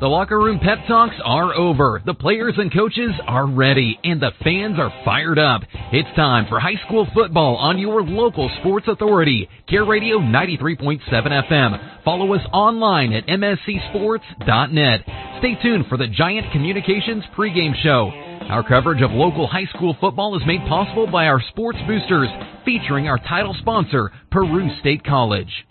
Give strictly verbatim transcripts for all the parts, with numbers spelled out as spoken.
The locker room pep talks are over. The players and coaches are ready, and the fans are fired up. It's time for high school football on your local sports authority, Care Radio ninety-three point seven F M. Follow us online at m s c sports dot net. Stay tuned for the Giant Communications pregame show. Our coverage of local high school football is made possible by our sports boosters, featuring our title sponsor, Peru State College.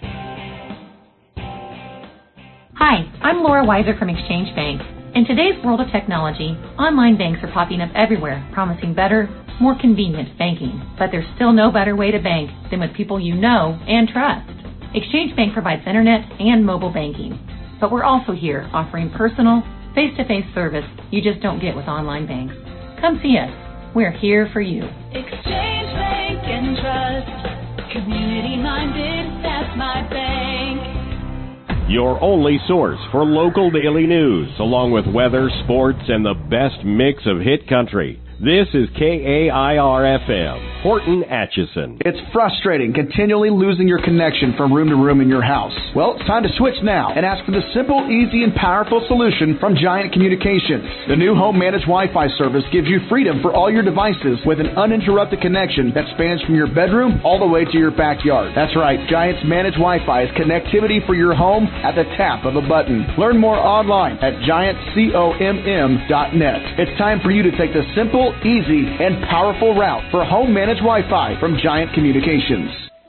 Hi, I'm Laura Weiser from Exchange Bank. In today's world of technology, online banks are popping up everywhere, promising better, more convenient banking. But there's still no better way to bank than with people you know and trust. Exchange Bank provides internet and mobile banking. But we're also here offering personal, face-to-face service you just don't get with online banks. Come see us. We're here for you. Exchange Bank and Trust. Community-minded, that's my bank. Your only source for local daily news, along with weather, sports, and the best mix of hit country. This is K A I R F M, Horton Atchison. It's frustrating continually losing your connection from room to room in your house. Well, it's time to switch now and ask for the simple, easy, and powerful solution from Giant Communications. The new home managed Wi-Fi service gives you freedom for all your devices with an uninterrupted connection that spans from your bedroom all the way to your backyard. That's right, Giant's managed Wi-Fi is connectivity for your home at the tap of a button. Learn more online at giant comm dot net. It's time for you to take the simple, easy, and powerful route for home managed Wi-Fi from Giant Communications.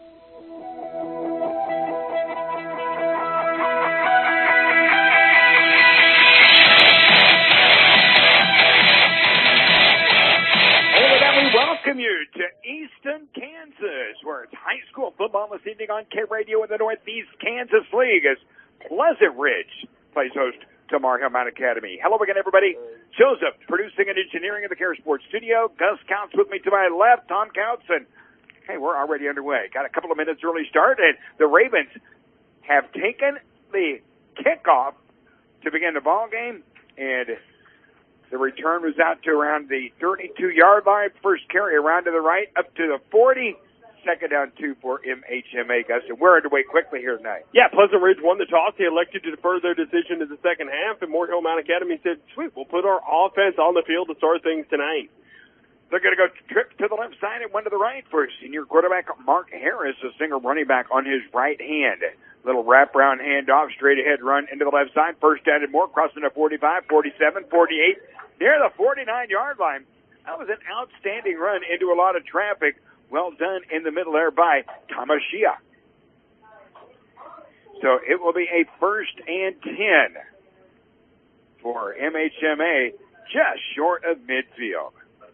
Over that, we welcome you to Easton, Kansas, where it's high school football this evening on K Radio in the Northeast Kansas League as Pleasant Ridge plays host to Mar-Hill Mount Academy. Hello again, everybody. Joseph, producing and engineering in the Care Sports Studio. Gus Counts with me to my left. Tom Counts, and hey, we're already underway. Got a couple of minutes early start, and the Ravens have taken the kickoff to begin the ball game, and the return was out to around the thirty-two-yard line. First carry around to the right, up to the forty. Second down two for M H M A, Gus. And we're underway quickly here tonight. Yeah, Pleasant Ridge won the toss. They elected to defer their decision to the second half, and Moore Hill Mount Academy said, sweet, we'll put our offense on the field to start things tonight. They're going to go trip to the left side and one to the right for senior quarterback Mark Harris, a single running back on his right hand. Little wraparound handoff, straight ahead run into the left side. First down and more, crossing the forty-five, forty-seven, forty-eight, near the forty-nine-yard line. That was an outstanding run into a lot of traffic. Well done in the middle there by Tamashia. So it will be a first and ten for M H M A, just short of midfield.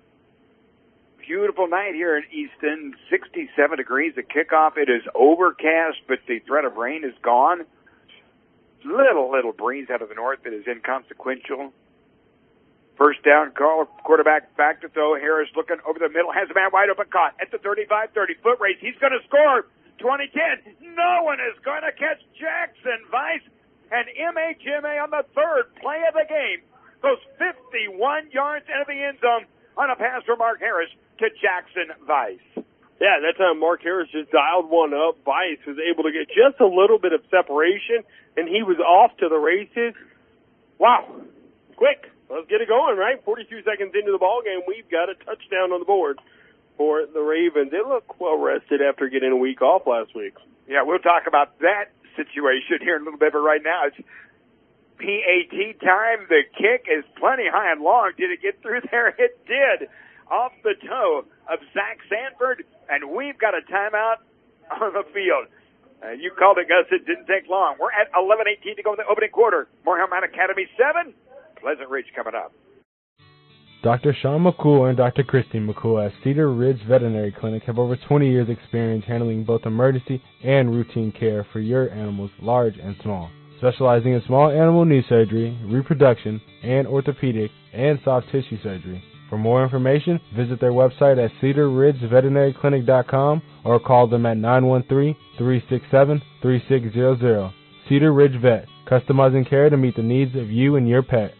Beautiful night here in Easton, sixty-seven degrees. The kickoff, it is overcast, but the threat of rain is gone. Little, little breeze out of the north that is inconsequential. First down call, quarterback back to throw. Harris looking over the middle, has a man wide open, caught at the thirty-five, thirty foot race. He's going to score. twenty ten. No one is going to catch Jackson Weiss. And M H M A on the third play of the game goes fifty-one yards into the end zone on a pass from Mark Harris to Jackson Weiss. Yeah, that time Mark Harris just dialed one up. Weiss was able to get just a little bit of separation, and he was off to the races. Wow. Quick. Let's get it going, right? forty-two seconds into the ball game, we've got a touchdown on the board for the Ravens. They look well rested after getting a week off last week. Yeah, we'll talk about that situation here in a little bit, but right now it's P A T time. The kick is plenty high and long. Did it get through there? It did. Off the toe of Zach Sanford, and we've got a timeout on the field. Uh, you called it, Gus. It didn't take long. We're at eleven eighteen to go in the opening quarter. Morehill Mount Academy seven. Pleasant Ridge coming up. Doctor Sean McCool and Doctor Christine McCool at Cedar Ridge Veterinary Clinic have over twenty years experience handling both emergency and routine care for your animals, large and small. Specializing in small animal knee surgery, reproduction, and orthopedic and soft tissue surgery. For more information, visit their website at cedar ridge veterinary clinic dot com or call them at nine one three, three six seven, three six zero zero. Cedar Ridge Vet, customizing care to meet the needs of you and your pet.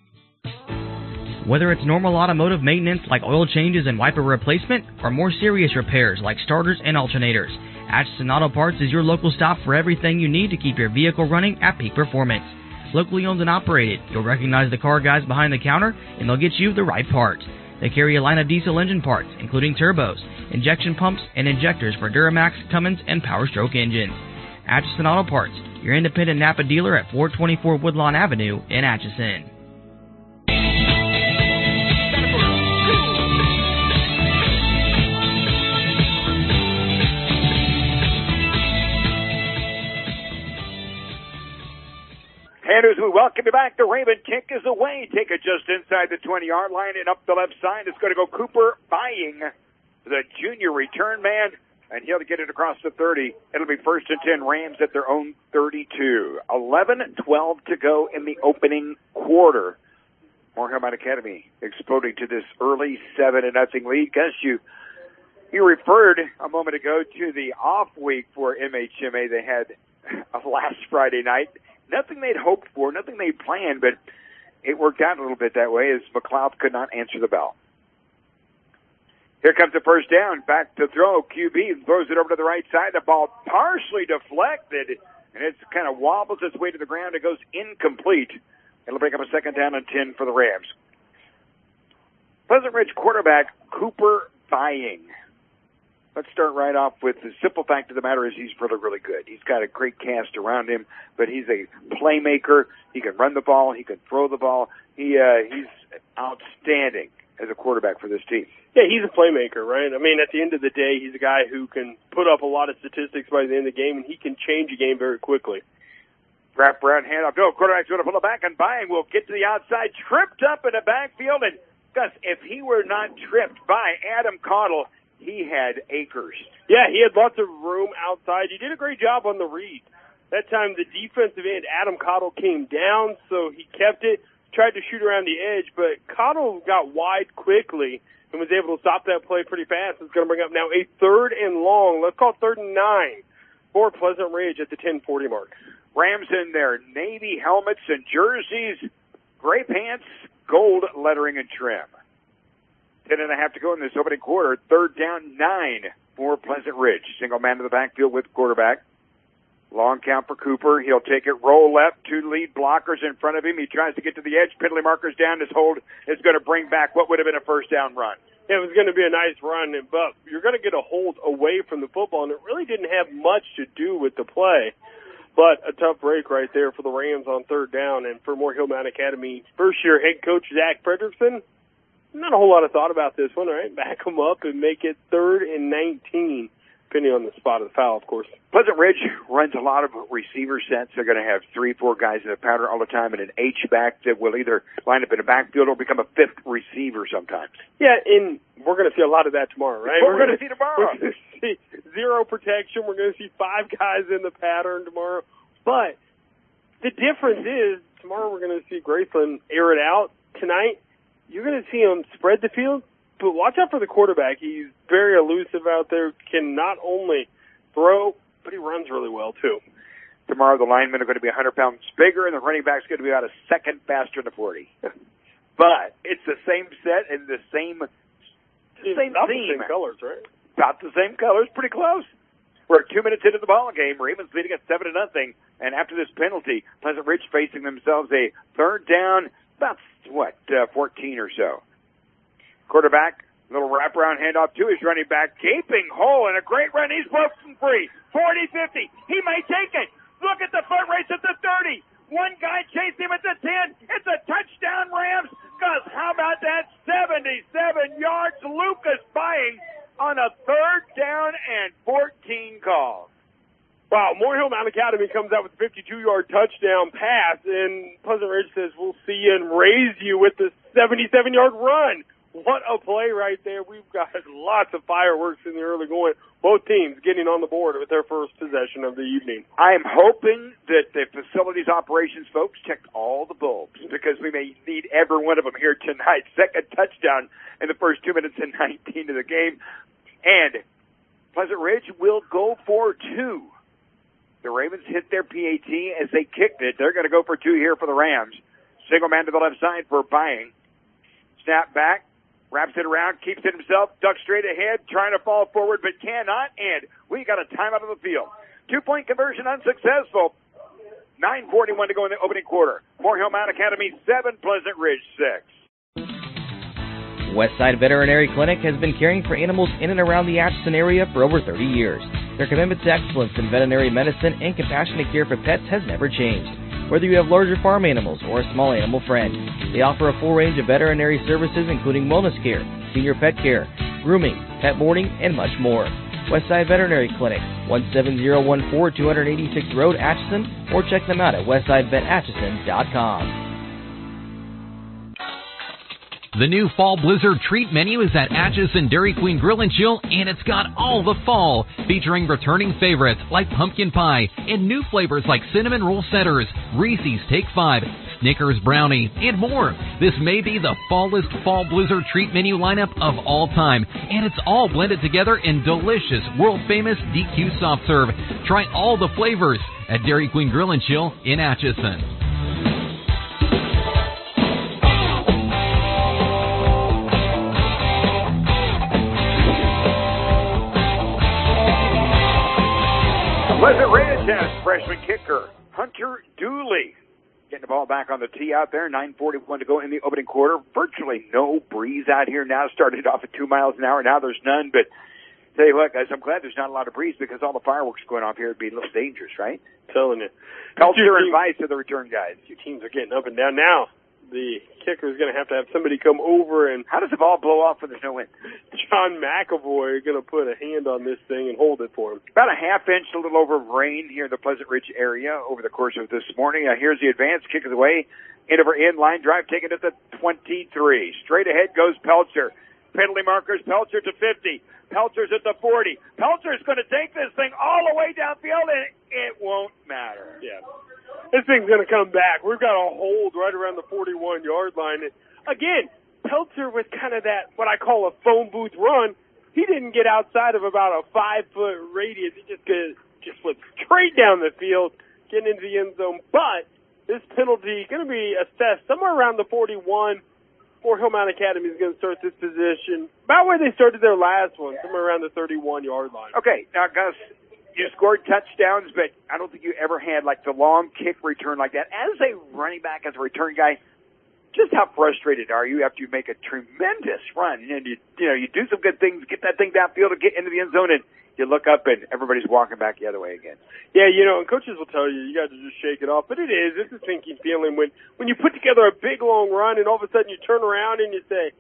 Whether it's normal automotive maintenance like oil changes and wiper replacement, or more serious repairs like starters and alternators, Atchison Auto Parts is your local stop for everything you need to keep your vehicle running at peak performance. Locally owned and operated, you'll recognize the car guys behind the counter, and they'll get you the right parts. They carry a line of diesel engine parts, including turbos, injection pumps, and injectors for Duramax, Cummins, and Power Stroke engines. Atchison Auto Parts, your independent Napa dealer at four twenty-four Woodlawn Avenue in Atchison. And as we welcome you back, the Raven kick is away. Take it just inside the twenty-yard line and up the left side. It's going to go Cooper Buying, the junior return man, and he'll get it across the thirty. It'll be first and ten Rams at their own thirty-two. eleven twelve to go in the opening quarter. Moorhead Academy exploding to this early seven to nothing lead. Gus, you, you referred a moment ago to the off week for M H M A they had last Friday night. Nothing they'd hoped for, nothing they planned, but it worked out a little bit that way as McLeod could not answer the bell. Here comes the first down. Back to throw. Q B throws it over to the right side. The ball partially deflected, and it kind of wobbles its way to the ground. It goes incomplete. It'll bring up a second down and ten for the Rams. Pleasant Ridge quarterback Cooper Buying. Let's start right off with the simple fact of the matter is he's really, really good. He's got a great cast around him, but he's a playmaker. He can run the ball. He can throw the ball. He uh, he's outstanding as a quarterback for this team. Yeah, he's a playmaker, right? I mean, at the end of the day, he's a guy who can put up a lot of statistics by the end of the game, and he can change a game very quickly. Wrap around, hand off. No, quarterback's going to pull it back, and Buying will get to the outside, tripped up in the backfield. And Gus, if he were not tripped by Adam Caudle, he had acres. Yeah, he had lots of room outside. He did a great job on the read. That time the defensive end, Adam Caudle, came down, so he kept it, tried to shoot around the edge, but Caudle got wide quickly and was able to stop that play pretty fast. It's going to bring up now a third and long. Let's call it third and nine for Pleasant Ridge at the ten forty mark. Rams in their navy helmets and jerseys, gray pants, gold lettering and trim. Ten and a half to go in this opening quarter. Third down, nine for Pleasant Ridge. Single man to the backfield with quarterback. Long count for Cooper. He'll take it, roll left, two lead blockers in front of him. He tries to get to the edge. Penalty markers down. His hold is going to bring back what would have been a first down run. It was going to be a nice run, but you're going to get a hold away from the football, and it really didn't have much to do with the play. But a tough break right there for the Rams on third down. And for Moore Hill Mountain Academy, first-year head coach Zach Fredrickson, not a whole lot of thought about this one, right? Back them up and make it third and nineteen, depending on the spot of the foul, of course. Pleasant Ridge runs a lot of receiver sets. They're going to have three, four guys in the pattern all the time, and an H-back that will either line up in the backfield or become a fifth receiver sometimes. Yeah, and we're going to see a lot of that tomorrow, right? We're, we're going to see tomorrow. We're going to see zero protection. We're going to see five guys in the pattern tomorrow. But the difference is tomorrow we're going to see Graceland air it out. Tonight, you're going to see him spread the field, but watch out for the quarterback. He's very elusive out there, can not only throw, but he runs really well, too. Tomorrow, the linemen are going to be one hundred pounds bigger, and the running back's going to be about a second faster than the forty. But it's the same set and the same, the same About theme. the same colors, right? About the same colors, pretty close. We're two minutes into the ball game. Ravens leading at seven to nothing, and after this penalty, Pleasant Ridge facing themselves a third down, about what, uh, fourteen or so. Quarterback, little wraparound handoff to his running back, gaping hole and a great run. He's broken free. forty fifty. He may take it. Look at the foot race at the thirty. One guy chased him at the ten. It's a touchdown, Rams. Gus, how about that? seventy-seven yards. Lucas Buying on a third down and fourteen call. Wow, Moore Hill Mountain Academy comes out with a fifty-two-yard touchdown pass, and Pleasant Ridge says, we'll see you and raise you with the seventy-seven-yard run. What a play right there. We've got lots of fireworks in the early going. Both teams getting on the board with their first possession of the evening. I am hoping that the facilities operations folks checked all the bulbs because we may need every one of them here tonight. Second touchdown in the first two minutes and nineteen of the game. And Pleasant Ridge will go for two. The Ravens hit their P A T as they kicked it. They're going to go for two here for the Rams. Single man to the left side for Buying. Snap back. Wraps it around, keeps it himself, ducks straight ahead, trying to fall forward, but cannot, and we got a timeout of the field. Two-point conversion unsuccessful. nine forty-one to go in the opening quarter. Moore Hill Mount Academy seven, Pleasant Ridge six. Westside Veterinary Clinic has been caring for animals in and around the Atchison area for over thirty years. Their commitment to excellence in veterinary medicine and compassionate care for pets has never changed. Whether you have larger farm animals or a small animal friend, they offer a full range of veterinary services including wellness care, senior pet care, grooming, pet boarding, and much more. Westside Veterinary Clinic, one seven zero one four, two eighty-six Road, Atchison, or check them out at westside vet atchison dot com. The new Fall Blizzard treat menu is at Atchison Dairy Queen Grill and Chill, and it's got all the fall, featuring returning favorites like pumpkin pie and new flavors like cinnamon roll setters, Reese's Take Five, Snickers Brownie, and more. This may be the fallest Fall Blizzard treat menu lineup of all time, and it's all blended together in delicious, world-famous D Q soft serve. Try all the flavors at Dairy Queen Grill and Chill in Atchison. Pleasant Ridge has freshman kicker Hunter Dooley getting the ball back on the tee out there. nine forty-one to go in the opening quarter. Virtually no breeze out here now. Started off at two miles an hour. Now there's none. But tell you what, guys, I'm glad there's not a lot of breeze because all the fireworks going off here would be a little dangerous, right? I'm telling you. Culture and advice to the return guys. Two teams are getting up and down now. The kicker is going to have to have somebody come over and... How does the ball blow off when there's no wind? John McAvoy is going to put a hand on this thing and hold it for him. About a half inch, a little over of rain here in the Pleasant Ridge area over the course of this morning. Uh, here's the advance, kick of the way. End over end, line drive, taken at the twenty-three. Straight ahead goes Pelcher. Penalty markers, Pelcher to fifty. Pelcher's at the forty. Pelcher's going to take this thing all the way downfield, and it won't matter. Yeah. This thing's going to come back. We've got a hold right around the forty-one-yard line. And again, Pelcher with kind of that, what I call a phone booth run, he didn't get outside of about a five-foot radius. He just get, just went straight down the field, getting into the end zone. But this penalty is going to be assessed somewhere around the forty-one. Moore Hill Mount Academy is going to start this position about where they started their last one, somewhere around the thirty-one-yard line. Okay, now, Gus, you scored touchdowns, but I don't think you ever had, like, the long kick return like that. As a running back, as a return guy, just how frustrated are you after you make a tremendous run? And you, you know, you do some good things, get that thing downfield and get into the end zone, and you look up and everybody's walking back the other way again. Yeah, you know, and coaches will tell you, you got to just shake it off. But it is, it's a sinking feeling when, when you put together a big, long run and all of a sudden you turn around and you say,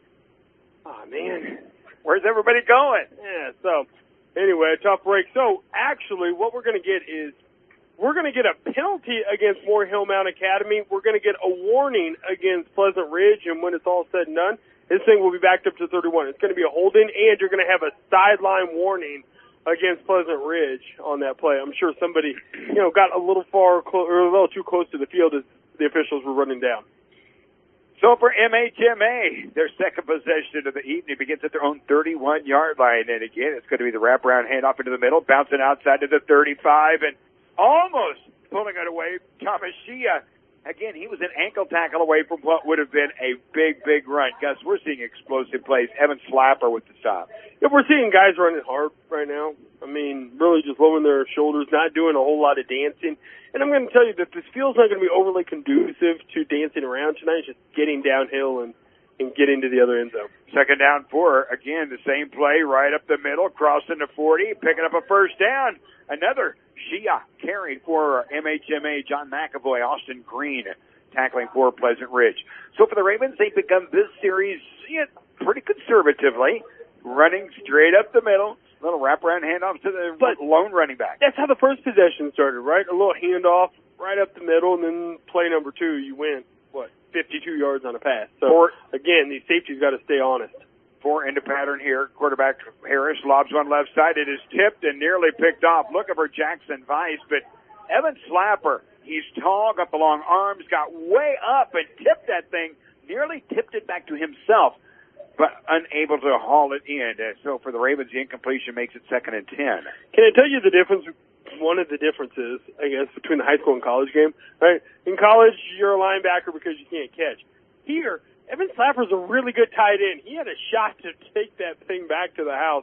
oh, man, where's everybody going? Yeah, so... Anyway, a tough break. So, actually, what we're going to get is we're going to get a penalty against Moore Hill Mount Academy. We're going to get a warning against Pleasant Ridge, and when it's all said and done, this thing will be backed up to thirty-one. It's going to be a holding, and you're going to have a sideline warning against Pleasant Ridge on that play. I'm sure somebody, you know, got a little far clo- or a little too close to the field as the officials were running down. So for M H M A, their second possession of the evening begins at their own thirty-one-yard line. And again, it's going to be the wraparound handoff into the middle, bouncing outside to the thirty-five, and almost pulling it away. Thomas Shia, again, he was an ankle tackle away from what would have been a big, big run. Gus, we're seeing explosive plays. Evan Slapper with the stop. Yeah, we're seeing guys running hard right now. I mean, really just lowering their shoulders, not doing a whole lot of dancing. And I'm going to tell you that this field's not going to be overly conducive to dancing around tonight. It's just getting downhill and, and getting to the other end zone. Second down four. Again, the same play right up the middle, crossing the forty, picking up a first down. Another Shia carry for M H M A, John McAvoy, Austin Green tackling for Pleasant Ridge. So for the Ravens, they've begun this series yeah, pretty conservatively, running straight up the middle. Little wraparound handoff to the but lone running back. That's how the first possession started, right? A little handoff right up the middle, and then play number two, you win, what, fifty-two yards on a pass. So, Four, again, these safeties got to stay honest. Four into pattern here. Quarterback Harris lobs one left side. It is tipped and nearly picked off. Looking for Jackson Weiss, but Evan Slapper, he's tall, got the long arms, got way up and tipped that thing, nearly tipped it back to himself, but unable to haul it in. Uh, so for the Ravens, the incompletion makes it second and ten. Can I tell you the difference? One of the differences, I guess, between the high school and college game, right? In college, you're a linebacker because you can't catch. Here, Evan Slapper's a really good tight end. He had a shot to take that thing back to the house.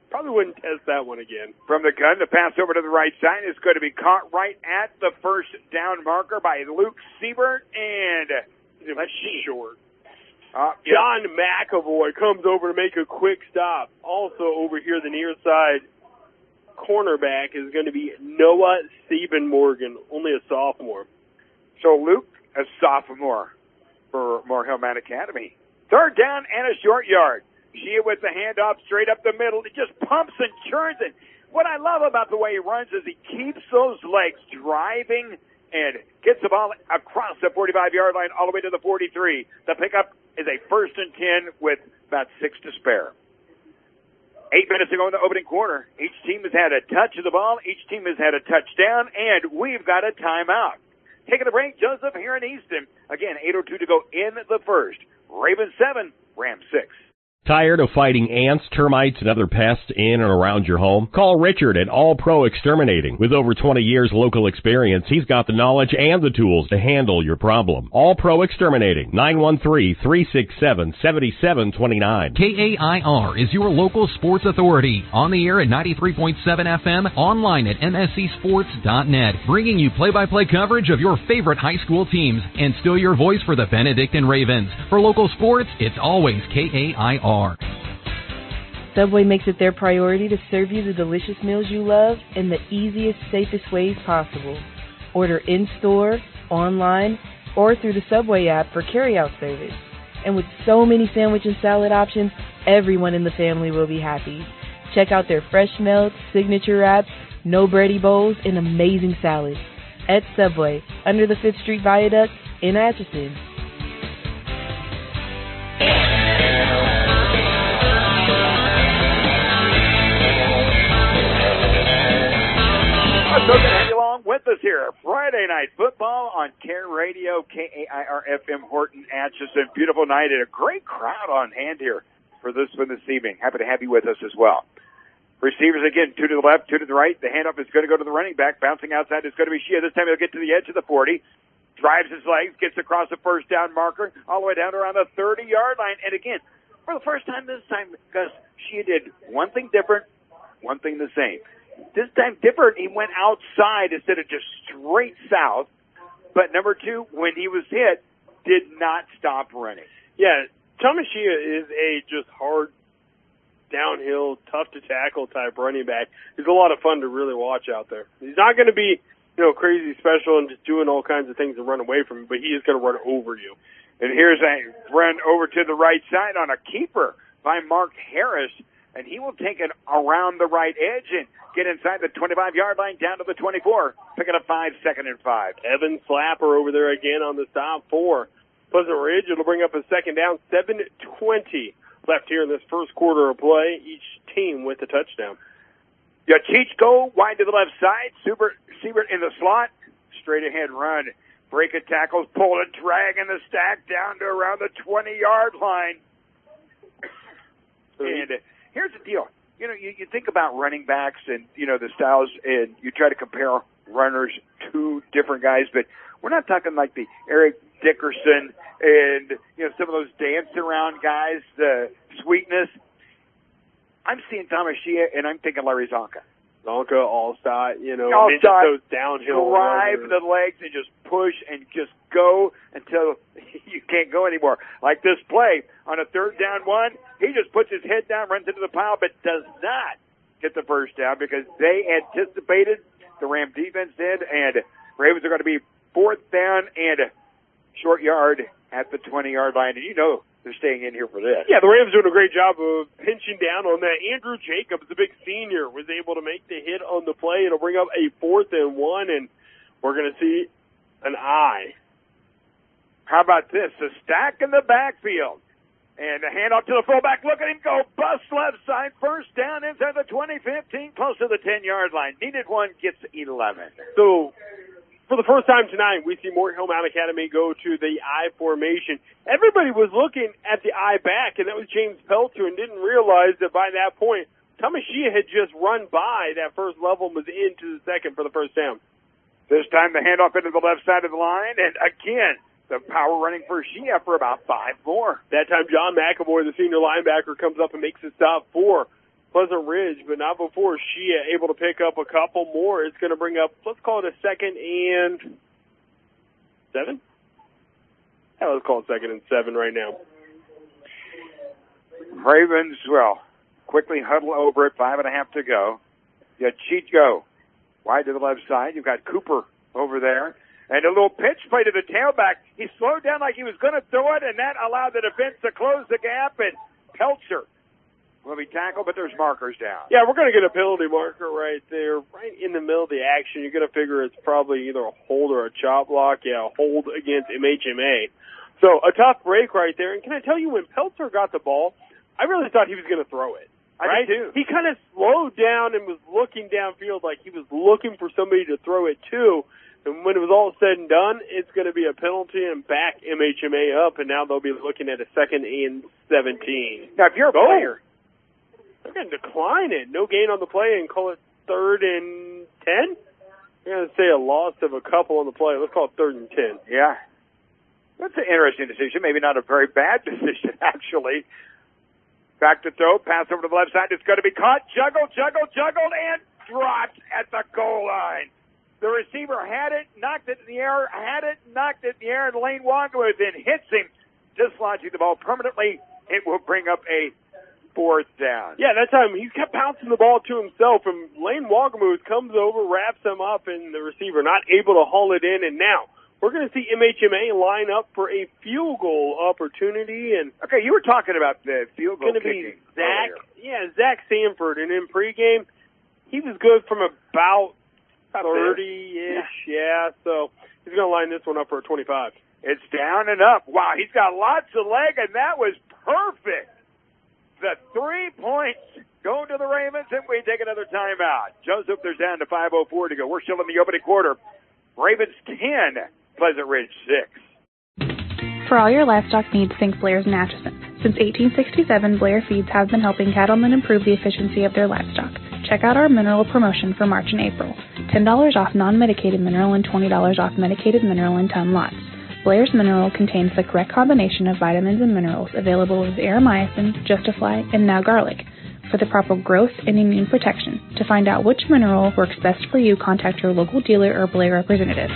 Probably wouldn't test that one again. From the gun, the pass over to the right side is going to be caught right at the first down marker by Luke Siebert, and let's see. Short. Uh, John yep. McAvoy comes over to make a quick stop. Also over here, the near side cornerback is going to be Noah Siebenmorgan, only a sophomore. So Luke, a sophomore for Moore-Hillman Academy. Third down and a short yard. Shea with the handoff straight up the middle. He just pumps and churns it. What I love about the way he runs is he keeps those legs driving and gets the ball across the forty-five-yard line all the way to the forty-three. The pickup is a first and ten with about six to spare. Eight minutes to go in the opening quarter. Each team has had a touch of the ball. Each team has had a touchdown, and we've got a timeout. Taking a break, Joseph, here in Easton. Again, eight oh two to go in the first. Ravens seven, Rams six. Tired of fighting ants, termites, and other pests in and around your home? Call Richard at All Pro Exterminating. With over twenty years local experience, he's got the knowledge and the tools to handle your problem. All Pro Exterminating, nine one three, three six seven, seven seven two nine. K A I R is your local sports authority. On the air at ninety-three point seven F M, online at M S C sports dot net, bringing you play-by-play coverage of your favorite high school teams and still your voice for the Benedictine Ravens. For local sports, it's always K A I R. Subway makes it their priority to serve you the delicious meals you love in the easiest, safest ways possible. Order in-store, online, or through the Subway app for carry-out service. And with so many sandwich and salad options, everyone in the family will be happy. Check out their fresh melts, signature wraps, no bready bowls, and amazing salads. At Subway, under the fifth Street Viaduct in Atchison. So good to have you along with us here. Friday night football on Care Radio, K A I R F M, Horton, Atchison. Beautiful night and a great crowd on hand here for this one this evening. Happy to have you with us as well. Receivers again, two to the left, two to the right. The handoff is going to go to the running back. Bouncing outside is going to be Shea. This time he'll get to the edge of the forty. Drives his legs, gets across the first down marker, all the way down to around the thirty-yard line. And again, for the first time this time, because Shea did one thing different, one thing the same. This time different, he went outside instead of just straight south. But number two, when he was hit, did not stop running. Yeah, Thomas Shea is a just hard, downhill, tough to tackle type running back. He's a lot of fun to really watch out there. He's not going to be, you know, crazy special and just doing all kinds of things and run away from you, but he is going to run over you. And here's a run over to the right side on a keeper by Mark Harris, and he will take it around the right edge and get inside the twenty-five-yard line down to the twenty-four. Picking up five, second and five. Evan Slapper over there again on the stop for Pleasant Ridge. It'll bring up a second down, seven twenty left here in this first quarter of play. Each team with a touchdown. Yachichko wide to the left side. Siebert, Siebert in the slot. Straight ahead run. Break of tackles, pull and drag in the stack down to around the twenty-yard line. And uh, here's the deal. You know, you, you think about running backs and, you know, the styles, and you try to compare runners to different guys, but we're not talking like the Eric Dickerson and, you know, some of those dance-around guys, the sweetness. I'm seeing Thomas Shea, and I'm thinking Larry Zonka. Zonka, Allstott, you know, Allstott, just those downhill drive runners. the legs and just push and just go until you can't go anymore. Like this play on a third down one, he just puts his head down, runs into the pile, but does not get the first down because they anticipated, the Ram defense did, and Ravens are going to be fourth down and a short yard at the twenty-yard line. And you know they're staying in here for this. Yeah, the Rams doing a great job of pinching down on that. Andrew Jacobs, the big senior, was able to make the hit on the play. It'll bring up a fourth and one, and we're going to see an eye. How about this? A stack in the backfield. And a handoff to the fullback. Look at him go. Bust left side. First down inside the twenty, fifteen, close to the ten-yard line. Needed one, gets eleven. So for the first time tonight, we see Moore-Hillman Academy go to the I formation. Everybody was looking at the I back, and that was James Pelter, and didn't realize that by that point, Thomas Shea had just run by that first level and was into the second for the first down. This time the handoff into the left side of the line, and again, the power running for Shea for about five more. That time John McAvoy, the senior linebacker, comes up and makes a stop for Pleasant Ridge, but not before she able to pick up a couple more. It's going to bring up, let's call it a second and seven? Yeah, let's call it second and seven right now. Ravens, well, quickly huddle over it, five and a half to go. You got Chico wide to the left side. You've got Cooper over there. And a little pitch play to the tailback. He slowed down like he was going to throw it, and that allowed the defense to close the gap, and Peltzer will be tackled, but there's markers down. Yeah, we're going to get a penalty marker right there, right in the middle of the action. You're going to figure it's probably either a hold or a chop block. Yeah, a hold against M H M A. So a tough break right there. And can I tell you, when Peltzer got the ball, I really thought he was going to throw it. I right? did too. He kind of slowed down and was looking downfield like he was looking for somebody to throw it to. And when it was all said and done, it's going to be a penalty and back M H M A up, and now they'll be looking at a second and seventeen. Now, if you're a oh, player, they're going to decline it. No gain on the play and call it third and ten? They're going to say a loss of a couple on the play. Let's call it third and ten. Yeah. That's an interesting decision. Maybe not a very bad decision, actually. Back to throw, pass over to the left side. It's going to be caught, juggled, juggled, juggled, and dropped at the goal line. The receiver had it, knocked it in the air, had it, knocked it in the air, and Lane Wangamu then hits him, dislodging the ball permanently. It will bring up a fourth down. Yeah, that time he kept bouncing the ball to himself, and Lane Wangamu comes over, wraps him up, and the receiver not able to haul it in, and now we're going to see M H M A line up for a field goal opportunity. And okay, you were talking about the field goal kicking. Going to be Zach, earlier. yeah, Zach Sanford, and in pregame, he was good from about thirty-ish, yeah. yeah, so he's going to line this one up for a twenty-five. It's down and up. Wow, he's got lots of leg, and that was perfect. The three points go to the Ravens, and we take another timeout. Joseph, there's down to five oh four to go. We're still in the opening quarter. Ravens ten, Pleasant Ridge six. For all your livestock needs, think Blair's and Atchison. Since eighteen sixty-seven, Blair Feeds has been helping cattlemen improve the efficiency of their livestock. Check out our mineral promotion for March and April. ten dollars off non-medicated mineral and twenty dollars off medicated mineral in ton lots. Blair's Mineral contains the correct combination of vitamins and minerals available with Aeromycin, Justifly, and now garlic for the proper growth and immune protection. To find out which mineral works best for you, contact your local dealer or Blair representative.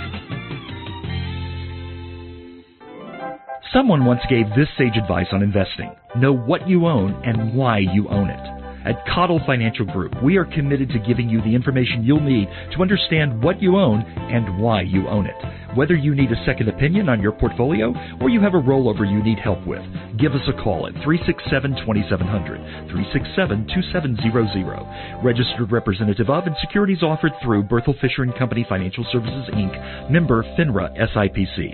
Someone once gave this sage advice on investing. Know what you own and why you own it. At Cottle Financial Group, we are committed to giving you the information you'll need to understand what you own and why you own it. Whether you need a second opinion on your portfolio or you have a rollover you need help with, give us a call at three six seven, two seven zero zero, three six seven, two seven zero zero. Registered representative of and securities offered through Berthel Fisher and Company Financial Services, Incorporated, member FINRA S I P C.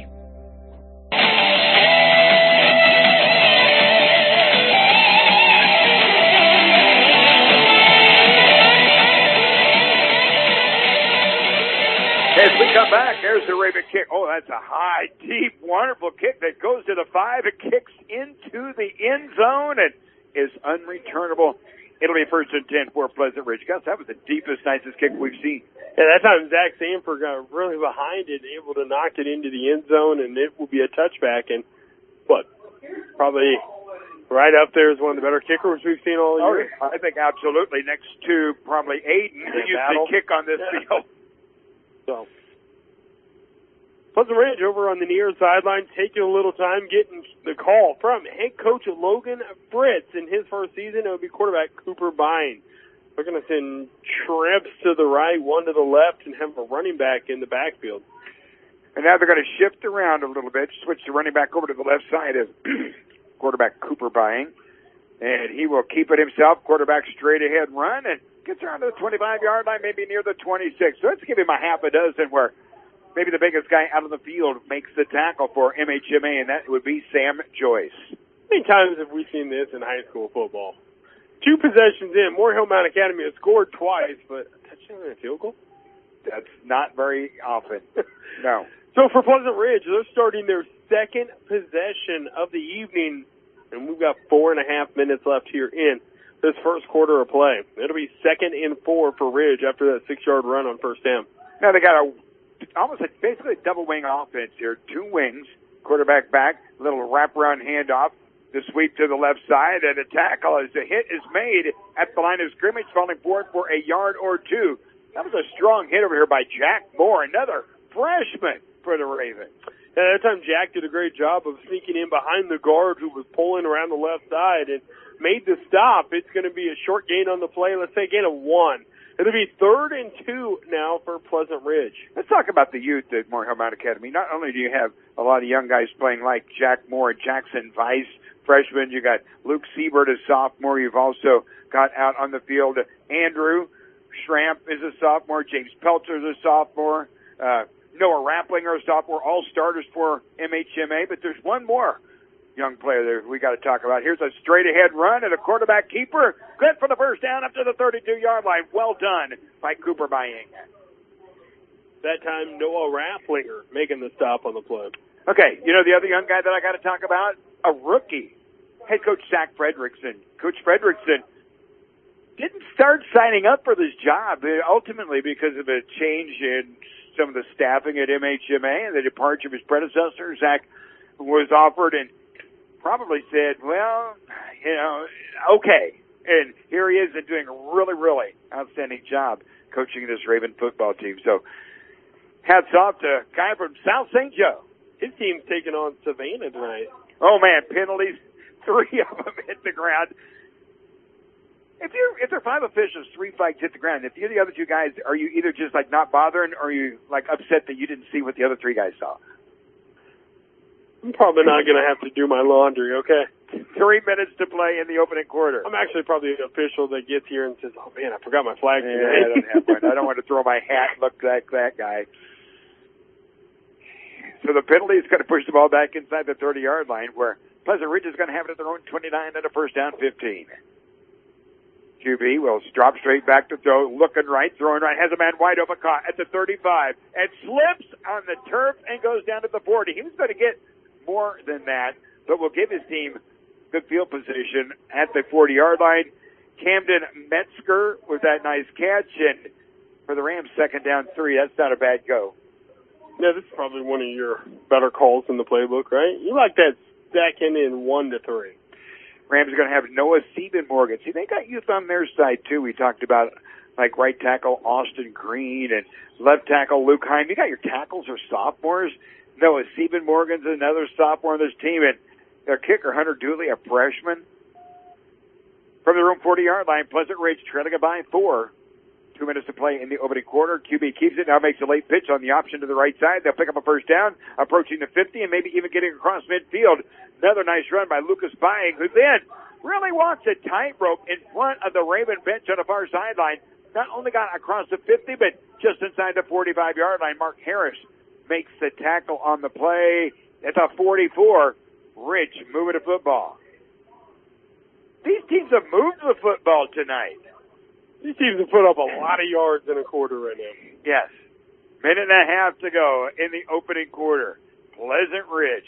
As we come back, there's the Raven kick. Oh, that's a high, deep, wonderful kick that goes to the five. It kicks into the end zone and is unreturnable. It'll be first and ten for Pleasant Ridge. Gus, that was the deepest, nicest kick we've seen. Yeah, that time Zach Sanford got really behind it, able to knock it into the end zone, and it will be a touchback. And what? Probably right up there is one of the better kickers we've seen all year. Oh, I think absolutely next to probably Aiden, who used to kick on this yeah. field. So, Pleasant Ridge over on the near sideline, taking a little time getting the call from head coach Logan Fritz in his first season. It would be quarterback Cooper Bine. They're going to send trips to the right, one to the left, and have a running back in the backfield. And now they're going to shift around a little bit, switch the running back over to the left side of quarterback Cooper Bine. And he will keep it himself, quarterback straight ahead run, and gets around to the twenty-five-yard line, maybe near the twenty-six. So let's give him a half a dozen where maybe the biggest guy out of the field makes the tackle for M H M A, and that would be Sam Joyce. How many times have we seen this in high school football? Two possessions in, Moore Hill Mount Academy has scored twice, but a touchdown and a field goal? That's not very often. No. So for Pleasant Ridge, they're starting their second possession of the evening, and we've got four and a half minutes left here in this first quarter of play. It'll be second and four for Ridge after that six-yard run on first down. Now they got a almost a, basically a double wing offense here. Two wings, quarterback back, little wraparound handoff. The sweep to the left side, and a tackle as the hit is made at the line of scrimmage, falling forward for a yard or two. That was a strong hit over here by Jack Moore, another freshman for the Ravens. And that time Jack did a great job of sneaking in behind the guard who was pulling around the left side and made the stop. It's going to be a short gain on the play. Let's say a gain of one. It'll be third and two now for Pleasant Ridge. Let's talk about the youth at Morehill Mount Academy. Not only do you have a lot of young guys playing like Jack Moore and Jackson Weiss, freshman. You got Luke Siebert, a sophomore. You've also got out on the field Andrew Schramp is a sophomore. James Pelter is a sophomore. Uh, Noah Rapplinger, a sophomore. All starters for M H M A. But there's one more young player there we got to talk about. Here's a straight-ahead run and a quarterback keeper. Good for the first down up to the thirty-two-yard line. Well done by Cooper Bying. That time, Noah Rapplinger making the stop on the play. Okay, you know the other young guy that I got to talk about? A rookie. Head coach Zach Fredrickson. Coach Fredrickson didn't start signing up for this job ultimately because of a change in some of the staffing at M H M A and the departure of his predecessor. Zach was offered and probably said, well, you know, okay. And here he is and doing a really, really outstanding job coaching this Raven football team. So hats off to a guy from South Saint Joe. His team's taking on Savannah tonight. Oh, man, penalties. Three of them hit the ground. If you're, if there are five officials, three flags hit the ground. If you're the other two guys, are you either just like not bothering or are you like upset that you didn't see what the other three guys saw? I'm probably not going to have to do my laundry, okay? Three minutes to play in the opening quarter. I'm actually probably an official that gets here and says, oh, man, I forgot my flag today. Yeah, I don't have one. I don't want to throw my hat and look like that guy. So the penalty is going to push the ball back inside the thirty-yard line where Pleasant Ridge is going to have it at their own twenty-nine and a first down fifteen. Q B will drop straight back to throw, looking right, throwing right, has a man wide open caught at the thirty-five, and slips on the turf and goes down to the forty. He was going to get more than that, but will give his team good field position at the forty-yard line. Camden Metzger with that nice catch, and for the Rams, second down three. That's not a bad go. Yeah, this is probably one of your better calls in the playbook, right? You like that second in one to three. Rams are going to have Noah Siebenmorgan. See, they got youth on their side, too. We talked about, like, right tackle Austin Green and left tackle Luke Heim. You got your tackles are sophomores. Noah Siebenmorgan's another sophomore on this team. And their kicker, Hunter Dooley, a freshman. From the room forty-yard line, Pleasant Ridge trailing it by four. Two minutes to play in the opening quarter. Q B keeps it, now makes a late pitch on the option to the right side. They'll pick up a first down, approaching the fifty, and maybe even getting across midfield. Another nice run by Lucas Bying, who then really walks a tightrope in front of the Raven bench on the far sideline. Not only got across the fifty, but just inside the forty-five-yard line. Mark Harris makes the tackle on the play at the forty-four. Ridge moving the football. These teams have moved the football tonight. These teams have put up a lot of yards in a quarter right now. Yes. Minute and a half to go in the opening quarter. Pleasant Ridge.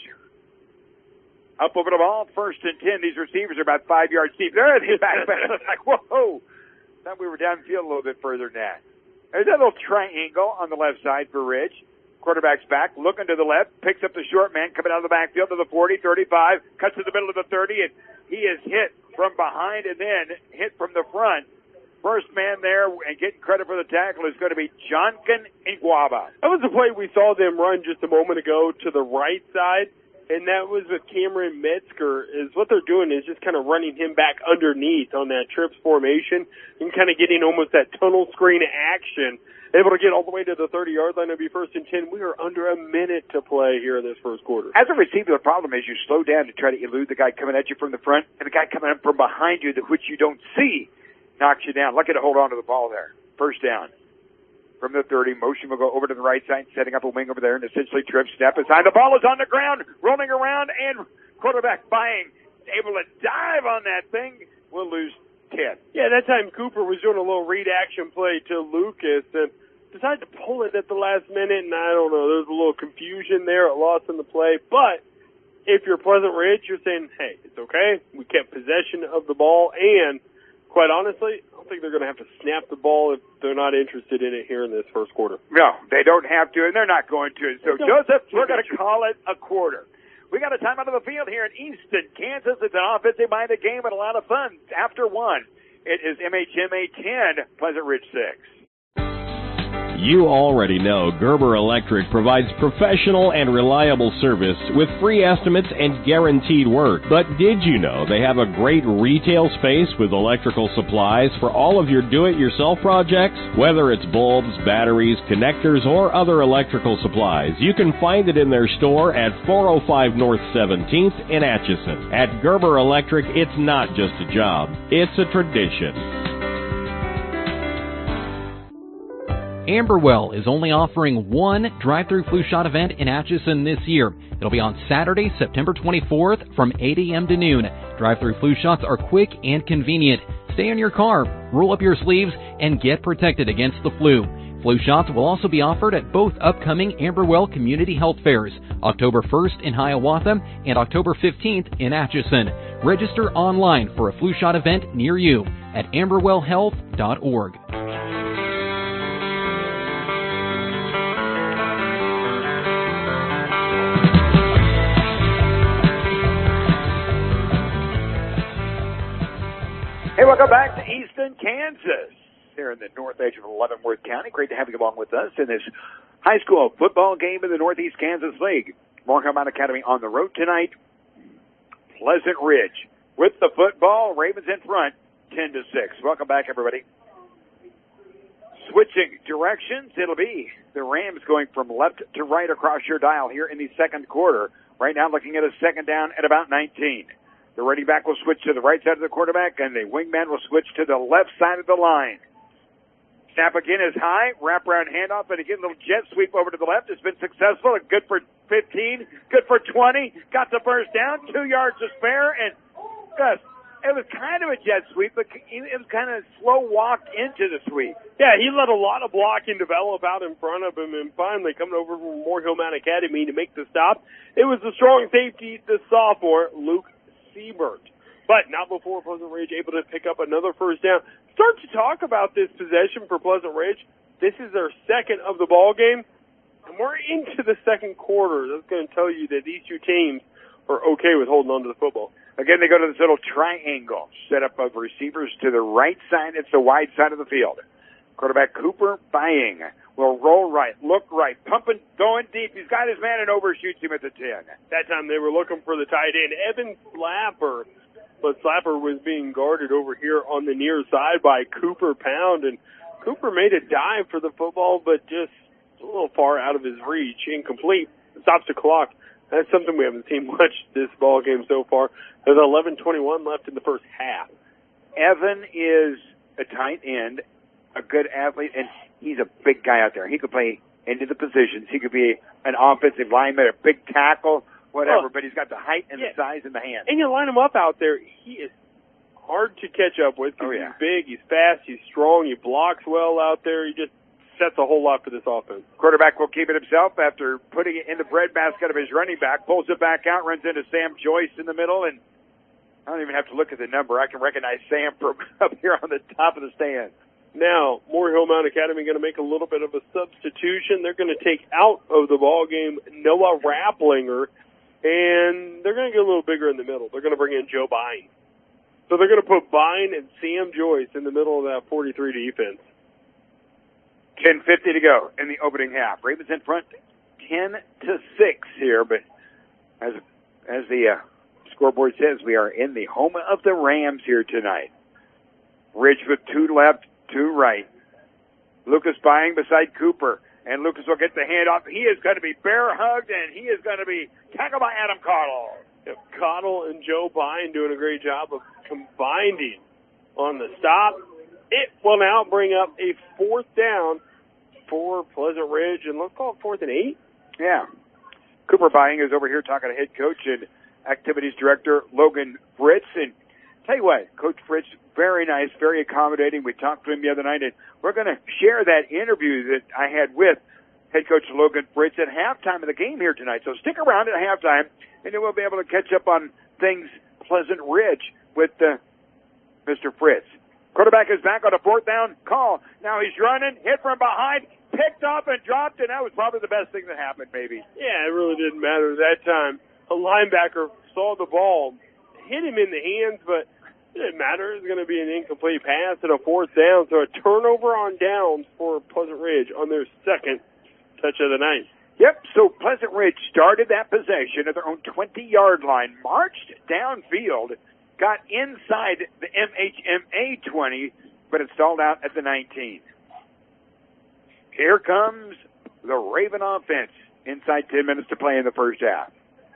Up over the ball, first and ten. These receivers are about five yards deep. They're in the back. Like, whoa. Thought we were downfield a little bit further than that. There's a little triangle on the left side for Ridge. Quarterback's back, looking to the left, picks up the short man coming out of the backfield to the forty, thirty-five, cuts to the middle of the thirty, and he is hit from behind and then hit from the front. First man there and getting credit for the tackle is going to be Jonkin Iguaba. That was the play we saw them run just a moment ago to the right side, and that was with Cameron Metzger. Is what they're doing is just kind of running him back underneath on that trips formation and kind of getting almost that tunnel screen action. Able to get all the way to the thirty-yard line. It'll be first and ten. We are under a minute to play here in this first quarter. As a receiver, the problem is you slow down to try to elude the guy coming at you from the front, and the guy coming up from behind you, which you don't see, knocks you down. Lucky to hold on to the ball there. First down. From the thirty, motion will go over to the right side, setting up a wing over there, and essentially trip snap aside. The ball is on the ground, rolling around, and quarterback Bying able to dive on that thing. We'll lose ten. Yeah, that time Cooper was doing a little read action play to Lucas and decided to pull it at the last minute, and I don't know, there was a little confusion there, a loss in the play. But if you're Pleasant Ridge, you're saying, hey, it's okay. We kept possession of the ball, and quite honestly, I don't think they're going to have to snap the ball if they're not interested in it here in this first quarter. No, they don't have to, and they're not going to. So, Joseph, we're going to call it a quarter. We got a time out of the field here in Easton, Kansas. It's an offensive-minded game and a lot of fun. After one, it is M H M A ten, Pleasant Ridge six. You already know Gerber Electric provides professional and reliable service with free estimates and guaranteed work. But did you know they have a great retail space with electrical supplies for all of your do-it-yourself projects? Whether it's bulbs, batteries, connectors, or other electrical supplies, you can find it in their store at four oh five North seventeenth in Atchison. At Gerber Electric, it's not just a job, it's a tradition. Amberwell is only offering one drive-through flu shot event in Atchison this year. It'll be on Saturday, September twenty-fourth from eight a.m. to noon. Drive-through flu shots are quick and convenient. Stay in your car, roll up your sleeves, and get protected against the flu. Flu shots will also be offered at both upcoming Amberwell Community Health Fairs, October first in Hiawatha and October fifteenth in Atchison. Register online for a flu shot event near you at amberwell health dot org. Hey, welcome back to Easton, Kansas, here in the north edge of Leavenworth County. Great to have you along with us in this high school football game in the Northeast Kansas League. Moorhead Mountain Academy on the road tonight. Pleasant Ridge with the football. Ravens in front, ten to six. Welcome back, everybody. Switching directions, it'll be the Rams going from left to right across your dial here in the second quarter. Right now looking at a second down at about nineteen. The running back will switch to the right side of the quarterback, and the wingman will switch to the left side of the line. Snap again is high, wraparound handoff, and again a little jet sweep over to the left. It's been successful. Good for fifteen, good for twenty. Got the first down, two yards to spare, and Gus, it was kind of a jet sweep, but it was kind of a slow walk into the sweep. Yeah, he let a lot of blocking develop out in front of him, and finally coming over from Moorhill Mountain Academy to make the stop. It was the strong safety, the sophomore, Luke Siebert. But not before Pleasant Ridge able to pick up another first down. Start to talk about this possession for Pleasant Ridge. This is their second of the ball game, and we're into the second quarter. That's going to tell you that these two teams are okay with holding on to the football. Again, they go to this little triangle set up of receivers to the right side. It's the wide side of the field. Quarterback Cooper Bying will roll right, look right, pumping, going deep. He's got his man and overshoots him at the ten. That time they were looking for the tight end, Evan Slapper. But Slapper was being guarded over here on the near side by Cooper Pound. And Cooper made a dive for the football, but just a little far out of his reach. Incomplete. Stops the clock. That's something we haven't seen much this ball game so far. There's eleven twenty-one left in the first half. Evan is a tight end, a good athlete, and he's a big guy out there. He could play into the positions. He could be an offensive lineman, a big tackle, whatever, oh, but he's got the height and yeah. the size and the hands. And you line him up out there, he is hard to catch up with because oh, yeah. he's big, he's fast, he's strong, he blocks well out there. He just sets a whole lot for this offense. Quarterback will keep it himself after putting it in the breadbasket of his running back, pulls it back out, runs into Sam Joyce in the middle, and I don't even have to look at the number. I can recognize Sam from up here on the top of the stand. Now, Moorhill Mountain Academy going to make a little bit of a substitution. They're going to take out of the ball game Noah Rapplinger, and they're going to get a little bigger in the middle. They're going to bring in Joe Bine. So they're going to put Bine and Sam Joyce in the middle of that forty-three defense. ten fifty to go in the opening half. Ravens in front, ten to six here, but as as the uh, scoreboard says, we are in the home of the Rams here tonight. Ridge with two left, two right. Lucas Bying beside Cooper, and Lucas will get the handoff. He is going to be bear hugged, and he is going to be tackled by Adam Cottle. Yep, Cottle and Joe Bying doing a great job of combining on the stop. It will now bring up a fourth down for Pleasant Ridge, and let's call it fourth and eight. Yeah. Cooper Bying is over here talking to head coach and activities director Logan Fritz. And tell you what, Coach Fritz, very nice, very accommodating. We talked to him the other night, and we're going to share that interview that I had with head coach Logan Fritz at halftime of the game here tonight. So stick around at halftime, and then we'll be able to catch up on things Pleasant Ridge with uh, Mister Fritz. Quarterback is back on a fourth down call. Now he's running, hit from behind, picked up and dropped, and that was probably the best thing that happened, maybe. Yeah, it really didn't matter that time. a linebacker saw the ball, hit him in the hands, but it didn't matter. It was going to be an incomplete pass and a fourth down. So a turnover on downs for Pleasant Ridge on their second touch of the night. Yep, so Pleasant Ridge started that possession at their own twenty-yard line, marched downfield, got inside the M H M A twenty, but it stalled out at the nineteen. Here comes the Raven offense inside ten minutes to play in the first half.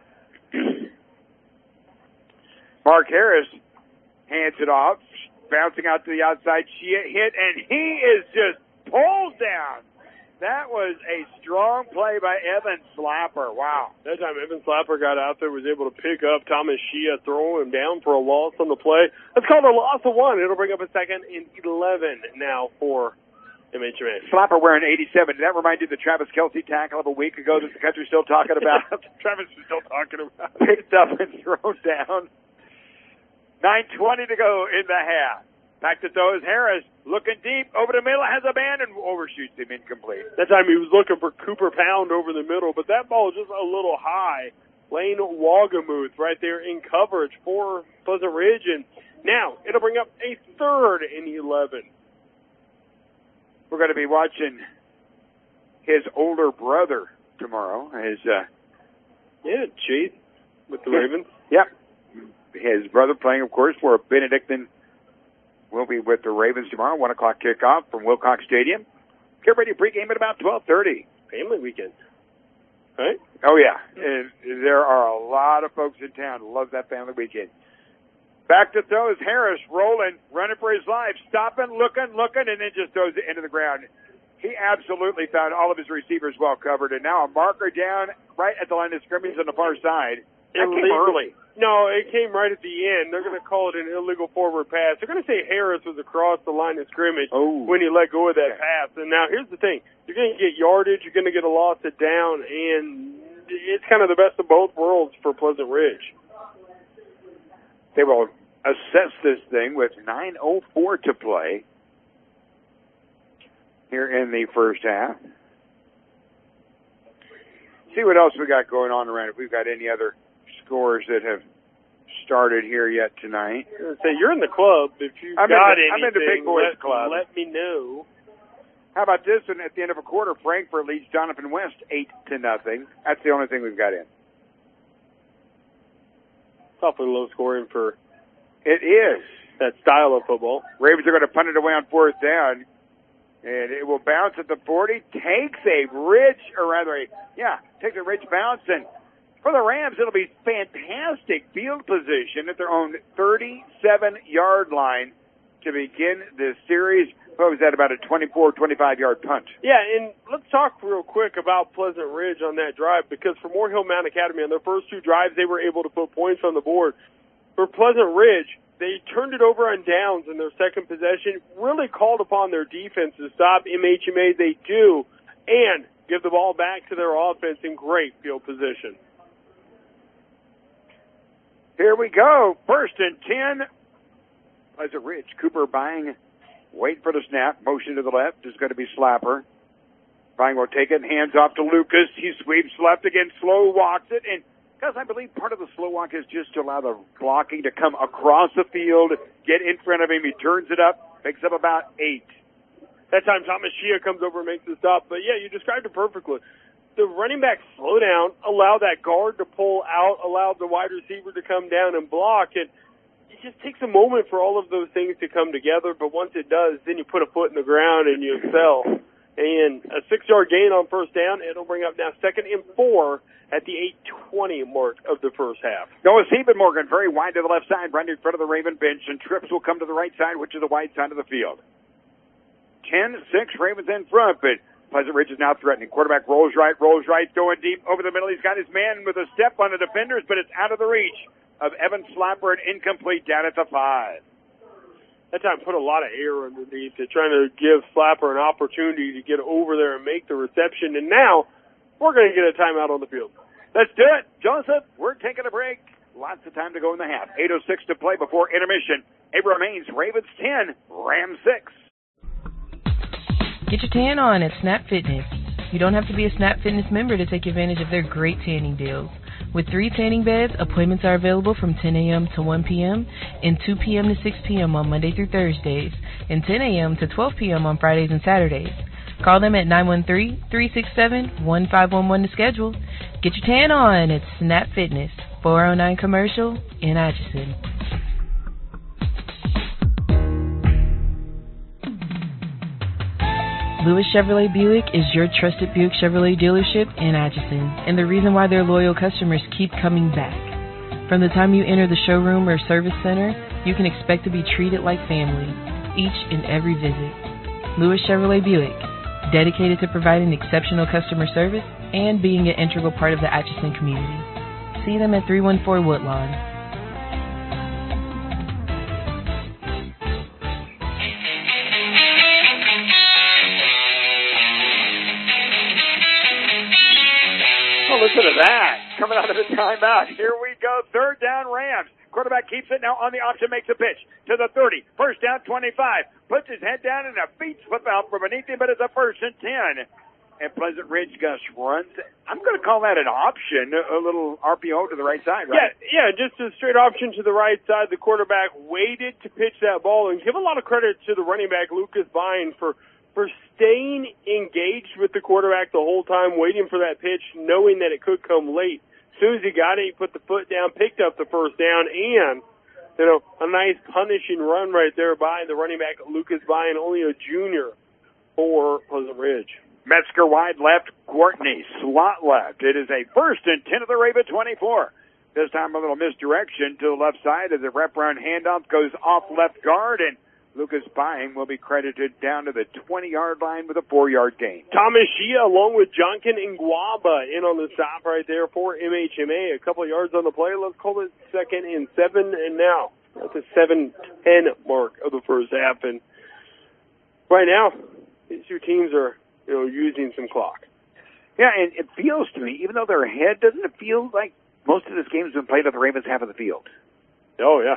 Mark Harris hands it off, bouncing out to the outside. She hit, and he is just pulled down. That was a strong play by Evan Slapper. Wow. That time Evan Slapper got out there, was able to pick up Thomas Shea, throw him down for a loss on the play. That's called a loss of one. It'll bring up a second and eleven now for M H M A. Slapper wearing eighty-seven. Did that remind you of the Travis Kelce tackle of a week ago that the country's still talking about? Travis is still talking about. Picked up and thrown down. nine twenty to go in the half. Back to throw is Harris, looking deep, over the middle, has a man, and overshoots him incomplete. That time he was looking for Cooper Pound over the middle, but that ball was just a little high. Lane Wagamuth right there in coverage for Pleasant Ridge, and now it'll bring up a third and eleven. We're going to be watching his older brother tomorrow. His, uh, yeah, Chase with the Ravens. Yep. His brother playing, of course, for Benedictine. Will be with the Ravens tomorrow, one o'clock kickoff from Wilcox Stadium. Get ready pregame at about twelve thirty. Family weekend, right? Oh, yeah. And there are a lot of folks in town who love that family weekend. Back to throw is Harris, rolling, running for his life, stopping, looking, looking, and then just throws it into the ground. He absolutely found all of his receivers well covered, and now a marker down right at the line of scrimmage on the far side. That came early. No, it came right at the end. They're going to call it an illegal forward pass. They're going to say Harris was across the line of scrimmage oh. when he let go of that pass. And now here's the thing. You're going to get yardage. You're going to get a loss of down. And it's kind of the best of both worlds for Pleasant Ridge. They will assess this thing with nine oh four to play here in the first half. See what else we got going on around. If we've got any other scores that have started here yet tonight. Say you're in the club. If you've I'm got in the, anything, I'm in the big boys let, club. Let me know. How about this one? At the end of a quarter, Frankfort leads Jonathan West eight to nothing. That's the only thing we've got in. It's awfully low scoring for it is that style of football. Ravens are going to punt it away on fourth down, and it will bounce at the forty. Takes a rich, or rather, a, yeah, takes a rich bounce, and for the Rams, it'll be fantastic field position at their own thirty-seven-yard line to begin this series. What was that, about a twenty-four, twenty-five-yard punt? Yeah, and let's talk real quick about Pleasant Ridge on that drive, because for Moore Hill Mountain Academy, on their first two drives, they were able to put points on the board. For Pleasant Ridge, they turned it over on downs in their second possession, really called upon their defense to stop M H M A. They do, and give the ball back to their offense in great field position. Here we go. First and ten. Pleasant Ridge. Cooper Buying. Wait for the snap. Motion to the left is going to be Slapper. Buying will take it. Hands off to Lucas. He sweeps left again. Slow walks it. And guys, I believe part of the slow walk is just to allow the blocking to come across the field, get in front of him. He turns it up. Picks up about eight. That time Thomas Shea comes over and makes the stop. But, yeah, you described it perfectly. The running back slow down, allow that guard to pull out, allow the wide receiver to come down and block. And it just takes a moment for all of those things to come together. But once it does, then you put a foot in the ground and you excel. And a six-yard gain on first down. It'll bring up now second and four at the eight twenty mark of the first half. Noah Siebenmorgan very wide to the left side, right in front of the Raven bench. And trips will come to the right side, which is the wide side of the field. ten six, Ravens in front, but Pleasant Ridge is now threatening. Quarterback rolls right, rolls right, throwing deep over the middle. He's got his man with a step on the defenders, but it's out of the reach of Evan Slapper and incomplete down at the five. That time put a lot of air underneath it, trying to give Slapper an opportunity to get over there and make the reception. And now we're going to get a timeout on the field. Let's do it. Joseph, we're taking a break. Lots of time to go in the half. eight oh six to play before intermission. It remains Ravens ten, Rams six. Get your tan on at Snap Fitness. You don't have to be a Snap Fitness member to take advantage of their great tanning deals. With three tanning beds, appointments are available from ten a.m. to one p.m. and two p.m. to six p.m. on Monday through Thursdays and ten a.m. to twelve p.m. on Fridays and Saturdays. Call them at nine one three, three six seven, one five one one to schedule. Get your tan on at Snap Fitness, four oh nine Commercial in Atchison. Lewis Chevrolet Buick is your trusted Buick Chevrolet dealership in Atchison, and the reason why their loyal customers keep coming back. From the time you enter the showroom or service center, you can expect to be treated like family each and every visit. Lewis Chevrolet Buick, dedicated to providing exceptional customer service and being an integral part of the Atchison community. See them at three one four Woodlawn. Listen to that. Coming out of the timeout. Here we go. Third down Rams. Quarterback keeps it now on the option, makes a pitch to the thirty. First down, twenty-five. Puts his head down and a feet slip out from beneath him, but it's a first and ten. And Pleasant Ridge Gus runs. I'm going to call that an option, a little R P O to the right side, right? Yeah, yeah, just a straight option to the right side. The quarterback waited to pitch that ball, and give a lot of credit to the running back, Lucas Vine, for for staying engaged with the quarterback the whole time, waiting for that pitch, knowing that it could come late. As soon as he got it, he put the foot down, picked up the first down, and, you know, a nice punishing run right there by the running back, Lucas Vine, only a junior for Pleasant Ridge. Metzger wide left, Courtney slot left. It is a first and ten of the Raven twenty-four. This time a little misdirection to the left side as the wraparound handoff goes off left guard, and Lucas Bying will be credited down to the twenty-yard line with a four-yard gain. Thomas Shia along with Jonkin Ngwaba in on the stop right there for M H M A. A couple of yards on the play. Let's call it second and seven, and now at the seven ten mark of the first half. And right now, these two teams are, you know, using some clock. Yeah, and it feels to me, even though they're ahead, doesn't it feel like most of this game has been played at the Ravens' half of the field? Oh, yeah.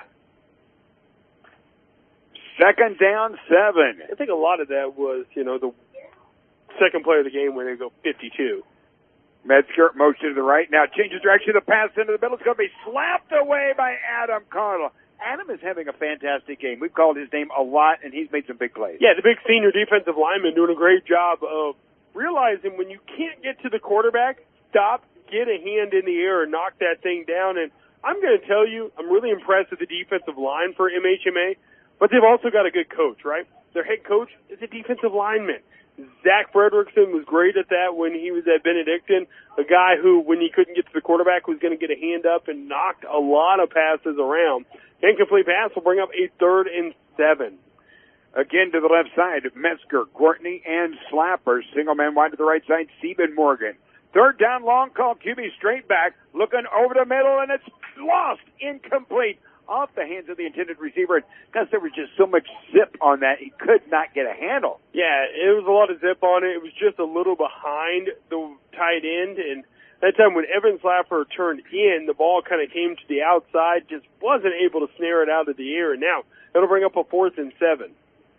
Second down, seven. I think a lot of that was, you know, the second play of the game where they go fifty-two. Metzger motion to the right. Now changes direction. The pass into the middle. It's going to be slapped away by Adam Connell. Adam is having a fantastic game. We've called his name a lot, and he's made some big plays. Yeah, the big senior defensive lineman doing a great job of realizing when you can't get to the quarterback, stop, get a hand in the air, and knock that thing down. And I'm going to tell you, I'm really impressed with the defensive line for M H M A. But they've also got a good coach, right? Their head coach is a defensive lineman. Zach Fredrickson was great at that when he was at Benedictine, a guy who, when he couldn't get to the quarterback, was going to get a hand up and knocked a lot of passes around. Incomplete pass will bring up a third and seven. Again to the left side, Metzger, Courtney, and Slapper. Single man wide to the right side, Stephen Morgan. Third down, long call, Q B straight back, looking over the middle, and it's lost, incomplete. Off the hands of the intended receiver. Because there was just so much zip on that, he could not get a handle. Yeah, it was a lot of zip on it. It was just a little behind the tight end. And that time when Evan Slapper turned in, the ball kind of came to the outside, just wasn't able to snare it out of the air. And now it'll bring up a fourth and seven.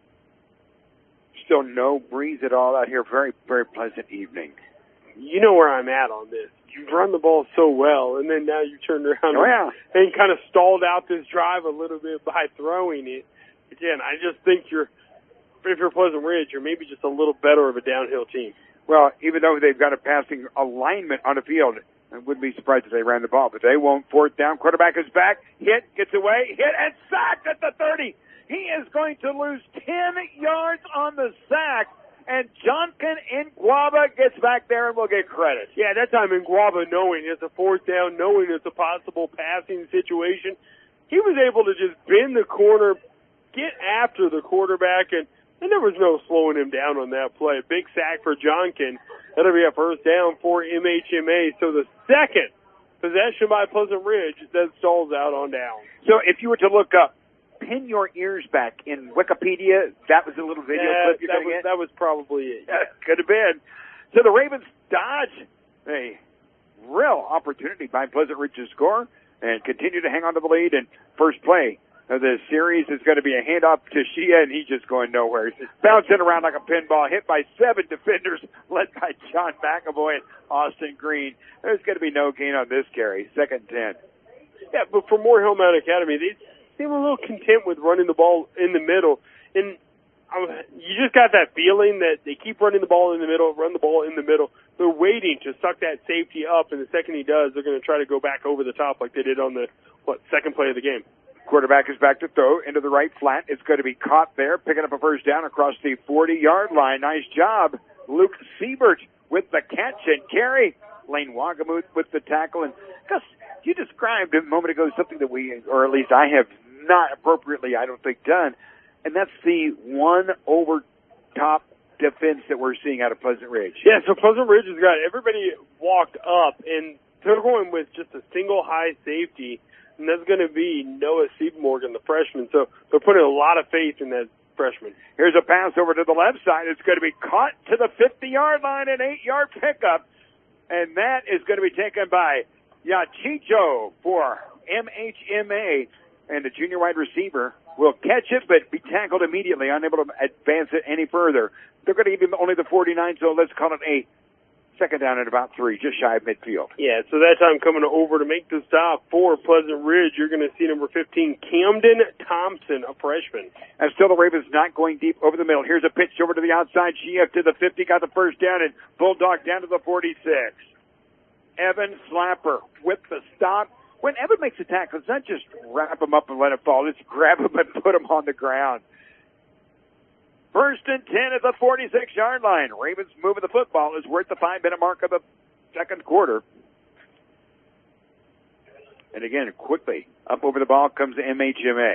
Still no breeze at all out here. Very, very pleasant evening. You know where I'm at on this. You've run the ball so well, and then now you turned around oh, yeah. and, and kind of stalled out this drive a little bit by throwing it. Again, I just think you're, if you're Pleasant Ridge, you're maybe just a little better of a downhill team. Well, even though they've got a passing alignment on the field, I wouldn't be surprised if they ran the ball, but they won't. Fourth down, quarterback is back, hit, gets away, hit, and sacked at the thirty. He is going to lose ten yards on the sack. And Jonkin Ngwaba gets back there and will get credit. Yeah, that time Ngwaba, knowing it's a fourth down, knowing it's a possible passing situation, he was able to just bend the corner, get after the quarterback, and, and there was no slowing him down on that play. Big sack for Jonkin. That'll be a first down for M H M A. So the second possession by Pleasant Ridge that stalls out on down. So if you were to look up, pin your ears back in Wikipedia, that was a little video yeah, clip you're that going to was, get? That was probably it. Yeah, could have been. So the Ravens dodge a real opportunity by Pleasant Ridge to score and continue to hang on to the lead. And first play of this series is going to be a handoff to Shia, and he's just going nowhere. He's bouncing around like a pinball, hit by seven defenders, led by John McAvoy and Austin Green. There's going to be no gain on this carry. Second ten. Yeah, but for Moore Hill Mountain Academy, they seem a little content with running the ball in the middle. And I was, you just got that feeling that they keep running the ball in the middle, run the ball in the middle. They're waiting to suck that safety up, and the second he does, they're going to try to go back over the top like they did on the, what, second play of the game. Quarterback is back to throw into the right flat. It's going to be caught there, picking up a first down across the forty-yard line. Nice job, Luke Siebert with the catch and carry. Lane Wagamuth with the tackle. And Gus, you described a moment ago something that we, or at least I have not appropriately, I don't think, done, and that's the one over top defense that we're seeing out of Pleasant Ridge. Yeah, so Pleasant Ridge has got everybody walked up, and they're going with just a single high safety, and that's going to be Noah Siebenmorgan, the freshman. So they're putting a lot of faith in that freshman. Here's a pass over to the left side. It's going to be caught to the fifty-yard line, an eight-yard pickup, and that is going to be taken by Yachicho for M H M A, and the junior wide receiver will catch it but be tackled immediately, unable to advance it any further. They're going to give him only the forty-nine, so let's call it a second down at about three, just shy of midfield. Yeah, so that time coming over to make the stop for Pleasant Ridge, you're going to see number fifteen, Camden Thompson, a freshman. And still the Ravens not going deep over the middle. Here's a pitch over to the outside. G F to the fifty, got the first down, and Bulldog down to the forty-six. Evan Slapper with the stop. When Evan makes a tackle, it's not just wrap him up and let it fall. It's grab him and put him on the ground. First and ten at the forty-six-yard line. Ravens moving the football is worth the five-minute mark of the second quarter. And again, quickly, up over the ball comes the M H M A.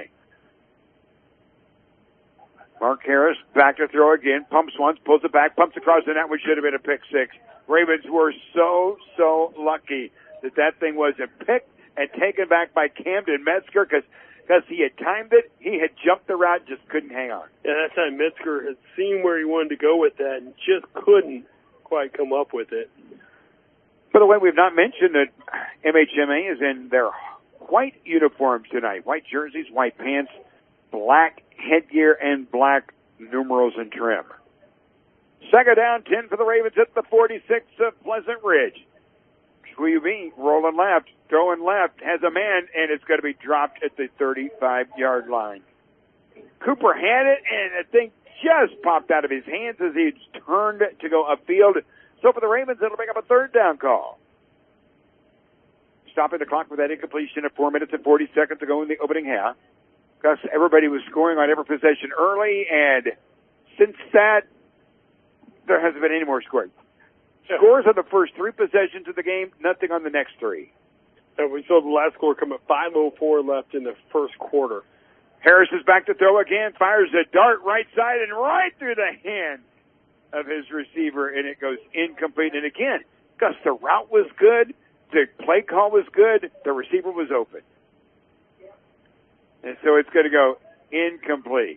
Mark Harris back to throw again. Pumps once, pulls it back, pumps across the net, which should have been a pick six. Ravens were so, so lucky that that thing wasn't picked and taken back by Camden Metzger because because he had timed it, he had jumped the route, just couldn't hang on. Yeah, that time Metzger had seen where he wanted to go with that and just couldn't quite come up with it. By the way, we've not mentioned that M H M A is in their white uniforms tonight. White jerseys, white pants, black headgear, and black numerals and trim. Second down, ten for the Ravens at the forty-six of Pleasant Ridge. Squeeby rolling left, throwing left, has a man, and it's going to be dropped at the thirty-five-yard line. Cooper had it, and the thing just popped out of his hands as he turned to go upfield. So for the Ravens, it'll make up a third down call. Stopping the clock with that incompletion at four minutes and forty seconds to go in the opening half. Because everybody was scoring on every possession early, and since that, there hasn't been any more scoring. Scores on the first three possessions of the game, nothing on the next three. And we saw the last score come at five oh four left in the first quarter. Harris is back to throw again, fires a dart right side and right through the hand of his receiver, and it goes incomplete. And again, Gus, the route was good, the play call was good, the receiver was open. And so it's going to go incomplete.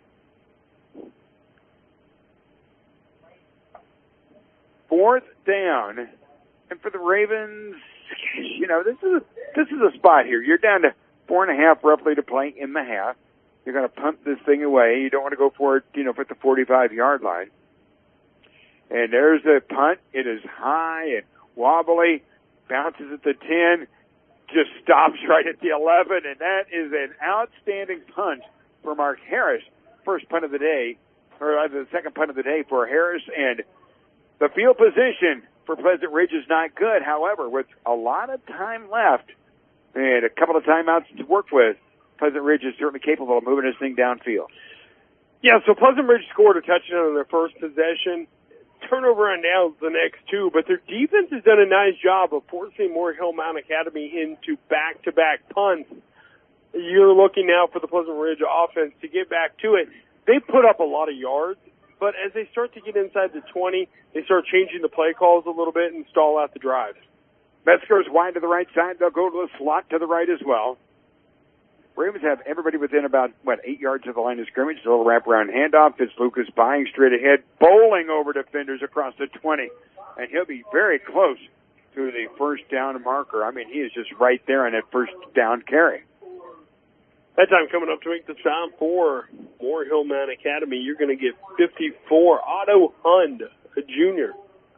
Fourth down, and for the Ravens, you know, this is a, this is a spot here. You're down to four and a half roughly to play in the half. You're going to punt this thing away. You don't want to go for it, you know, at the forty-five-yard line. And there's a punt. It is high and wobbly, bounces at the ten, just stops right at the eleven, and that is an outstanding punt for Mark Harris. First punt of the day, or either the second punt of the day for Harris, and the field position for Pleasant Ridge is not good. However, with a lot of time left and a couple of timeouts to work with, Pleasant Ridge is certainly capable of moving this thing downfield. Yeah, so Pleasant Ridge scored a touchdown on their first possession. Turnover on downs the next two, but their defense has done a nice job of forcing Moore Hill Mountain Academy into back-to-back punts. You're looking now for the Pleasant Ridge offense to get back to it. They put up a lot of yards, but as they start to get inside the twenty, they start changing the play calls a little bit and stall out the drive. Metzger's wide to the right side. They'll go to the slot to the right as well. Ravens have everybody within about, what, eight yards of the line of scrimmage. A little wraparound handoff. It's Lucas buying straight ahead, bowling over defenders across the twenty. And he'll be very close to the first down marker. I mean, he is just right there on that first down carry. That time coming up to make the time for Moore Hillman Academy, you're going to get fifty-four, Otto Hund, a junior.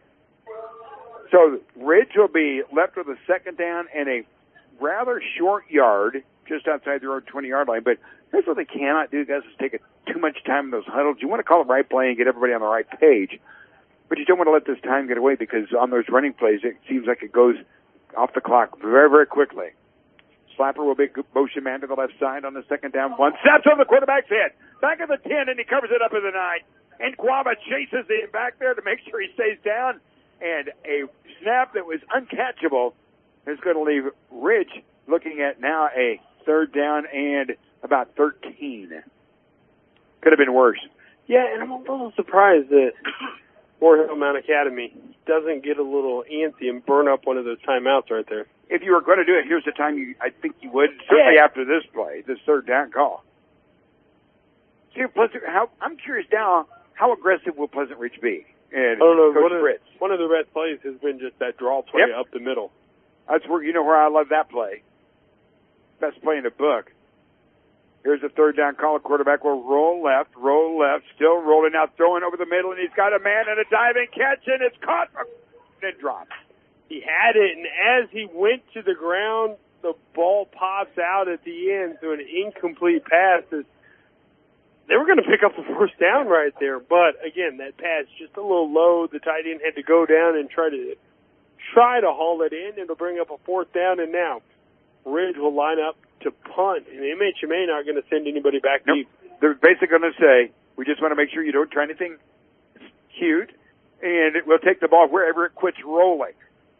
So Ridge will be left with a second down and a rather short yard just outside their own twenty-yard line. But here's what they cannot do, guys, is take a, too much time in those huddles. You want to call the right play and get everybody on the right page, but you don't want to let this time get away because on those running plays, it seems like it goes off the clock very, very quickly. Slapper will be motion man to the left side on the second down. One snaps on the quarterback's head. Back at the ten, and he covers it up in the nine. And Quava chases him back there to make sure he stays down. And a snap that was uncatchable is going to leave Ridge looking at now a third down and about thirteen. Could have been worse. Yeah, and I'm a little surprised that Moore Hillman Academy doesn't get a little antsy and burn up one of those timeouts right there. If you were going to do it, here's the time you, I think you would, certainly yeah. after this play, this third down call. See, Pleasant, how, I'm curious now, how aggressive will Pleasant Ridge be? And I don't know. Coach One of, Fritz. one of the best plays has been just that draw play Yep. up the middle. That's where, you know where I love that play. Best play in the book. Here's a third down call. A quarterback will roll left, roll left, still rolling out, throwing over the middle, and he's got a man and a diving catch, and it's caught and it drops. He had it, and as he went to the ground, the ball pops out at the end, so an incomplete pass. Is, they were going to pick up the first down right there, but again, that pass just a little low. The tight end had to go down and try to try to haul it in. It'll bring up a fourth down, and now Ridge will line up to punt, and M H M A not going to send anybody back nope. deep. They're basically going to say, we just want to make sure you don't try anything cute, and we'll take the ball wherever it quits rolling.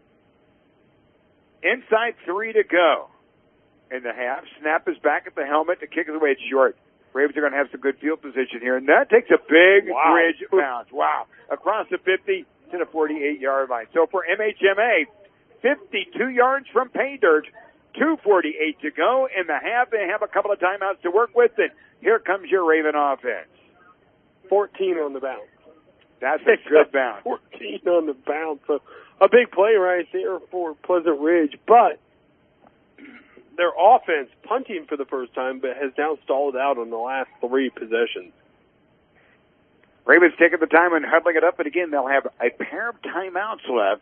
Inside three to go in the half. Snap is back at the helmet. The kick is away. It's short. Ravens are going to have some good field position here, and that takes a big wow. Ridge bounce. Wow. Across the fifty to the forty-eight-yard line. So for M H M A, fifty-two yards from pay dirt, two forty-eight to go in the half. They have a couple of timeouts to work with, and here comes your Raven offense. fourteen on the bounce. That's a good bounce. fourteen on the bounce. So a big play right there for Pleasant Ridge, but their offense punting for the first time, but has now stalled out on the last three possessions. Ravens taking the time and huddling it up, and again, they'll have a pair of timeouts left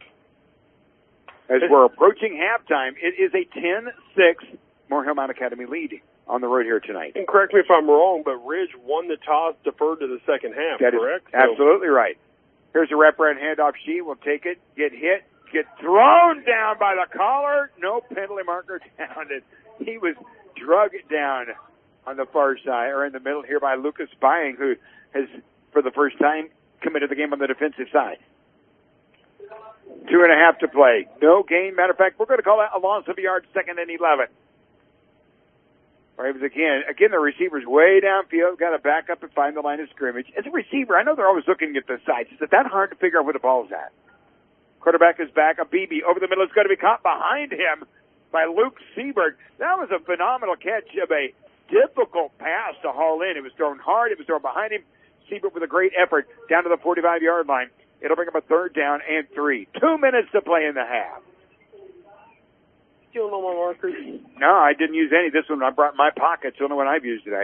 as we're approaching halftime. It is a ten six Moore Hillman Academy lead on the road here tonight. And correct me if I'm wrong, but Ridge won the toss, deferred to the second half, that correct? Is absolutely so. Right. Here's a wraparound handoff. She will take it, get hit, get thrown down by the collar. No penalty marker down. He was drug down on the far side, or in the middle here by Lucas Bying, who has, for the first time, committed the game on the defensive side. Two and a half to play. No gain. Matter of fact, we're going to call that a loss of a yard, second and eleven. Ravens again. Again, the receiver's way downfield. Got to back up and find the line of scrimmage. As a receiver, I know they're always looking at the sides. Is it that hard to figure out where the ball's at? Quarterback is back. A B B over the middle. It's going to be caught behind him by Luke Siebert. That was a phenomenal catch of a difficult pass to haul in. It was thrown hard. It was thrown behind him. Siebert with a great effort down to the forty-five-yard line. It'll bring up a third down and three. Two minutes to play in the half. Still no more markers? No, I didn't use any. This one I brought in my pocket. It's the only one I've used today.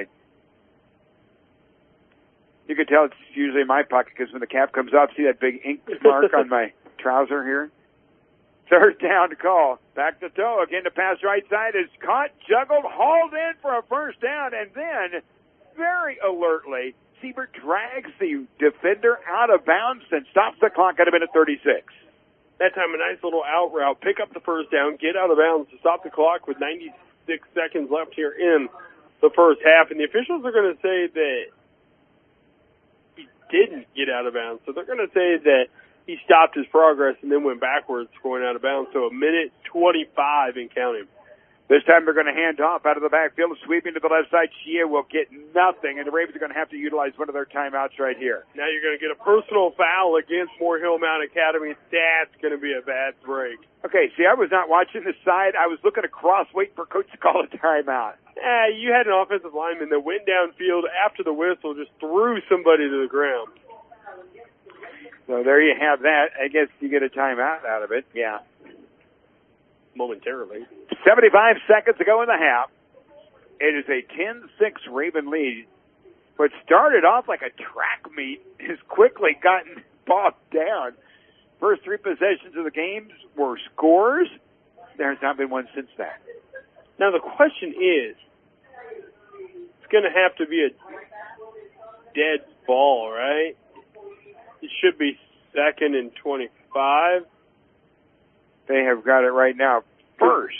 You can tell it's usually in my pocket because when the cap comes off, see that big ink mark on my trouser here? Third down to call. Back to toe. Again, the pass right side is caught, juggled, hauled in for a first down, and then very alertly, Siebert drags the defender out of bounds and stops the clock at a minute thirty-six. That time, a nice little out route, pick up the first down, get out of bounds to stop the clock with ninety-six seconds left here in the first half. And the officials are going to say that he didn't get out of bounds. So they're going to say that he stopped his progress and then went backwards going out of bounds. So a minute twenty-five and counting. This time they're going to hand off out of the backfield, sweeping to the left side. Shia will get nothing, and the Ravens are going to have to utilize one of their timeouts right here. Now you're going to get a personal foul against Moore Hillman Academy. That's going to be a bad break. Okay, see, I was not watching the side. I was looking across, waiting for Coach to call a timeout. Eh, you had an offensive lineman that went downfield after the whistle, just threw somebody to the ground. So there you have that. I guess you get a timeout out of it. Yeah. Momentarily. seventy-five seconds to go in the half. It is a ten six Raven lead. What started off like a track meet has quickly gotten bogged down. First three possessions of the games were scores. There has not been one since that. Now the question is, it's going to have to be a dead ball, right? It should be second and twenty-five. They have got it right now. First.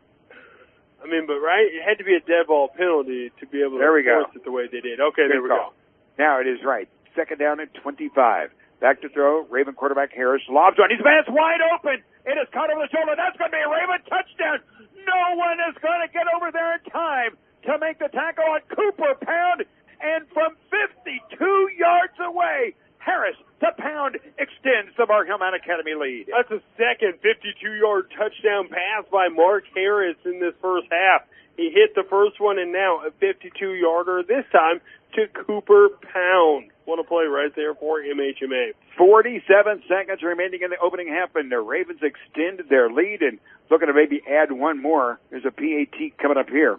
I mean, but right, it had to be a dead ball penalty to be able to enforce it the way they did. Okay, there we go. Now it is right. Second down and twenty-five. Back to throw. Raven quarterback Harris lobs one. He's man, it's wide open. It is caught over the shoulder. That's going to be a Raven touchdown. No one is going to get over there in time to make the tackle on Cooper Pound. And from fifty-two yards away, Harris to Pound extends the Markham Mount Academy lead. That's a second fifty-two-yard touchdown pass by Mark Harris in this first half. He hit the first one, and now a fifty-two-yarder, this time to Cooper Pound. What a play right there for M H M A. forty-seven seconds remaining in the opening half, and the Ravens extended their lead and looking to maybe add one more. There's a P A T coming up here.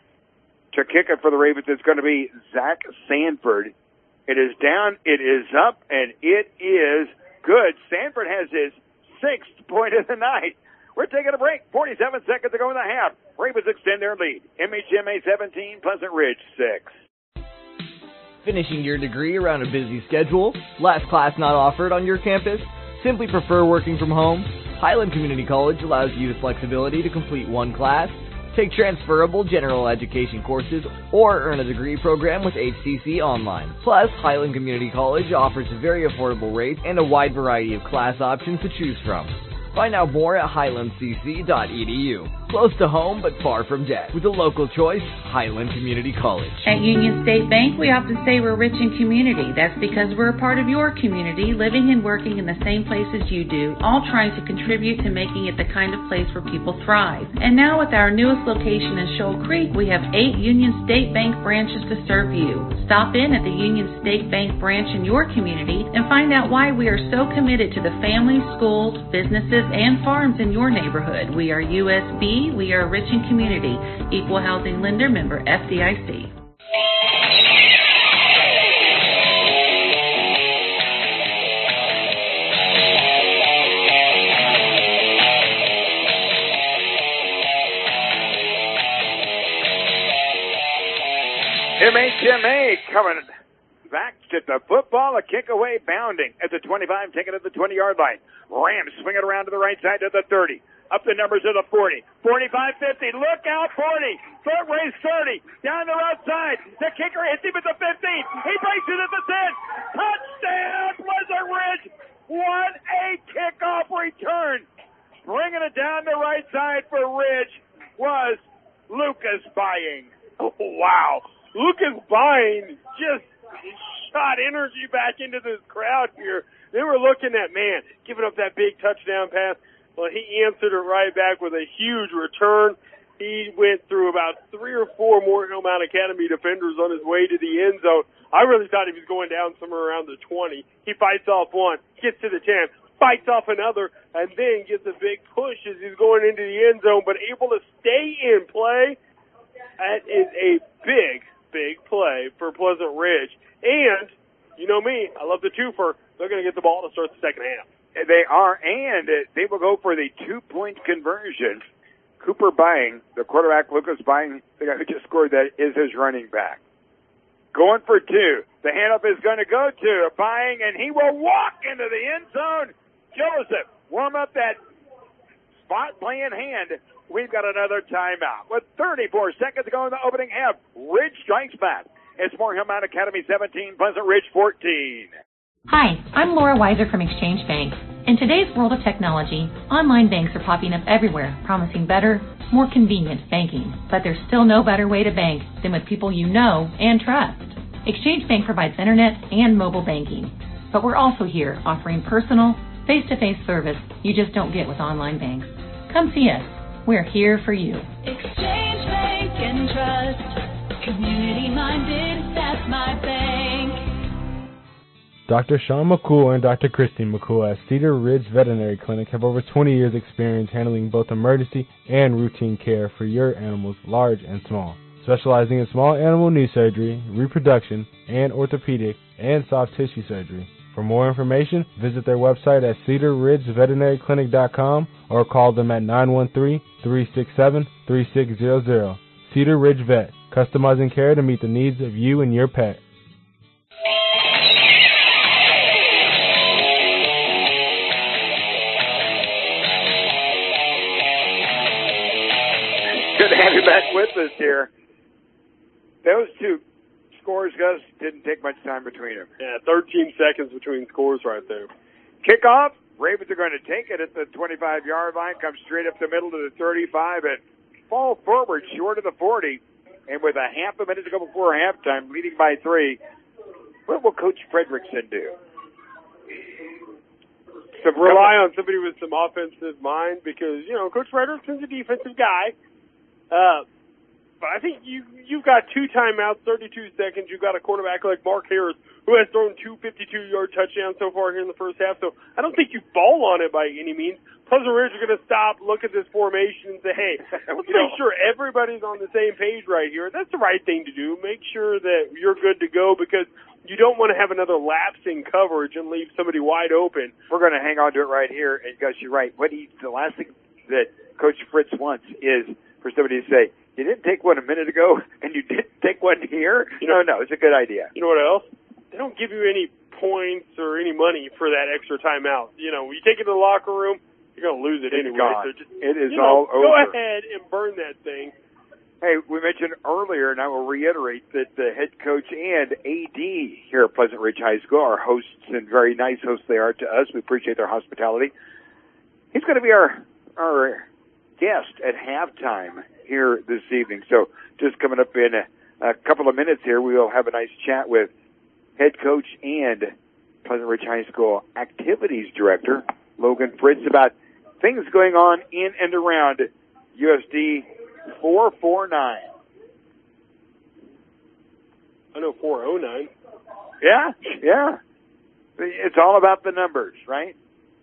To kick it for the Ravens, it's going to be Zach Sanford. It is down, it is up, and it is good. Sanford has his sixth point of the night. We're taking a break. forty-seven seconds to go in the half. Ravens extend their lead. M H M A seventeen, Pleasant Ridge six. Finishing your degree around a busy schedule? Last class not offered on your campus? Simply prefer working from home? Highland Community College allows you the flexibility to complete one class, take transferable general education courses, or earn a degree program with H C C Online. Plus, Highland Community College offers very affordable rates and a wide variety of class options to choose from. Find out more at highland c c dot e d u. Close to home but far from debt. With a local choice, Highland Community College. At Union State Bank, we often say we're rich in community. That's because we're a part of your community, living and working in the same place as you do, all trying to contribute to making it the kind of place where people thrive. And now with our newest location in Shoal Creek, we have eight Union State Bank branches to serve you. Stop in at the Union State Bank branch in your community and find out why we are so committed to the families, schools, businesses, and farms in your neighborhood. We are U S B. We are rich in community. Equal Housing Lender, member F D I C. M H M A coming back to the football, a kick away, bounding at the twenty-five, taking it to the twenty-yard line. Rams swing it around to the right side to the thirty. Up the numbers to the forty. forty-five fifty. Look out, forty. Front race thirty. Down the outside. The kicker hits him at the fifteen. He breaks it at the ten. Touchdown, Pleasant Ridge. What a kickoff return. Bringing it down the right side for Ridge was Lucas Buying. Oh, wow. Lucas Buying just shot energy back into this crowd here. They were looking at, man, giving up that big touchdown pass. Well, he answered it right back with a huge return. He went through about three or four Moorhill Mount Academy defenders on his way to the end zone. I really thought he was going down somewhere around the twenty. He fights off one, gets to the ten, fights off another, and then gets a big push as he's going into the end zone, but able to stay in play. That is a big, big play for Pleasant Ridge. And, you know me, I love the twofer. They're going to get the ball to start the second half. They are, and they will go for the two-point conversion. Cooper Buying, the quarterback, Lucas Buying, the guy who just scored that, is his running back. Going for two. The handoff is going to go to Buying, and he will walk into the end zone. Joseph, warm up that spot play in hand. We've got another timeout. With thirty-four seconds to go in the opening half, Ridge strikes back. It's Moorhill Mount Academy seventeen, Pleasant Ridge fourteen. Hi, I'm Laura Weiser from Exchange Bank. In today's world of technology, online banks are popping up everywhere, promising better, more convenient banking. But there's still no better way to bank than with people you know and trust. Exchange Bank provides internet and mobile banking. But we're also here offering personal, face-to-face service you just don't get with online banks. Come see us. We're here for you. Exchange Bank and Trust. Community-minded, that's my bank. Doctor Sean McCool and Doctor Christine McCool at Cedar Ridge Veterinary Clinic have over twenty years experience handling both emergency and routine care for your animals, large and small. specializing in small animal knee surgery, reproduction, and orthopedic and soft tissue surgery. For more information, visit their website at cedar ridge veterinary clinic dot com or call them at nine one three, three six seven, three six zero zero. Cedar Ridge Vet, customizing care to meet the needs of you and your pet. Good to have you back with us here. Those two scores, Gus, didn't take much time between them. Yeah, thirteen seconds between scores right there. Kickoff, Ravens are going to take it at the twenty-five-yard line, come straight up the middle to the thirty-five, and fall forward short of the forty. And with a half a minute to go before halftime, leading by three, what will Coach Fredrickson do? So rely on somebody with some offensive mind because, you know, Coach Fredrickson's a defensive guy. Uh, but I think you, you've got two timeouts, thirty-two seconds. You've got a quarterback like Mark Harris who has thrown two fifty-two-yard touchdowns so far here in the first half. So I don't think you fall on it by any means. Pleasant Ridge are going to stop, look at this formation, and say, hey, let's make sure everybody's on the same page right here. That's the right thing to do. Make sure that you're good to go because you don't want to have another lapse in coverage and leave somebody wide open. We're going to hang on to it right here. And, Gus, you're right. What he, the last thing that Coach Fritz wants is for somebody to say, you didn't take one a minute ago, and you didn't take one here? You know, no, it's a good idea. You know what else? They don't give you any points or any money for that extra timeout. You know, when you take it to the locker room, you're going to lose it it's anyway. Gone. So just, it is you know, all over. Go ahead and burn that thing. Hey, we mentioned earlier, and I will reiterate, that the head coach and A D here at Pleasant Ridge High School are hosts, and very nice hosts they are to us. We appreciate their hospitality. He's going to be our our guest at halftime here this evening. So just coming up in a, a couple of minutes here, we will have a nice chat with head coach and Pleasant Ridge High School activities director, Logan Fritz, about things going on in and around U S D four forty-nine. I know four oh nine. Yeah, yeah. It's all about the numbers, right?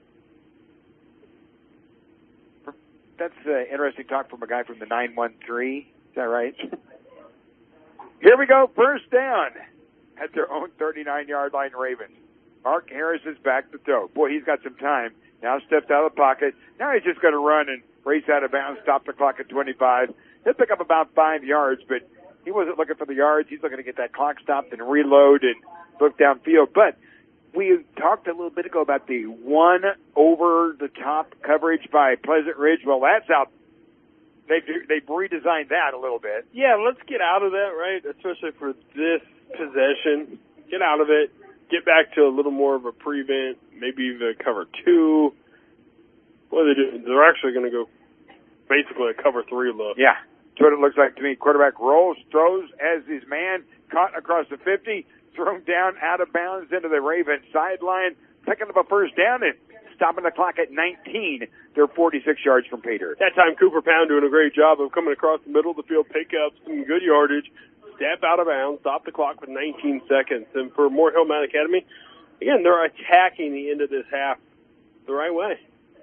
That's uh, interesting talk from a guy from the nine one three. Is that right? Here we go. First down at their own thirty-nine-yard line, Ravens. Mark Harris is back to throw. Boy, he's got some time. Now steps out of the pocket. Now he's just going to run and race out of bounds, stop the clock at twenty-five. He'll pick up about five yards, but he wasn't looking for the yards. He's looking to get that clock stopped and reload and look downfield. But we talked a little bit ago about the one over-the-top coverage by Pleasant Ridge. Well, that's out. They've, they've redesigned that a little bit. Yeah, let's get out of that, right, especially for this possession. Get out of it. Get back to a little more of a prevent, maybe even cover two. What are they doing? They're actually going to go basically a cover three look. Yeah, that's what it looks like to me. Quarterback rolls, throws as his man, caught across the fifty, thrown down out of bounds into the Raven sideline, picking up a first down and stopping the clock at nineteen. They're forty-six yards from Peter. That time Cooper Pound doing a great job of coming across the middle of the field, pick up some good yardage, step out of bounds, stop the clock with nineteen seconds. And for Moore Hill Mount Academy, again, they're attacking the end of this half the right way.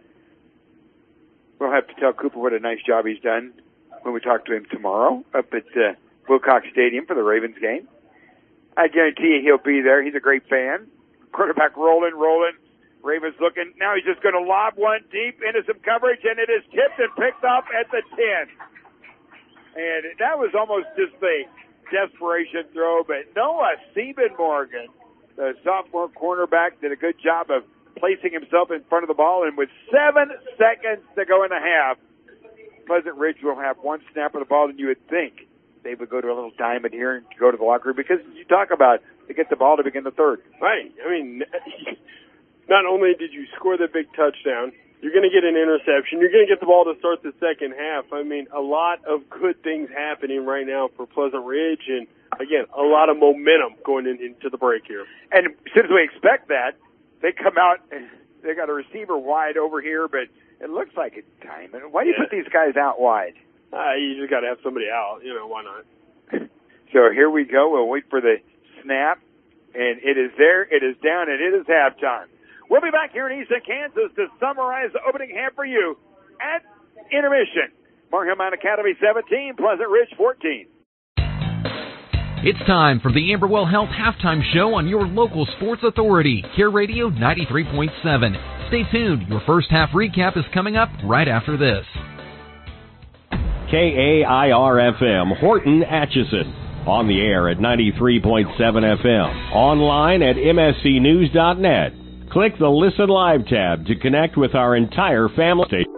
We'll have to tell Cooper what a nice job he's done when we talk to him tomorrow up at uh, Wilcox Stadium for the Ravens game. I guarantee you he'll be there. He's a great fan. Quarterback rolling, rolling. Ravens looking. Now he's just going to lob one deep into some coverage, and it is tipped and picked up at the ten. And that was almost just a desperation throw, but Noah Siebenmorgan, the sophomore cornerback, did a good job of placing himself in front of the ball, and with seven seconds to go in the half, Pleasant Ridge will have one snap of the ball, and you would think they would go to a little diamond here and go to the locker room, because you talk about to get the ball to begin the third. Right. I mean, not only did you score the big touchdown, you're going to get an interception. You're going to get the ball to start the second half. I mean, a lot of good things happening right now for Pleasant Ridge, and, again, a lot of momentum going in, into the break here. And since we expect that, they come out and they got a receiver wide over here, but it looks like it's time. Why do you yeah. put these guys out wide? Uh, you just got to have somebody out. You know, why not? So here we go. We'll wait for the snap, and it is there, it is down, and it is halftime. We'll be back here in Easton, Kansas to summarize the opening half for you at intermission. Moore Hill Mount Academy seventeen, Pleasant Ridge fourteen. It's time for the Amberwell Health Halftime Show on your local sports authority, Care Radio ninety-three point seven. Stay tuned. Your first half recap is coming up right after this. K A I R F M, Horton, Atchison. On the air at ninety-three point seven F M. Online at M S C news dot net. Click the Listen Live tab to connect with our entire family station.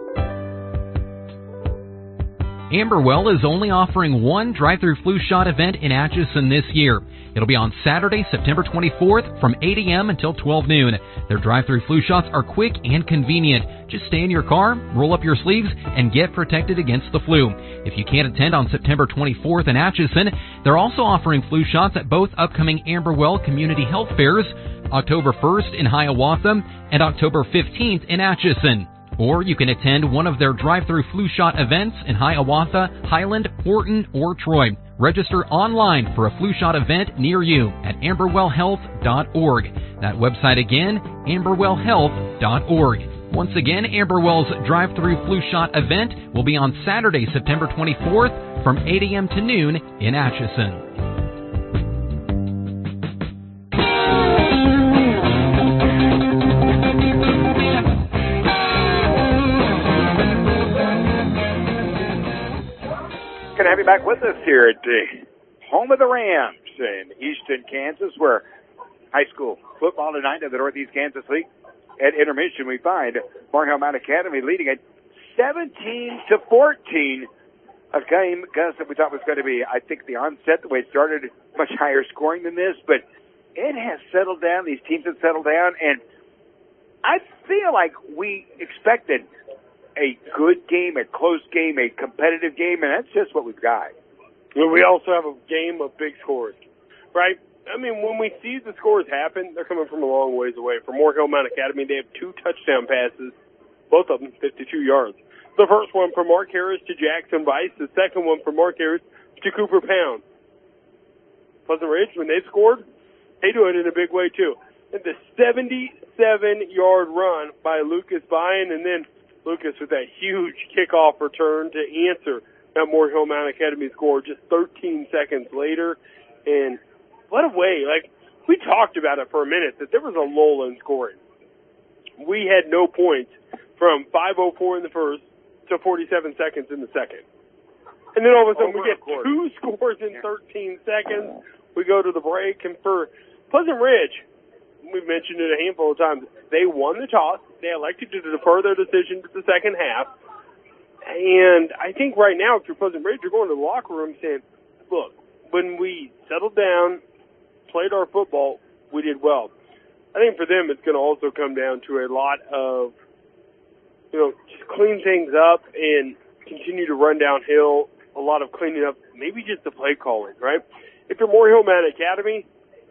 Amberwell is only offering one drive-through flu shot event in Atchison this year. It'll be on Saturday, September twenty-fourth from eight a.m. until twelve noon. Their drive-through flu shots are quick and convenient. Just stay in your car, roll up your sleeves, and get protected against the flu. If you can't attend on September twenty-fourth in Atchison, they're also offering flu shots at both upcoming Amberwell Community Health Fairs, October first in Hiawatha and October fifteenth in Atchison. Or you can attend one of their drive-through flu shot events in Hiawatha, Highland, Horton, or Troy. Register online for a flu shot event near you at amberwell health dot org. That website again, amberwell health dot org. Once again, Amberwell's drive-through flu shot event will be on Saturday, September twenty-fourth from eight a.m. to noon in Atchison. Good to have you back with us here at the home of the Rams in Easton, Kansas, where high school football tonight of the Northeast Kansas League. At intermission, we find Moore Hill Mount Academy leading at seventeen to fourteen. A game, Gus, that we thought was going to be, I think, the onset, the way it started, much higher scoring than this, but it has settled down. These teams have settled down, and I feel like we expected a good game, a close game, a competitive game, and that's just what we've got. Well, we also have a game of big scores, right? I mean, when we see the scores happen, they're coming from a long ways away. For Moore Hill Mount Academy, they have two touchdown passes, both of them fifty-two yards. The first one from Mark Harris to Jackson Vice, the second one from Mark Harris to Cooper Pound. Pleasant Ridge, when they scored, they do it in a big way too. And the seventy-seven yard run by Lucas Byen, and then Lucas with that huge kickoff return to answer that Moore Hill Mount Academy score just thirteen seconds later. And what a way. Like, we talked about it for a minute, that there was a lull in scoring. We had no points from five oh four in the first to forty-seven seconds in the second. And then all of a sudden we get two scores in thirteen seconds. We go to the break, and for Pleasant Ridge, we've mentioned it a handful of times, they won the toss. They elected to defer their decision to the second half. And I think right now, if you're Pleasant Ridge, you're going to the locker room saying, look, when we settled down, played our football, we did well. I think for them, it's going to also come down to a lot of, you know, just clean things up and continue to run downhill, a lot of cleaning up, maybe just the play calling, right? If you're Moore Hill Mount Academy,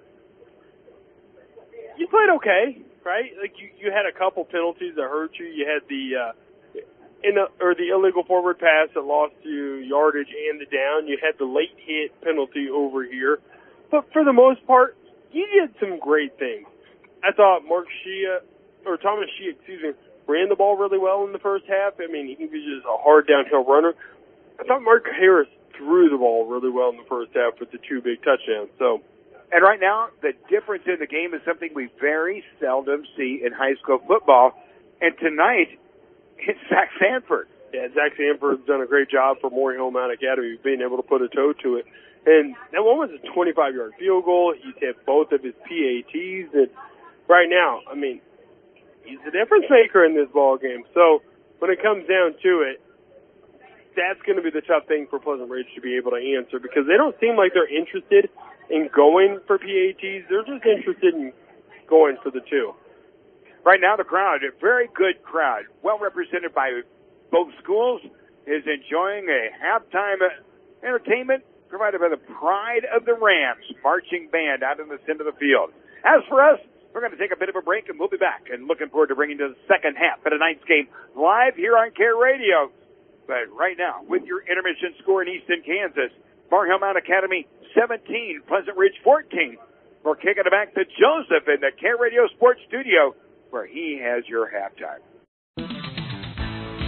you played okay, right? Like you, you had a couple penalties that hurt you. You had the uh, in a, or the illegal forward pass that lost you yardage and the down. You had the late hit penalty over here, but for the most part, you did some great things. I thought Mark Shea or Thomas Shea, excuse me, ran the ball really well in the first half. I mean, he was just a hard downhill runner. I thought Mark Harris threw the ball really well in the first half with the two big touchdowns. So. And right now, the difference in the game is something we very seldom see in high school football. And tonight, it's Zach Sanford. Yeah, Zach Sanford's done a great job for Moore Hill Mount Academy, being able to put a toe to it. And that one was a twenty-five yard field goal. He's hit both of his P A Ts. And right now, I mean, he's the difference maker in this ball game. So when it comes down to it, that's going to be the tough thing for Pleasant Ridge to be able to answer, because they don't seem like they're interested in going for P A Ts. They're just interested in going for the two. Right now, the crowd, a very good crowd, well represented by both schools, is enjoying a halftime entertainment provided by the Pride of the Rams marching band out in the center of the field. As for us, we're going to take a bit of a break, and we'll be back, and looking forward to bringing you the second half of tonight's game live here on Care Radio. But right now, with your intermission score in Easton, Kansas, Moore Hill Mount Academy seventeen, Pleasant Ridge fourteen. We're kicking it back to Joseph in the Care Radio Sports Studio, where he has your halftime.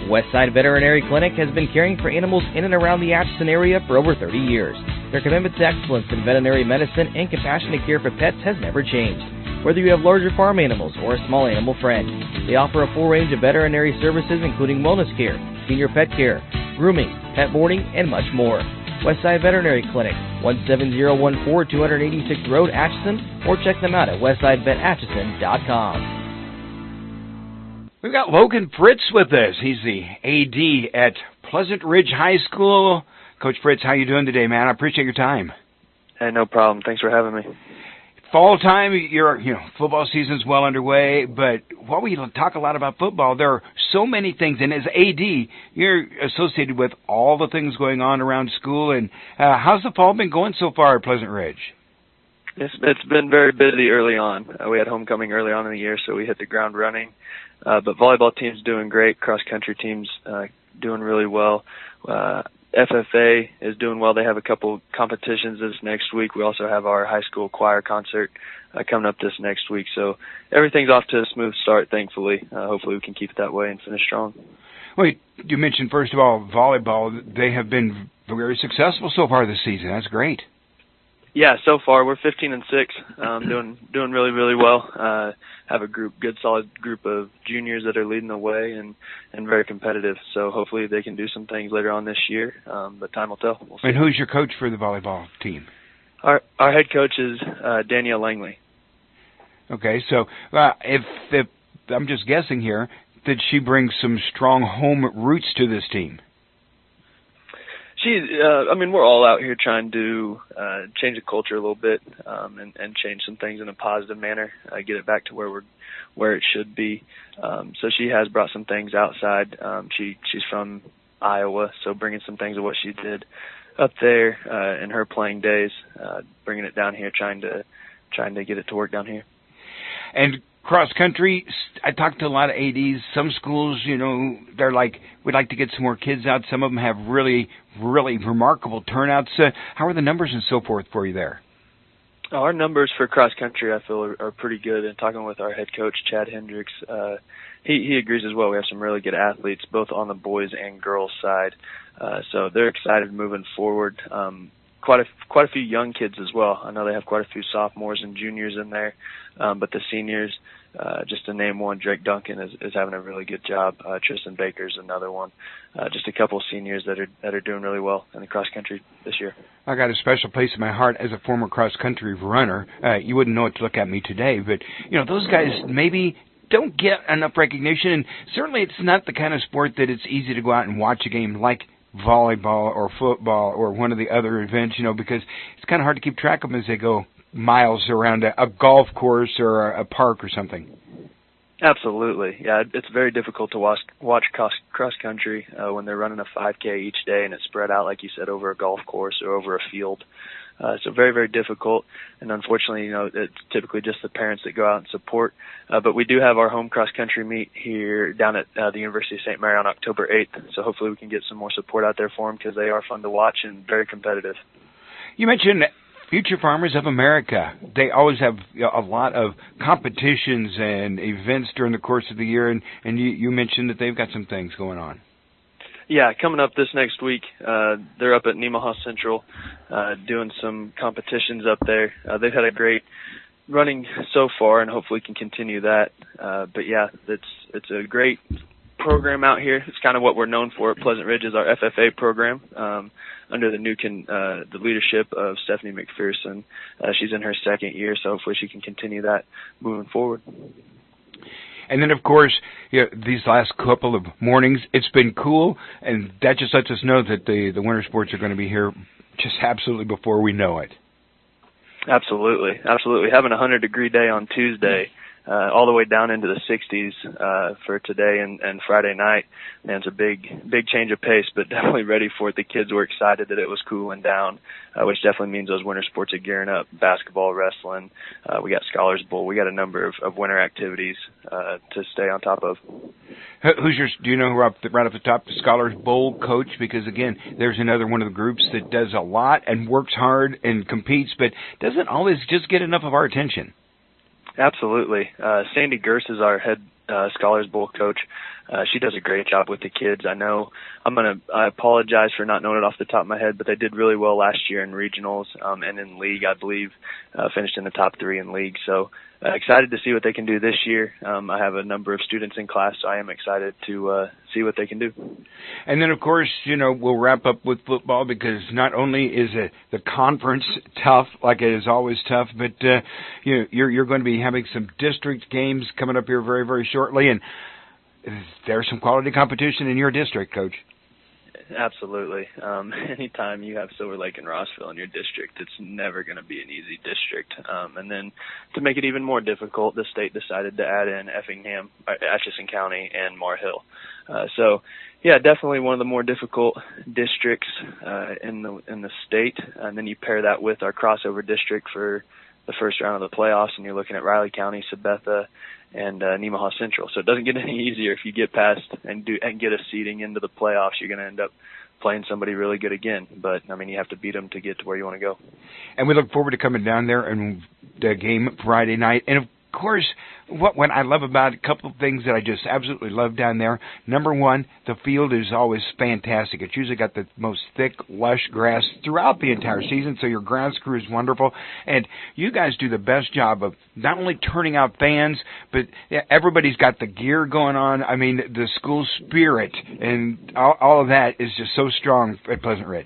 Westside Veterinary Clinic has been caring for animals in and around the Atchison area for over thirty years. Their commitment to excellence in veterinary medicine and compassionate care for pets has never changed. Whether you have larger farm animals or a small animal friend, they offer a full range of veterinary services including wellness care, senior pet care, grooming, pet boarding, and much more. Westside Veterinary Clinic, one seven zero one four, two eighty-sixth Road, Atchison, or check them out at westside vet atchison dot com. We've got Logan Fritz with us. He's the A D at Pleasant Ridge High School. Coach Fritz, how you doing today, man? I appreciate your time. Hey, no problem. Thanks for having me. Fall time, your you know, football season's well underway, but while we talk a lot about football, there are so many things, and as A D, you're associated with all the things going on around school, and uh, how's the fall been going so far at Pleasant Ridge? It's, it's been very busy early on. Uh, we had homecoming early on in the year, so we hit the ground running. Uh, but volleyball team's doing great. Cross-country team's uh, doing really well. Uh, F F A is doing well. They have a couple competitions this next week. We also have our high school choir concert uh, coming up this next week. So everything's off to a smooth start, thankfully. Uh, hopefully we can keep it that way and finish strong. Well, you mentioned, first of all, volleyball. They have been very successful so far this season. That's great. Yeah, so far we're fifteen and six, um, doing doing really really well. Uh, have a group, good solid group of juniors that are leading the way and and very competitive. So hopefully they can do some things later on this year. Um, but time will tell. We'll see. And who's your coach for the volleyball team? Our our head coach is uh, Danielle Langley. Okay, so uh, if, if I'm just guessing here, did she bring some strong home roots to this team? She, uh, I mean, we're all out here trying to uh, change the culture a little bit um, and, and change some things in a positive manner, uh, get it back to where we're, where it should be. Um, so she has brought some things outside. Um, she, she's from Iowa, so bringing some things of what she did up there uh, in her playing days, uh, bringing it down here, trying to, trying to get it to work down here. And cross country, I talked to a lot of A Ds. Some schools, you know, they're like, we'd like to get some more kids out. Some of them have really, really remarkable turnouts. Uh, how are the numbers and so forth for you there? Our numbers for cross country, I feel, are, are pretty good. And talking with our head coach, Chad Hendricks, uh, he, he agrees as well. We have some really good athletes, both on the boys and girls side. Uh, so they're excited moving forward. Um, quite a quite a few young kids as well. I know they have quite a few sophomores and juniors in there, um, but the seniors, uh, just to name one, Drake Duncan is, is having a really good job. Uh, Tristan Baker's another one. Uh, just a couple of seniors that are that are doing really well in the cross country this year. I got a special place in my heart as a former cross country runner. Uh, you wouldn't know it to look at me today, but you know those guys maybe don't get enough recognition, and certainly it's not the kind of sport that it's easy to go out and watch a game like volleyball or football or one of the other events, you know, because it's kind of hard to keep track of them as they go miles around a, a golf course or a, a park or something. Absolutely. Yeah, it's very difficult to watch watch cross, cross country uh, when they're running a five K each day and it's spread out, like you said, over a golf course or over a field. Uh, so very, very difficult. And unfortunately, you know, it's typically just the parents that go out and support. Uh, but we do have our home cross-country meet here down at uh, the University of Saint Mary on October eighth. So hopefully we can get some more support out there for them because they are fun to watch and very competitive. You mentioned Future Farmers of America. They always have a lot of competitions and events during the course of the year. And, and you, you mentioned that they've got some things going on. Yeah, coming up this next week, uh, they're up at Nemaha Central uh, doing some competitions up there. Uh, they've had a great running so far, and hopefully can continue that. Uh, but yeah, it's it's a great program out here. It's kind of what we're known for at Pleasant Ridge is our F F A program um, under the new con- uh, the leadership of Stephanie McPherson. Uh, she's in her second year, so hopefully she can continue that moving forward. And then, of course, you know, these last couple of mornings, it's been cool, and that just lets us know that the, the winter sports are going to be here just absolutely before we know it. Absolutely, absolutely. Having a one hundred degree day on Tuesday, uh, all the way down into the sixties uh, for today and, and Friday night, man, it's a big, big change of pace, but definitely ready for it. The kids were excited that it was cooling down, uh, which definitely means those winter sports are gearing up. Basketball, wrestling, uh, we got Scholars Bowl. We got a number of, of winter activities uh, to stay on top of. Who's your, do you know who right off the top, the Scholars Bowl coach? Because, again, there's another one of the groups that does a lot and works hard and competes, but doesn't always just get enough of our attention. Absolutely. Uh, Sandy Gers is our head uh, Scholars Bowl coach. Uh, she does a great job with the kids. I know I'm going to, I apologize for not knowing it off the top of my head, but they did really well last year in regionals, um, and in league, I believe, uh, finished in the top three in league. So, uh, excited to see what they can do this year. Um, I have a number of students in class, so I am excited to, uh, see what they can do. And then, of course, you know, we'll wrap up with football because not only is it the conference tough, like it is always tough, but, uh, you know, you're, you're going to be having some district games coming up here very, very shortly. And there's some quality competition in your district, Coach. Absolutely. Um, anytime you have Silver Lake and Rossville in your district, it's never going to be an easy district. Um, and then to make it even more difficult, the state decided to add in Effingham, Atchison County, and Mar Hill. Uh, so, yeah, definitely one of the more difficult districts uh, in the in the state. And then you pair that with our crossover district for the first round of the playoffs, and you're looking at Riley County, Sabetha, and uh, Nemaha Central. So it doesn't get any easier if you get past and do and get a seeding into the playoffs. You're going to end up playing somebody really good again. But, I mean, you have to beat them to get to where you want to go. And we look forward to coming down there and the game Friday night. And, of course, what, what I love about a couple of things that I just absolutely love down there. Number one, the field is always fantastic. It's usually got the most thick, lush grass throughout the entire season, so your grass crew is wonderful. And you guys do the best job of not only turning out fans, but everybody's got the gear going on. I mean, the school spirit and all, all of that is just so strong at Pleasant Ridge.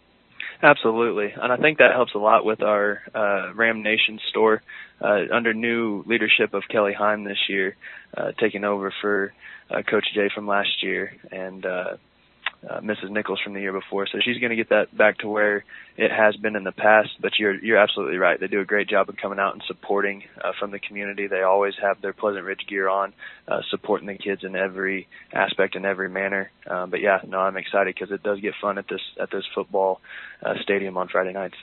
Absolutely. And I think that helps a lot with our uh, Ram Nation store uh, under new leadership of Kelly Heim this year, uh, taking over for uh, Coach Jay from last year and uh, uh, Missus Nichols from the year before. So she's going to get that back to where it has been in the past. But you're you're absolutely right. They do a great job of coming out and supporting uh, from the community. They always have their Pleasant Ridge gear on, uh, supporting the kids in every aspect and every manner. Um, but yeah, no, I'm excited because it does get fun at this at this football uh, stadium on Friday nights.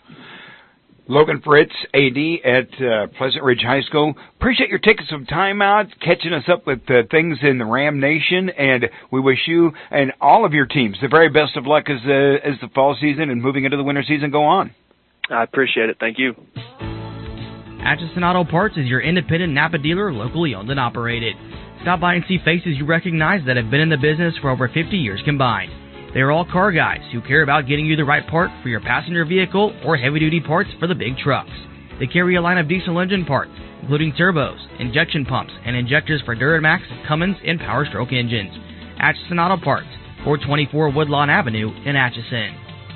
Logan Fritz, A D at uh, Pleasant Ridge High School. Appreciate your taking some time out, catching us up with uh, things in the Ram Nation, and we wish you and all of your teams the very best of luck as, uh, as the fall season and moving into the winter season go on. I appreciate it. Thank you. Atchison Auto Parts is your independent Napa dealer, locally owned and operated. Stop by and see faces you recognize that have been in the business for over fifty years combined. They are all car guys who care about getting you the right part for your passenger vehicle or heavy-duty parts for the big trucks. They carry a line of diesel engine parts, including turbos, injection pumps, and injectors for Duramax, Cummins, and Power Stroke engines. Atchison Auto Parts, four twenty-four Woodlawn Avenue in Atchison.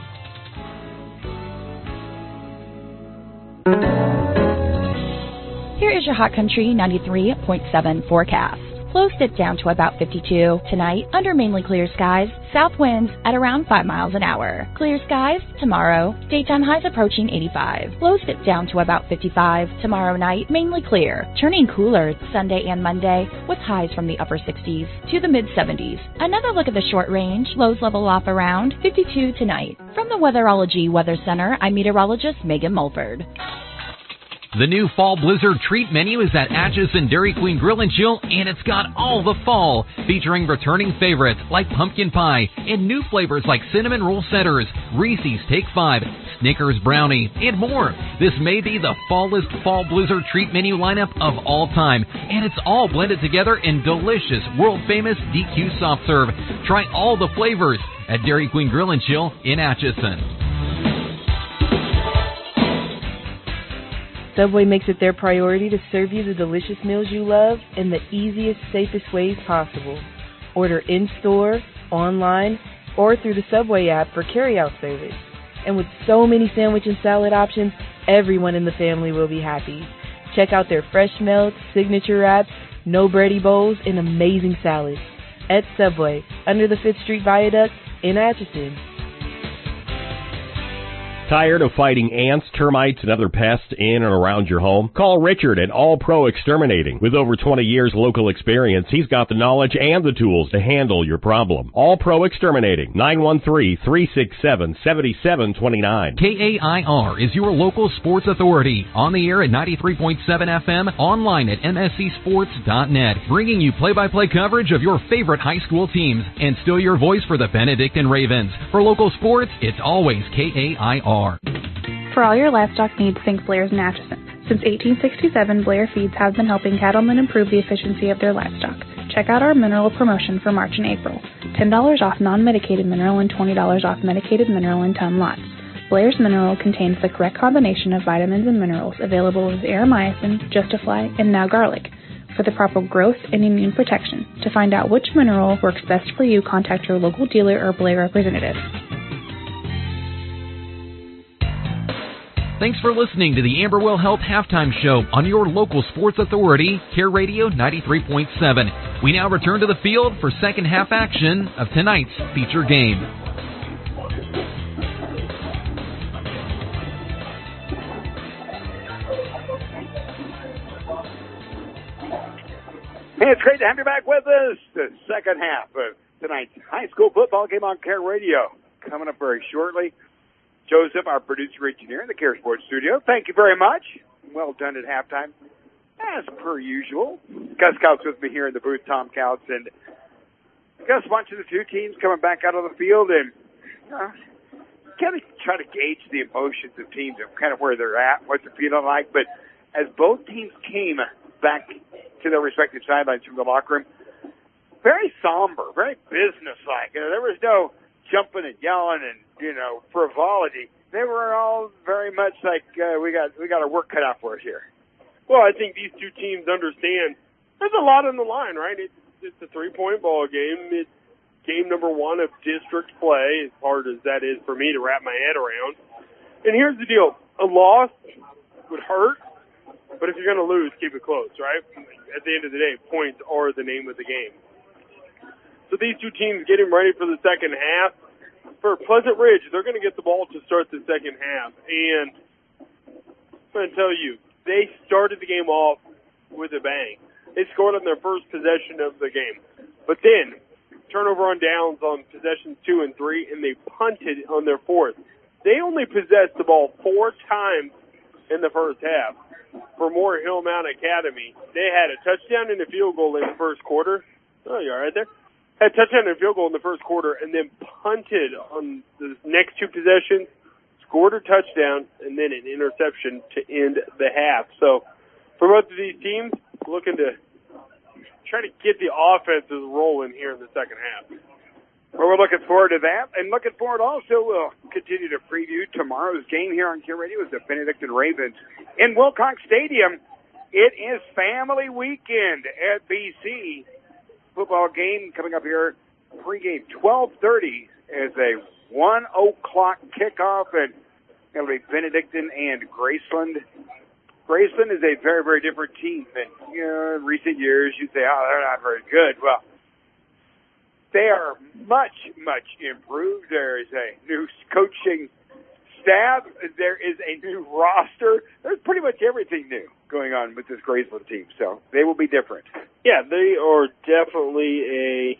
Here is your Hot Country ninety-three point seven forecast. Lows dip down to about fifty-two. Tonight, under mainly clear skies, south winds at around five miles an hour. Clear skies tomorrow. Daytime highs approaching eighty-five. Lows dip down to about fifty-five. Tomorrow night, mainly clear. Turning cooler Sunday and Monday with highs from the upper sixties to the mid seventies. Another look at the short range. Lows level off around fifty-two tonight. From the Weatherology Weather Center, I'm meteorologist Megan Mulford. The new Fall Blizzard treat menu is at Atchison Dairy Queen Grill and Chill, and it's got all the fall, featuring returning favorites like pumpkin pie and new flavors like cinnamon roll setters, Reese's Take Five, Snickers Brownie, and more. This may be the fallest Fall Blizzard treat menu lineup of all time, and it's all blended together in delicious, world-famous D Q soft serve. Try all the flavors at Dairy Queen Grill and Chill in Atchison. Subway makes it their priority to serve you the delicious meals you love in the easiest, safest ways possible. Order in-store, online, or through the Subway app for carry-out service. And with so many sandwich and salad options, everyone in the family will be happy. Check out their fresh melts, signature wraps, no bready bowls, and amazing salads. At Subway, under the fifth Street Viaduct in Atchison. Tired of fighting ants, termites, and other pests in and around your home? Call Richard at All Pro Exterminating. With over twenty years local experience, he's got the knowledge and the tools to handle your problem. All Pro Exterminating, nine one three, three six seven, seven seven two nine. K A I R is your local sports authority. On the air at ninety-three point seven F M, online at M S C sports dot net, bringing you play-by-play coverage of your favorite high school teams and still your voice for the Benedictine Ravens. For local sports, it's always K A I R. For all your livestock needs, think Blair's in Atchison. Since eighteen sixty-seven, Blair Feeds has been helping cattlemen improve the efficiency of their livestock. Check out our mineral promotion for March and April. ten dollars off non-medicated mineral and twenty dollars off medicated mineral in ton lots. Blair's Mineral contains the correct combination of vitamins and minerals available with Aeromycin, Justifly, and now garlic for the proper growth and immune protection. To find out which mineral works best for you, contact your local dealer or Blair representative. Thanks for listening to the Amberwell Health Halftime Show on your local sports authority, Care Radio ninety-three point seven. We now return to the field for second half action of tonight's feature game. Hey, it's great to have you back with us. The second half of tonight's high school football game on Care Radio. Coming up very shortly. Joseph, our producer engineer in the Care Sports studio. Thank you very much. Well done at halftime. As per usual. Gus Couts with me here in the booth, Tom Couts. And Gus watching the two teams coming back out of the field and uh, kind of try to gauge the emotions of teams and kind of where they're at, what they're feeling like. But as both teams came back to their respective sidelines from the locker room, very somber, very businesslike. You know, there was no jumping and yelling and, you know, frivolity. They were all very much like, uh, we got we got our work cut out for us here. Well, I think these two teams understand there's a lot on the line, right? It's, it's a three-point ball game. It's game number one of district play, as hard as that is for me to wrap my head around. And here's the deal. A loss would hurt, but if you're going to lose, keep it close, right? At the end of the day, points are the name of the game. So these two teams getting ready for the second half. For Pleasant Ridge, they're going to get the ball to start the second half. And I'm going to tell you, they started the game off with a bang. They scored on their first possession of the game. But then, turnover on downs on possessions two and three, and they punted on their fourth. They only possessed the ball four times in the first half. For Moore Hill Mount Academy, they had a touchdown and a field goal in the first quarter. Oh, you're right there. Had a touchdown and a field goal in the first quarter, and then punted on the next two possessions, scored a touchdown, and then an interception to end the half. So, for both of these teams, looking to try to get the offenses rolling here in the second half. Well, we're looking forward to that, and looking forward also, we'll continue to preview tomorrow's game here on Care Radio with the Benedictine Ravens in Wilcox Stadium. It is family weekend at B C. Football game coming up here, pregame twelve thirty as a one o'clock kickoff, and it'll be Benedictine and Graceland. Graceland is a very, very different team than, you know, in recent years. You'd say, oh, they're not very good. Well, they are much, much improved. There is a new coaching staff. There is a new roster. There's pretty much everything new going on with this Graceland team, so they will be different. Yeah, they are definitely a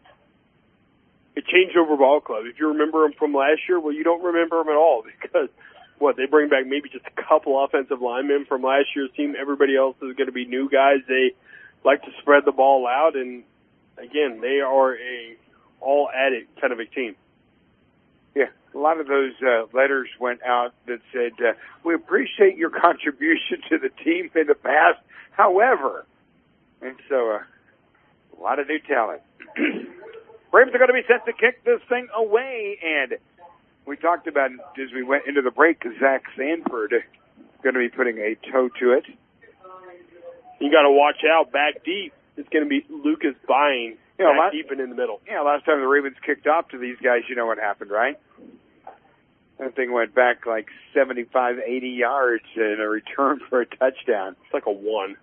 a changeover ball club. If you remember them from last year, well, you don't remember them at all because, what, they bring back maybe just a couple offensive linemen from last year's team. Everybody else is going to be new guys. They like to spread the ball out, and again, they are a all-at-it kind of a team. Yeah, a lot of those uh, letters went out that said, uh, we appreciate your contribution to the team in the past. However, and so uh, a lot of new talent. Ravens are going to be set to kick this thing away, and we talked about as we went into the break, Zach Sanford going to be putting a toe to it. You got to watch out back deep. It's going to be Lucas Buying. You know, last, deep and in the middle. Yeah, last time the Ravens kicked off to these guys, you know what happened, right? That thing went back like seventy-five, eighty yards in a return for a touchdown. It's like a one.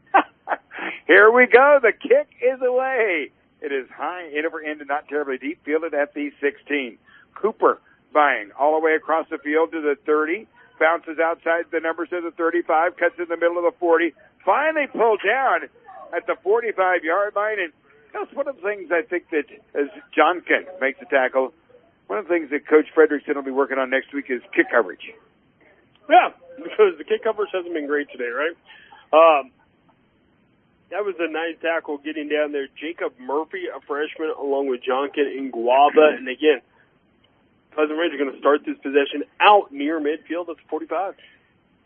Here we go. The kick is away. It is high, in over end, and not terribly deep. Fielded at the sixteen. Cooper Buying all the way across the field to the thirty. Bounces outside the numbers to the thirty-five. Cuts in the middle of the forty. Finally pulled down at the forty-five-yard line, and that's one of the things I think that as Johnkin makes the tackle, one of the things that Coach Frederickson will be working on next week is kick coverage. Yeah, because the kick coverage hasn't been great today, right? Um, that was a nice tackle getting down there. Jacob Murphy, a freshman, along with Johnkin and Guava. And again, Pleasant Ridge are going to start this possession out near midfield at the forty-five.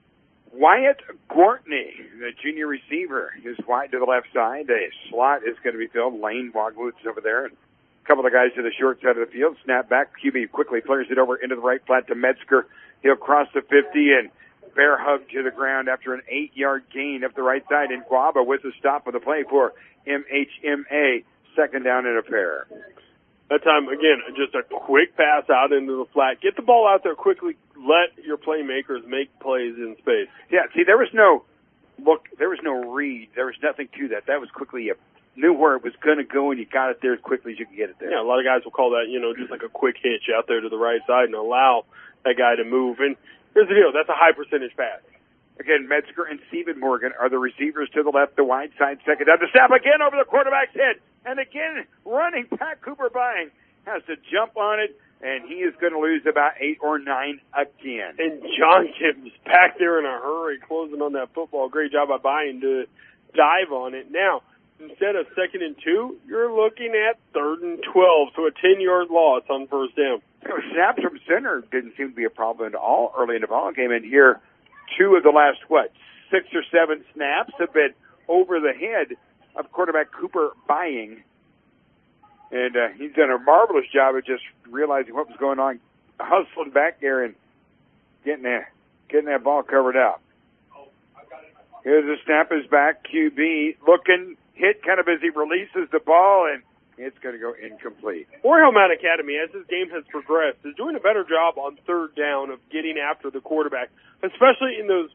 Wyatt Gortney, the junior receiver, is wide to the left side. A slot is going to be filled. Lane Wogwoods over there. And a couple of guys to the short side of the field. Snap back. Q B quickly clears it over into the right flat to Metzger. He'll cross the fifty and bear hug to the ground after an eight-yard gain up the right side. And Guava with the stop of the play for M H M A. Second down and a pair. That time, again, just a quick pass out into the flat. Get the ball out there quickly. Let your playmakers make plays in space. Yeah, see, there was no look, there was no read. There was nothing to that. That was quickly, you knew where it was going to go, and you got it there as quickly as you could get it there. Yeah, a lot of guys will call that, you know, just like a quick hitch out there to the right side and allow that guy to move. And here's the deal. That's a high percentage pass. Again, Metzger and Stephen Morgan are the receivers to the left, the wide side second down. The snap again over the quarterback's head. And again, running back Cooper Bying has to jump on it, and he is going to lose about eight or nine again. And John Kim's back there in a hurry, closing on that football. Great job by Bying to dive on it. Now, instead of second and two, you're looking at third and twelve, so a ten-yard loss on first down. You know, snaps from center didn't seem to be a problem at all early in the ball game, and here, two of the last, what, six or seven snaps have been over the head of quarterback Cooper Bying. And uh, he's done a marvelous job of just realizing what was going on, hustling back there and getting that, getting that ball covered up. Here's the snap is back. Q B looking, hit kind of as he releases the ball, and it's going to go incomplete. Morehill Mount Academy, as this game has progressed, is doing a better job on third down of getting after the quarterback, especially in those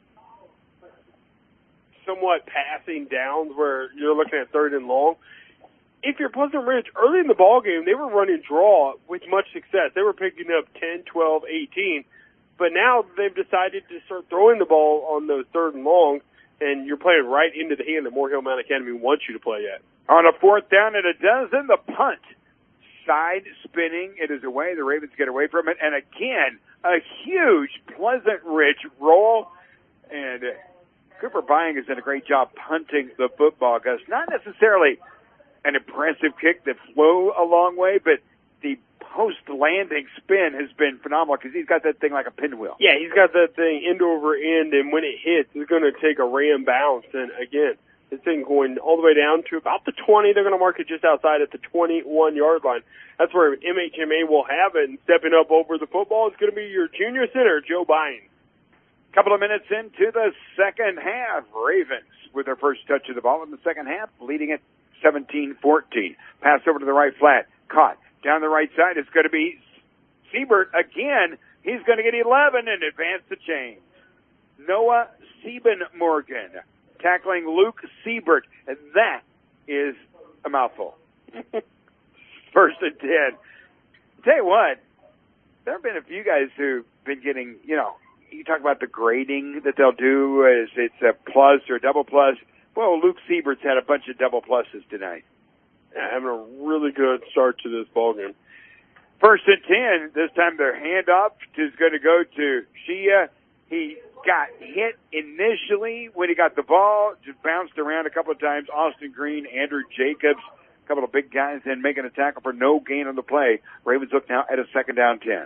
somewhat passing downs where you're looking at third and long. If you're Pleasant Ridge, early in the ball game, they were running draw with much success. They were picking up ten, twelve, eighteen. But now they've decided to start throwing the ball on those third and long, and you're playing right into the hand that Morehill Mount Academy wants you to play at. On a fourth down and a dozen, the punt. Side spinning. It is away. The Ravens get away from it. And again, a huge Pleasant Ridge roll. And uh, Cooper Bying has done a great job punting the football, Gus. Not necessarily an impressive kick that flew a long way, but the post-landing spin has been phenomenal because he's got that thing like a pinwheel. Yeah, he's got that thing end over end, and when it hits, it's going to take a ram bounce. And again, this thing going all the way down to about the twenty. They're going to mark it just outside at the twenty-one-yard line. That's where M H M A will have it, and stepping up over the football is going to be your junior center, Joe Bying. Couple of minutes into the second half, Ravens with their first touch of the ball in the second half, leading it seventeen fourteen. Pass over to the right flat. Caught. Down the right side, it's going to be Siebert again. He's going to get eleven and advance the chains. Noah Siebenmorgan tackling Luke Siebert, and that is a mouthful. First and ten. Tell you what, there have been a few guys who've been getting, you know, you talk about the grading that they'll do as it's a plus or a double plus. Well, Luke Siebert's had a bunch of double pluses tonight. Yeah, having a really good start to this ballgame. First and ten. This time their handoff is going to go to Shia. He got hit initially when he got the ball, just bounced around a couple of times. Austin Green, Andrew Jacobs, a couple of big guys, then making a tackle for no gain on the play. Ravens look now at a second down ten.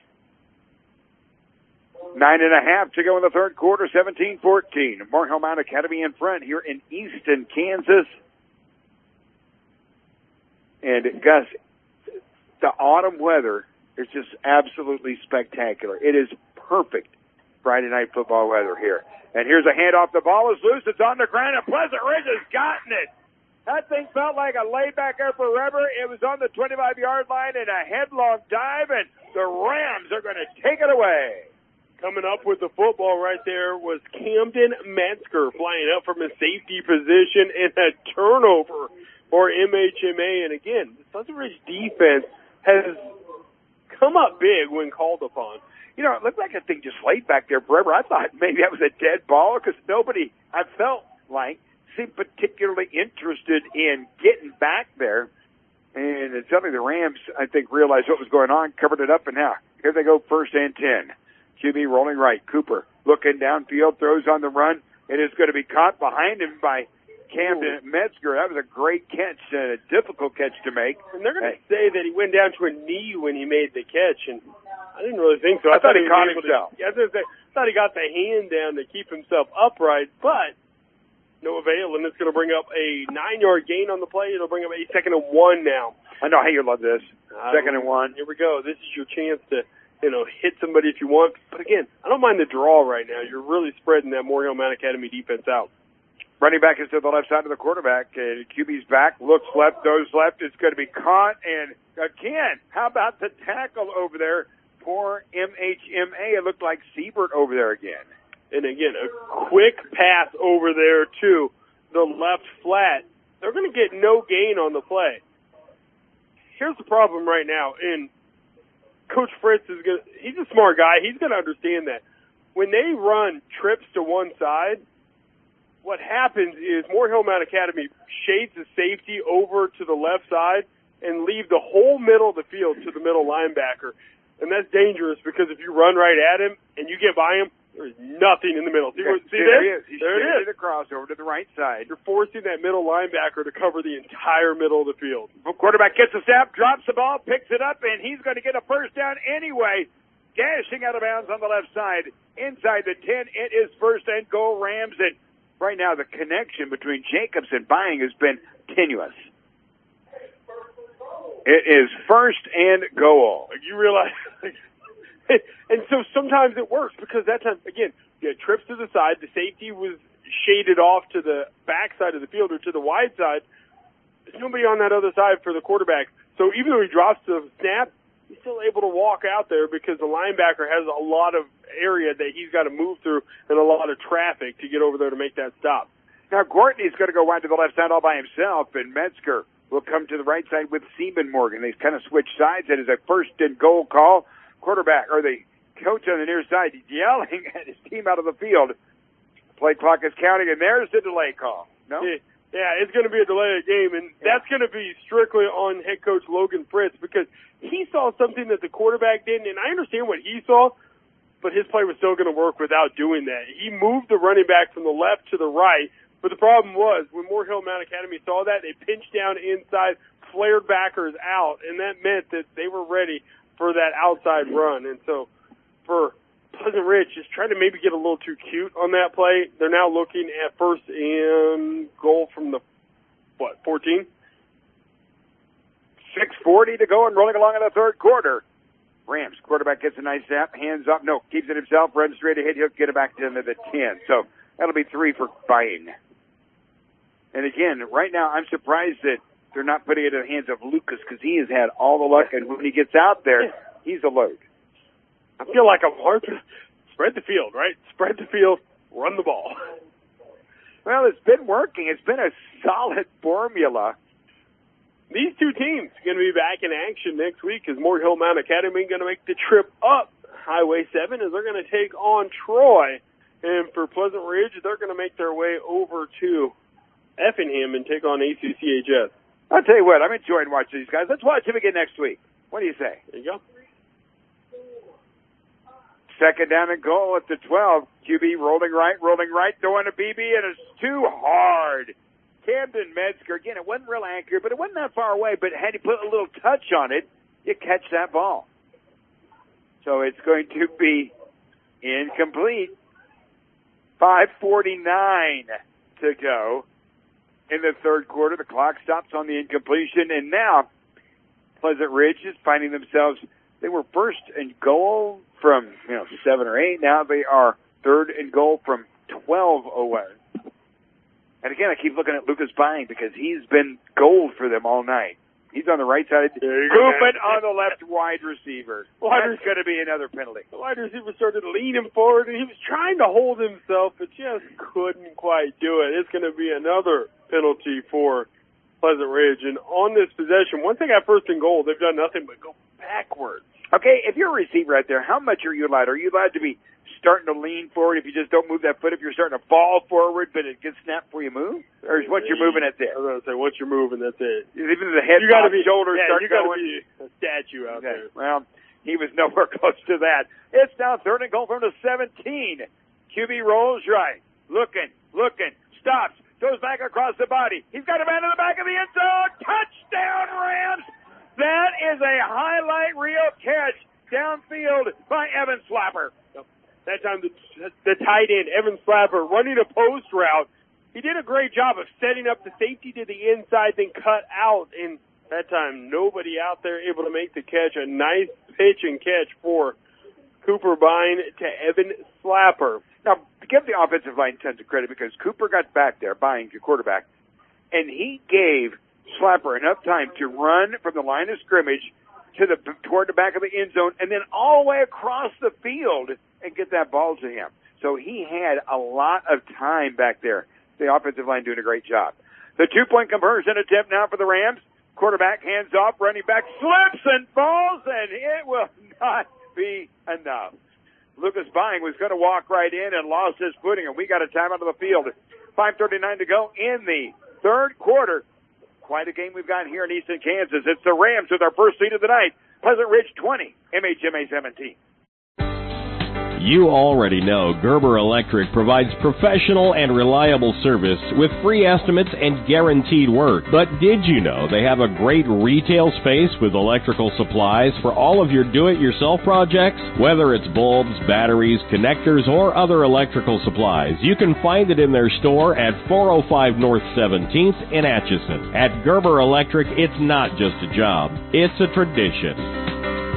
Nine and a half to go in the third quarter, seventeen fourteen. Morehill Mount Academy in front here in Easton, Kansas. And Gus, the autumn weather is just absolutely spectacular. It is perfect Friday night football weather here. And here's a handoff. The ball is loose. It's on the ground, and Pleasant Ridge has gotten it. That thing felt like a laid back there forever. It was on the twenty-five-yard line in a headlong dive, and the Rams are going to take it away. Coming up with the football right there was Camden Metzger flying up from a safety position and a turnover for M H M A. And again, the Pleasant Ridge defense has come up big when called upon. You know, it looked like a thing just laid back there forever. I thought maybe that was a dead ball because nobody, I felt like, seemed particularly interested in getting back there. And suddenly the Rams, I think, realized what was going on, covered it up, and now here they go, first and ten. Q B rolling right. Cooper looking downfield, throws on the run. It is going to be caught behind him by Camden Metzger. That was a great catch, and a difficult catch to make. And they're going to hey. say that he went down to a knee when he made the catch, and I didn't really think so. I, I thought, thought he, he caught himself. To, yeah, I was going to say, Thought he got the hand down to keep himself upright, but no avail, and it's going to bring up a nine-yard gain on the play. It'll bring up a second and one now. I know how you love this. Uh, Second and one. Here we go. This is your chance to, you know, hit somebody if you want. But again, I don't mind the draw right now. You're really spreading that Moore Hill Mount Academy defense out. Running back is to the left side of the quarterback. Uh, Q B's back, looks left, goes left. It's going to be caught. And again, how about the tackle over there? Poor M H M A. It looked like Siebert over there again. And again, a quick pass over there to the left flat. They're going to get no gain on the play. Here's the problem right now, and Coach Fritz is going to, he's a smart guy. He's going to understand that. When they run trips to one side, what happens is Moore Hill Mount Academy shades the safety over to the left side and leave the whole middle of the field to the middle linebacker. And that's dangerous because if you run right at him and you get by him, there's nothing in the middle. See, Yeah, see there this? he is. He's there it is. across over to the right side. You're forcing that middle linebacker to cover the entire middle of the field. Quarterback gets a snap, drops the ball, picks it up, and he's going to get a first down anyway. Dashing out of bounds on the left side. Inside the ten, it is first and goal Rams. And right now the connection between Jacobs and Bying has been tenuous. It is first and goal. Like you realize, and so sometimes it works because that time, again, you had trips to the side. The safety was shaded off to the back side of the field or to the wide side. There's nobody on that other side for the quarterback. So even though he drops the snap, he's still able to walk out there because the linebacker has a lot of area that he's got to move through and a lot of traffic to get over there to make that stop. Now Gortney's going to go wide to the left side all by himself, and Metzger will come to the right side with Seaman Morgan. They kind of switch sides. It is a first and goal call. Quarterback, or the coach on the near side, he's yelling at his team out of the field. Play clock is counting, and there's the delay call. No? Yeah, yeah it's going to be a delay of game, and yeah. that's going to be strictly on head coach Logan Fritz because he saw something that the quarterback didn't, and I understand what he saw, but his play was still going to work without doing that. He moved the running back from the left to the right, but the problem was when Moore Hill Mount Academy saw that, they pinched down inside, flared backers out, and that meant that they were ready for that outside run. And so for Pleasant Ridge, just trying to maybe get a little too cute on that play. They're now looking at first and goal from the, what, fourteen? six forty to go and rolling along in the third quarter. Rams, quarterback gets a nice snap, hands up, no, keeps it himself, runs straight ahead, he'll get it back to the ten. So that'll be three for Bying. And again, right now, I'm surprised that they're not putting it in the hands of Lucas because he has had all the luck, and when he gets out there, he's a load. I feel like I'm hard to spread the field, right? Spread the field, run the ball. Well, it's been working. It's been a solid formula. These two teams are going to be back in action next week as Moore Hill Mount Academy going to make the trip up Highway seven as they're going to take on Troy. And for Pleasant Ridge, they're going to make their way over to Effingham and take on A C C H S. I'll tell you what, I'm enjoying watching these guys. Let's watch them again next week. What do you say? There you go. Second down and goal at the twelve. Q B rolling right, rolling right, throwing a B B, and it's too hard. Camden Metzger, again, it wasn't real accurate, but it wasn't that far away, but had you put a little touch on it, you catch that ball. So it's going to be incomplete. five forty-nine to go in the third quarter. The clock stops on the incompletion, and now Pleasant Ridge is finding themselves, they were first and goal from, you know, seven or eight. Now they are third and goal from twelve away. And again, I keep looking at Lucas Bying because he's been gold for them all night. He's on the right side. Movement on the left wide receiver. Wide That's going to be another penalty. The wide receiver started leaning forward, and he was trying to hold himself, but just couldn't quite do it. It's going to be another penalty for Pleasant Ridge. And on this possession, once they got first and goal, they've done nothing but go backwards. Okay, if you're a receiver out there, how much are you allowed? Are you allowed to be starting to lean forward if you just don't move that foot? If you're starting to fall forward, but it gets snapped before you move? Or is once you're moving, that's it? I was going to say, once you're moving, that's it. Even the head, you gotta be, shoulders yeah, start you gotta going. be a statue out okay. there. Well, he was nowhere close to that. It's now third and goal from the seventeen. Q B rolls right. Looking, looking, stops, goes back across the body. He's got a man in the back of the end zone. Touchdown, Rams! That is a highlight reel catch downfield by Evan Slapper. That time the, the tight end, Evan Slapper, running a post route. He did a great job of setting up the safety to the inside, then cut out. And that time, nobody out there able to make the catch. A nice pitch and catch for Cooper Buying to Evan Slapper. Now, give the offensive line tons of credit because Cooper got back there, Buying, your quarterback, and he gave Slapper enough time to run from the line of scrimmage to the toward the back of the end zone and then all the way across the field and get that ball to him. So he had a lot of time back there. The offensive line doing a great job. The two-point conversion attempt now for the Rams. Quarterback hands off, running back slips and falls, and it will not be enough. Lucas Buying was going to walk right in and lost his footing, and we got a timeout of the field. five thirty-nine to go in the third quarter. Quite a game we've got here in Easton, Kansas. It's the Rams with our first lead of the night. Pleasant Ridge twenty, M H M A seventeen. You already know Gerber Electric provides professional and reliable service with free estimates and guaranteed work. But did you know they have a great retail space with electrical supplies for all of your do-it-yourself projects? Whether it's bulbs, batteries, connectors, or other electrical supplies, you can find it in their store at four oh five North seventeenth in Atchison. At Gerber Electric, it's not just a job, it's a tradition.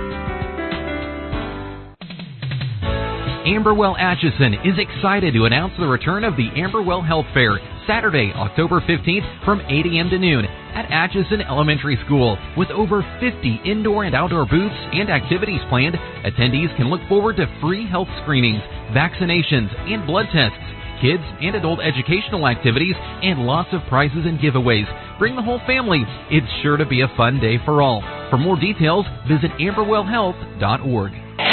Amberwell Atchison is excited to announce the return of the Amberwell Health Fair, Saturday, October fifteenth from eight a.m. to noon at Atchison Elementary School. With over fifty indoor and outdoor booths and activities planned, attendees can look forward to free health screenings, vaccinations, and blood tests, kids and adult educational activities, and lots of prizes and giveaways. Bring the whole family. It's sure to be a fun day for all. For more details, visit amberwell health dot org.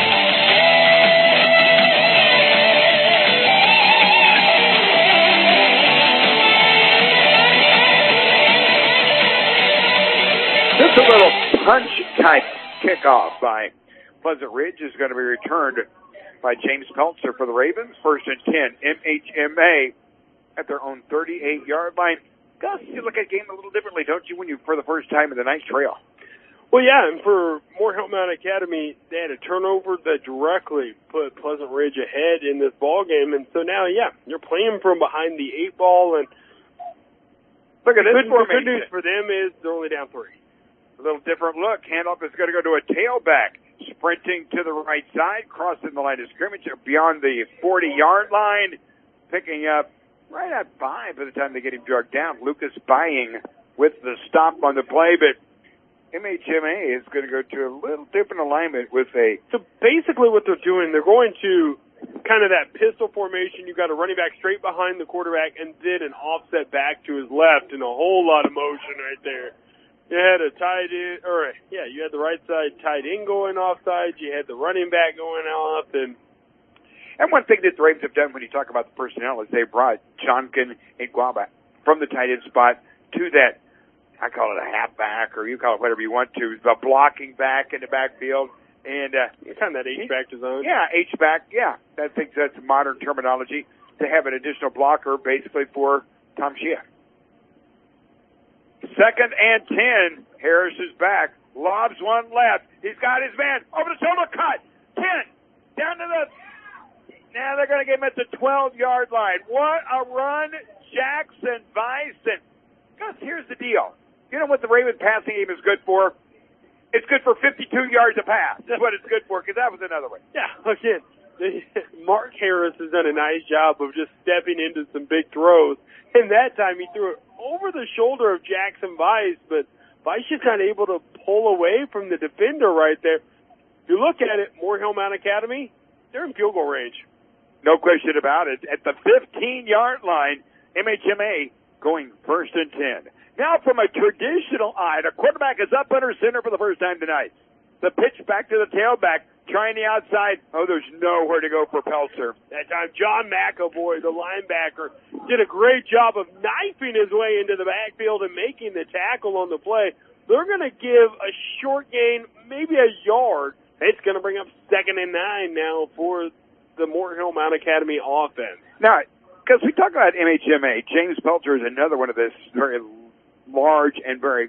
Just a little punch-type kickoff by Pleasant Ridge is going to be returned by James Peltzer for the Ravens. First and ten, M H M A at their own thirty-eight-yard line. Gus, you look at the game a little differently, don't you, when you for the first time in the night trail? Well, yeah, and for Morehead Mountain Academy, they had a turnover that directly put Pleasant Ridge ahead in this ball game, and so now, yeah, you're playing from behind the eight ball, and look at the this good, the formation. good news for them is they're only down three. A little different look. Handoff is going to go to a tailback. Sprinting to the right side, crossing the line of scrimmage beyond the forty-yard line, picking up right at five by the time they get him dragged down. Lucas Buying with the stop on the play, but M H M A is going to go to a little different alignment with a... So basically what they're doing, they're going to kind of that pistol formation. You've got a running back straight behind the quarterback and then an offset back to his left and a whole lot of motion right there. You had a tight end, or yeah, you had the right side tight end going offside. You had the running back going off, and and one thing that the Ravens have done when you talk about the personnel is they brought Jonkin and Guaba from the tight end spot to that. I call it a halfback, or you call it whatever you want to, the blocking back in the backfield, and uh, kind of that H back design. Yeah, H back. Yeah, I think that's modern terminology to have an additional blocker, basically for Tom Shea. Second and ten. Harris is back. Lobs one left. He's got his man over the shoulder cut. Ten. Down to the... Now they're going to get him at the twelve-yard line. What a run, Jackson Bison. Gus, here's the deal. You know what the Ravens passing game is good for? It's good for fifty-two yards a pass. That's what it's good for, because that was another one. Yeah, again, Mark Harris has done a nice job of just stepping into some big throws. And that time he threw it over the shoulder of Jackson Vice, but Vice just not able to pull away from the defender right there. If you look at it, Morehill Mountain Academy, they're in field goal range. No question about it. At the fifteen-yard line, M H M A going first and ten. Now from a traditional eye, the quarterback is up under center for the first time tonight. The pitch back to the tailback, trying the outside. Oh, there's nowhere to go for Peltzer. That time, John McAvoy, the linebacker, did a great job of knifing his way into the backfield and making the tackle on the play. They're going to give a short gain, maybe a yard. It's going to bring up second and nine now for the Morehill Mountain Academy offense. Now, because we talk about M H M A, James Peltzer is another one of this very large and very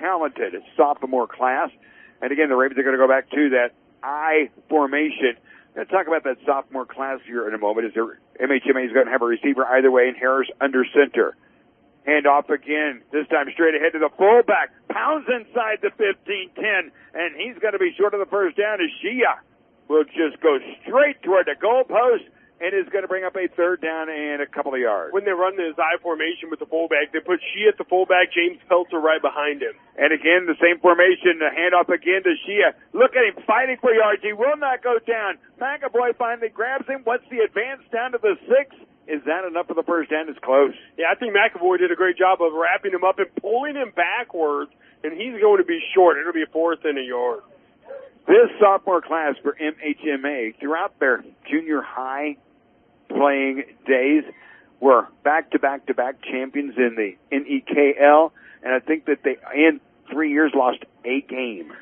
talented sophomore class. And again, the Ravens are going to go back to that I formation. Going to talk about that sophomore class here in a moment. Is there M H M A is going to have a receiver either way, and Harris under center. Hand off again, this time straight ahead to the fullback. Pounds inside the fifteen ten, and he's going to be short of the first down as Shia will just go straight toward the goalpost and is going to bring up a third down and a couple of yards. When they run this I formation with the fullback, they put Shia at the fullback, James Pelzer right behind him. And again, the same formation, the handoff again to Shia. Look at him fighting for yards. He will not go down. McAvoy finally grabs him. What's the advance down to the six? Is that enough for the first down? It's close. Yeah, I think McAvoy did a great job of wrapping him up and pulling him backwards, and he's going to be short. It'll be a fourth and a yard. This sophomore class for M H M A, throughout their junior high playing days, were back-to-back-to-back champions in the N E K L, and I think that they, in three years, lost a game.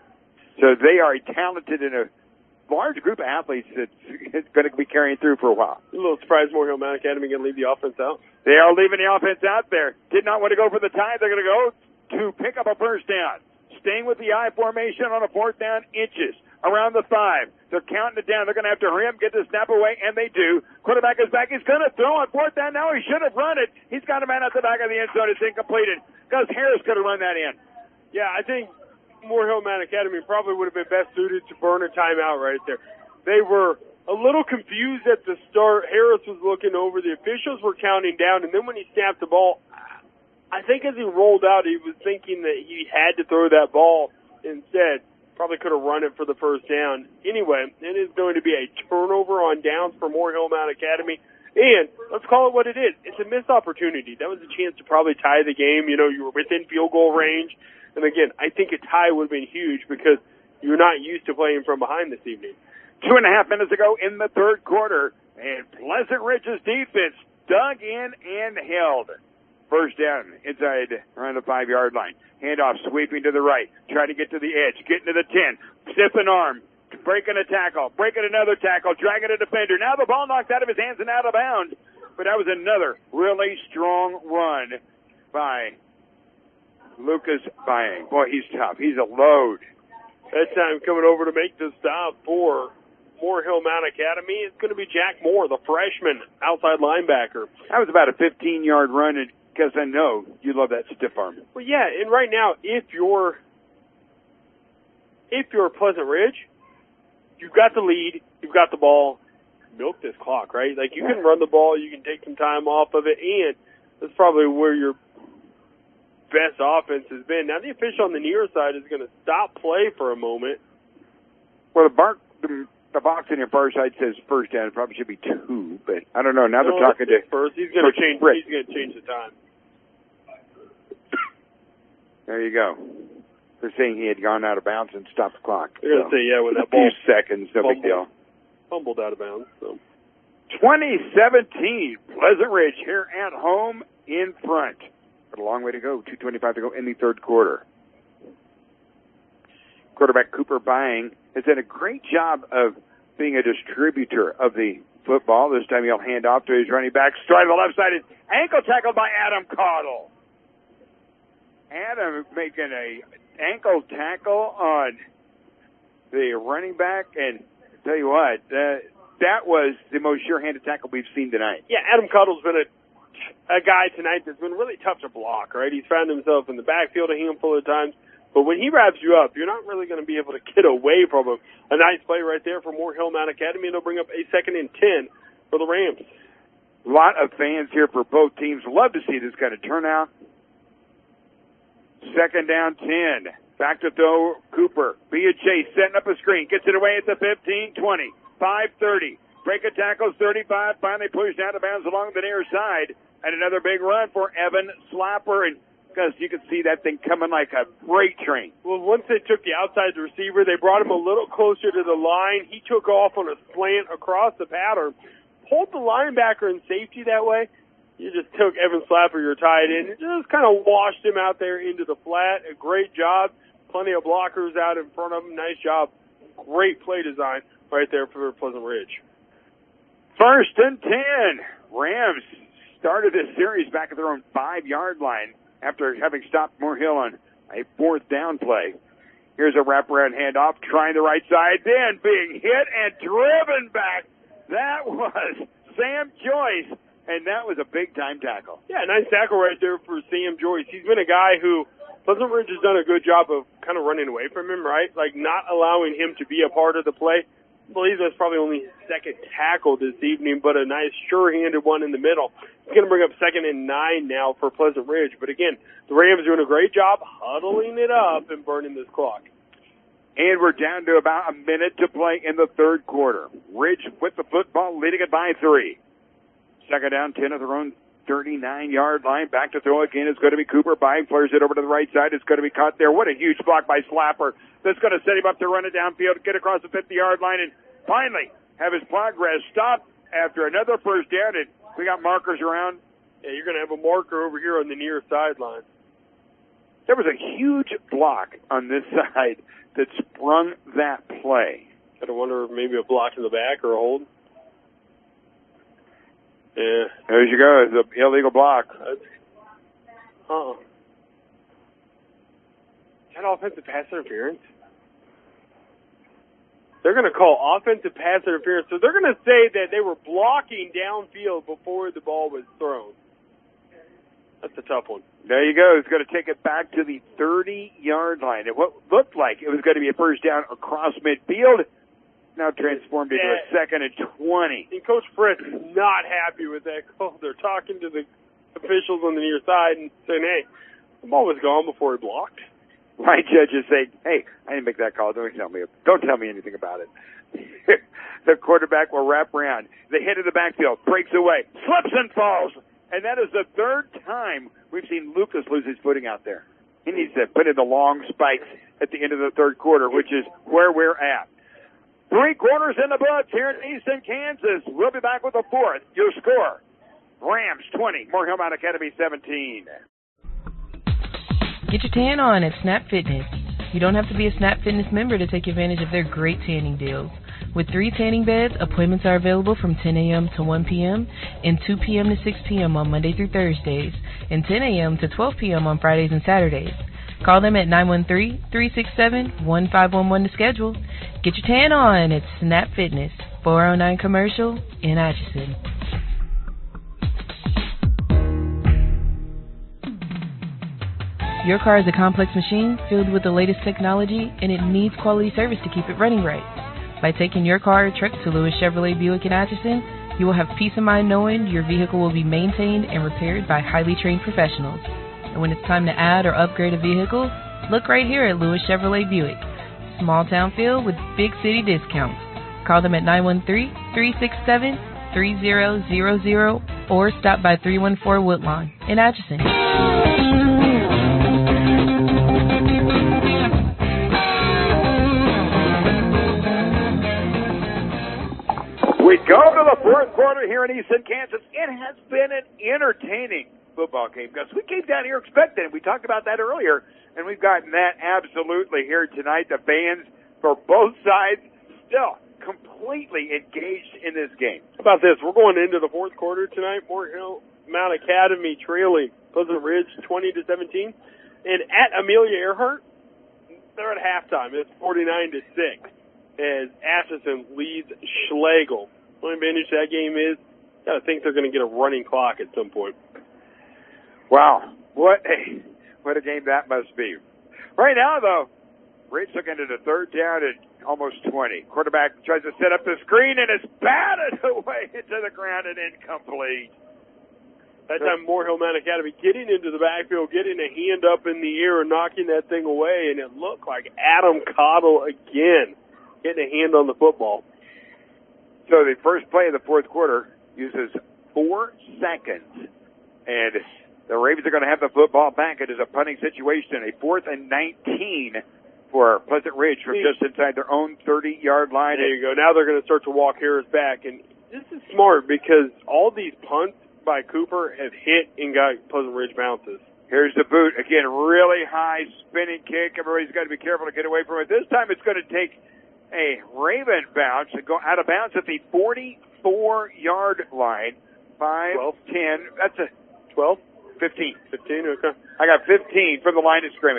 So they are talented in a large group of athletes that's going to be carrying through for a while. A little surprised Moore Hill Mount Academy going to leave the offense out. They are leaving the offense out there. Did not want to go for the tie. They're going to go to pick up a first down. Staying with the I formation on a fourth down, inches around the five. They're counting it down. They're going to have to hurry up, get the snap away, and they do. Quarterback is back. He's going to throw on fourth down. Now he should have run it. He's got a man at the back of the end zone. It's incompleted because Harris could have run that in. Yeah, I think Moore Hill Mount Academy probably would have been best suited to burn a timeout right there. They were a little confused at the start. Harris was looking over. The officials were counting down, and then when he snapped the ball, I think as he rolled out, he was thinking that he had to throw that ball instead. Probably could have run it for the first down. Anyway, it is going to be a turnover on downs for Moore Hill Mount Academy. And let's call it what it is. It's a missed opportunity. That was a chance to probably tie the game. You know, you were within field goal range. And again, I think a tie would have been huge because you're not used to playing from behind this evening. Two and a half minutes ago in the third quarter, and Pleasant Ridge's defense dug in and held. First down inside around the five-yard line. Handoff sweeping to the right. Trying to get to the edge. Getting to the ten. Stiffing arm. Breaking a tackle. Breaking another tackle. Dragging a defender. Now the ball knocked out of his hands and out of bounds. But that was another really strong run by Lucas Byang. Boy, he's tough. He's a load. That time coming over to make the stop for Moore Hill Mount Academy. It's going to be Jack Moore, the freshman outside linebacker. That was about a fifteen-yard run, and because I know you love that stiff arm. Well, yeah, and right now, if you're if you're Pleasant Ridge, you've got the lead, you've got the ball, milk this clock, right? Like, you can run the ball, you can take some time off of it, and that's probably where your best offense has been. Now, the official on the near side is going to stop play for a moment. Well, the, bar, the, the box on your far side says first down. It probably should be two, but I don't know. Now no, they're talking to first. He's going to change. Britt. He's going to change the time. There you go. They're saying he had gone out of bounds and stopped the clock. They're going to so, say, yeah, when that a ball few seconds, no fumbled, big deal. Fumbled out of bounds. So. twenty seventeen, Pleasant Ridge here at home in front. But a long way to go. two twenty-five to go in the third quarter. Quarterback Cooper Byang has done a great job of being a distributor of the football. This time he'll hand off to his running back. Stride to the left side is ankle tackled by Adam Caudle. Adam making a ankle tackle on the running back, and I tell you what, uh, that was the most sure-handed tackle we've seen tonight. Yeah, Adam Caudle's been a a guy tonight that's been really tough to block, right? He's found himself in the backfield a handful of times, but when he wraps you up, you're not really going to be able to get away from him. A nice play right there for Moore Hill Mount Academy, and they'll bring up a second and ten for the Rams. A lot of fans here for both teams. Love to see this kind of turnout. Second down, ten. Back to throw, Cooper. Be a chase, setting up a screen. Gets it away at the fifteen, twenty, five, thirty. Break a tackle, thirty-five. Finally pushed out of bounds along the near side. And another big run for Evan Slapper. And because you can see that thing coming like a freight train. Well, once they took the outside receiver, they brought him a little closer to the line. He took off on a slant across the pattern. Pulled the linebacker in safety that way. You just took Evan Slapper, your tight end, and just kind of washed him out there into the flat. A great job. Plenty of blockers out in front of him. Nice job. Great play design right there for Pleasant Ridge. First and ten. Rams started this series back at their own five-yard line after having stopped Moore Hill on a fourth down play. Here's a wraparound handoff, trying the right side, then being hit and driven back. That was Sam Joyce, and that was a big-time tackle. Yeah, nice tackle right there for Sam Joyce. He's been a guy who Pleasant Ridge has done a good job of kind of running away from him, right? Like not allowing him to be a part of the play. I believe that's probably only his second tackle this evening, but a nice sure-handed one in the middle. He's going to bring up second and nine now for Pleasant Ridge. But again, the Rams are doing a great job huddling it up and burning this clock. And we're down to about a minute to play in the third quarter. Ridge with the football, leading it by three. Second down, ten at their own thirty-nine-yard line. Back to throw again. It's going to be Cooper buying, flares it over to the right side. It's going to be caught there. What a huge block by Slapper. That's going to set him up to run it downfield, get across the fifty-yard line, and finally have his progress stopped after another first down. And we got markers around. Yeah, you're going to have a marker over here on the near sideline. There was a huge block on this side that sprung that play. I wonder if maybe a block in the back or a hold. Yeah. There you go. It's an illegal block. Uh-uh. Is that offensive pass interference? They're going to call offensive pass interference. So they're going to say that they were blocking downfield before the ball was thrown. That's a tough one. There you go. It's going to take it back to the thirty-yard line. And what looked like it was going to be a first down across midfield now transformed into yeah. a second and twenty. And Coach Fritz is not happy with that call. They're talking to the officials on the near side and saying, hey, the ball was gone before he blocked. Line judges say, hey, I didn't make that call. Don't tell me, don't tell me anything about it. The quarterback will wrap around. The hit of the backfield breaks away, slips and falls. And that is the third time we've seen Lucas lose his footing out there. He needs to put in the long spikes at the end of the third quarter, which is where we're at. Three quarters in the books here in Easton, Kansas. We'll be back with the fourth. Your score, Rams twenty, Moore Hillmount Academy seventeen. Get your tan on at Snap Fitness. You don't have to be a Snap Fitness member to take advantage of their great tanning deals. With three tanning beds, appointments are available from ten a.m. to one p.m. and two p.m. to six p.m. on Monday through Thursdays, and ten a.m. to twelve p.m. on Fridays and Saturdays. Call them at nine one three, three six seven, one five one one to schedule. Get your tan on at Snap Fitness, four oh nine Commercial in Atchison. Your car is a complex machine filled with the latest technology, and it needs quality service to keep it running right. By taking your car or truck to Lewis Chevrolet Buick in Atchison, you will have peace of mind knowing your vehicle will be maintained and repaired by highly trained professionals. And when it's time to add or upgrade a vehicle, look right here at Lewis Chevrolet Buick. Small town feel with big city discounts. Call them at nine one three, three six seven, three zero zero zero or stop by three one four Woodlawn in Atchison. We go to the fourth quarter here in Easton, Kansas. It has been an entertaining football game, because we came down here expecting it. We talked about that earlier, and we've gotten that absolutely here tonight. The fans for both sides still completely engaged in this game. How about this? We're going into the fourth quarter tonight. Moore Hillmount Academy trailing Pleasant Ridge twenty to seventeen. And at Amelia Earhart, they're at halftime. It's forty-nine to six as Atchison leads Schlegel. The only advantage that game is, I think they're going to get a running clock at some point. Wow, what a what a game that must be. Right now, though, Ridge looking at a third down at almost twenty. Quarterback tries to set up the screen, and it's batted away into the ground and incomplete. That time, Moore Hillmount Academy getting into the backfield, getting a hand up in the air and knocking that thing away, and it looked like Adam Cottle again getting a hand on the football. So the first play of the fourth quarter uses four seconds, and the Ravens are going to have the football back. It is a punting situation, a fourth and nineteen for Pleasant Ridge from just inside their own thirty-yard line. There you go. Now they're going to start to walk Harris back, and this is smart because all these punts by Cooper have hit and got Pleasant Ridge bounces. Here's the boot. Again, really high spinning kick. Everybody's got to be careful to get away from it. This time it's going to take a Raven bounce and go out of bounds at the forty-four-yard line. Five, twelve. ten. That's a twelve? fifteen. fifteen, okay. I got fifteen from the line of scrimmage.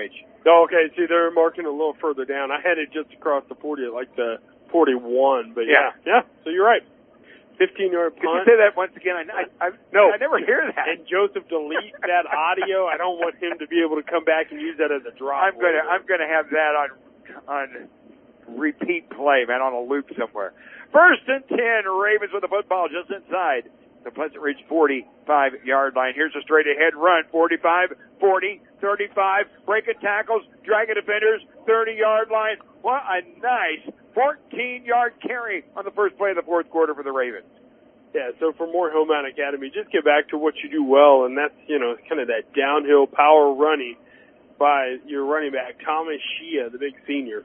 Oh, okay. See, they're marking a little further down. I had it just across the forty, like the forty-one. But yeah, yeah. yeah so you're right. fifteen-yard punt. Could you say that once again? I, I, I, no, I never hear that. And Joseph, delete that audio. I don't want him to be able to come back and use that as a drop. I'm gonna, I'm gonna have that on, on repeat play, man, on a loop somewhere. First and ten, Ravens with the football just inside the Pleasant Ridge forty-five-yard line. Here's a straight-ahead run, forty-five, forty, thirty-five, breaking tackles, dragging defenders, thirty-yard line. What a nice fourteen-yard carry on the first play of the fourth quarter for the Ravens. Yeah, so for more Hillmount Academy, just get back to what you do well, and that's, you know, kind of that downhill power running by your running back, Thomas Shia, the big senior.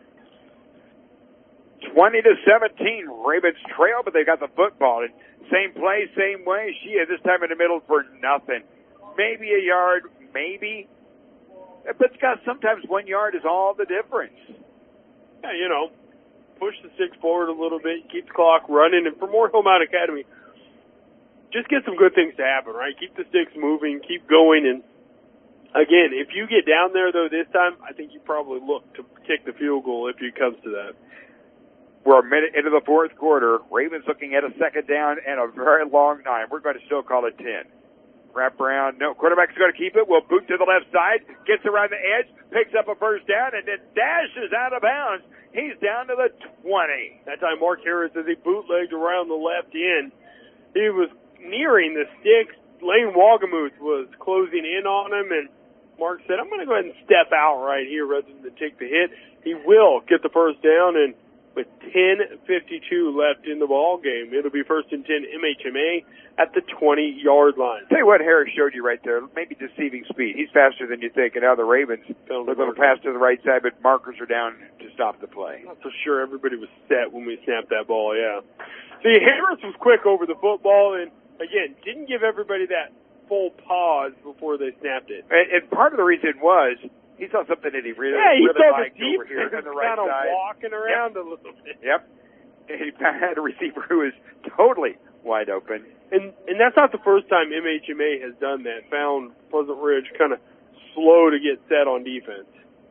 twenty to seventeen, Ravens trail, but they got the football. And same play, same way. Shia this time in the middle for nothing. Maybe a yard, maybe. But Scott, sometimes one yard is all the difference. Yeah, you know, push the sticks forward a little bit, keep the clock running, and for more Hillmount Academy, just get some good things to happen, right? Keep the sticks moving, keep going, and again, if you get down there, though, this time, I think you probably look to kick the field goal if it comes to that. We're a minute into the fourth quarter. Ravens looking at a second down and a very long nine. We're going to still call it ten. Wrap around. No, quarterback's going to keep it. Will boot to the left side. Gets around the edge. Picks up a first down and then dashes out of bounds. He's down to the twenty. That time Mark Harris, as he bootlegged around the left end, he was nearing the sticks. Lane Wagamuth was closing in on him, and Mark said, I'm going to go ahead and step out right here rather than take the hit. He will get the first down, and with ten fifty-two left in the ball game, it'll be first and ten M H M A at the twenty-yard line. Tell you what Harris showed you right there, maybe deceiving speed. He's faster than you think, and now the Ravens look a little pass to the right side, but markers are down to stop the play. Not so sure everybody was set when we snapped that ball, yeah. See, Harris was quick over the football, and again, didn't give everybody that full pause before they snapped it. And, and part of the reason was he saw something that he really, yeah, he really saw liked the deep over here on the right kind of side. walking around yep. a little bit. Yep. And he had a receiver who was totally wide open. And and that's not the first time M H M A has done that. Found Pleasant Ridge kind of slow to get set on defense.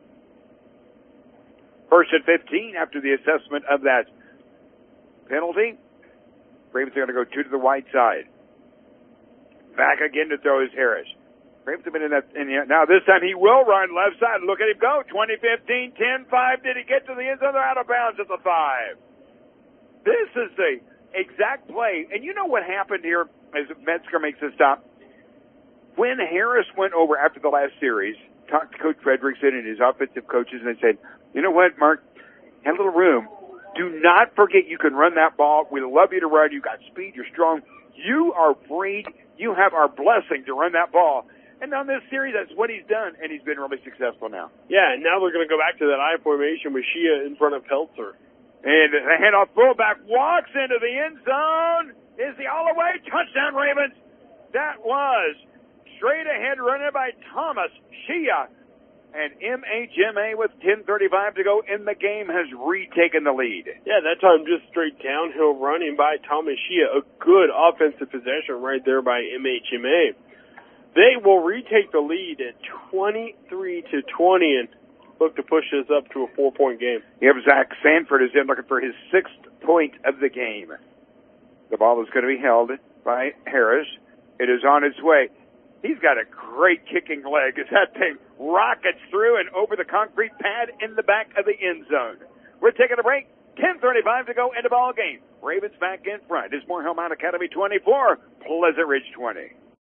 First and fifteen after the assessment of that penalty. Ravens are going to go two to the wide side. Back again to throw is Harris. Ravens have been in that, in the, now this time he will run left side. Look at him go. twenty, fifteen, ten, five. Did he get to the end zone? They're out of bounds at the five. This is the exact play. And you know what happened here as Metzger makes this stop? When Harris went over after the last series, talked to Coach Fredrickson and his offensive coaches, and they said, you know what, Mark, had a little room. Do not forget you can run that ball. We love you to run. You got speed. You're strong. You are free. You have our blessing to run that ball. And on this series, that's what he's done, and he's been really successful now. Yeah, and now they're going to go back to that I formation with Shia in front of Peltzer. And the handoff fullback walks into the end zone. Is the all the way? Touchdown, Ravens. That was straight ahead running by Thomas Shia. And M H M A with ten thirty-five to go in the game has retaken the lead. Yeah, that time just straight downhill running by Thomas Shia. A good offensive possession right there by M H M A. They will retake the lead at twenty-three to twenty and look to push this up to a four-point game. You have Zach Sanford is in looking for his sixth point of the game. The ball is going to be held by Harris. It is on its way. He's got a great kicking leg as that thing rockets through and over the concrete pad in the back of the end zone. We're taking a break. ten thirty-five to go in the ball game. Ravens back in front. It's more Hillmount Academy twenty-four, Pleasant Ridge twenty.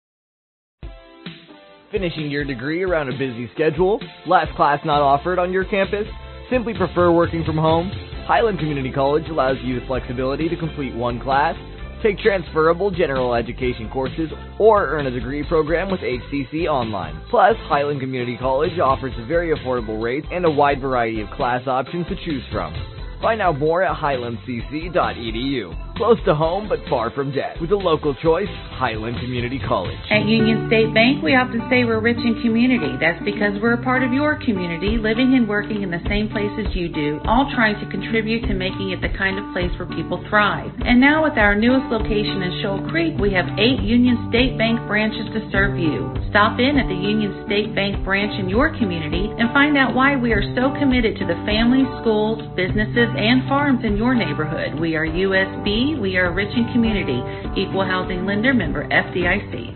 Finishing your degree around a busy schedule? Last class not offered on your campus? Simply prefer working from home? Highland Community College allows you the flexibility to complete one class, take transferable general education courses, or earn a degree program with H C C Online. Plus, Highland Community College offers very affordable rates and a wide variety of class options to choose from. Find out more at highland c c dot e d u. Close to home, but far from debt. With a local choice, Highland Community College. At Union State Bank, we often say we're rich in community. That's because we're a part of your community, living and working in the same place as you do, all trying to contribute to making it the kind of place where people thrive. And now with our newest location in Shoal Creek, we have eight Union State Bank branches to serve you. Stop in at the Union State Bank branch in your community and find out why we are so committed to the families, schools, businesses, and farms in your neighborhood. We are U S B. We are rich in community. Equal housing lender, member F D I C.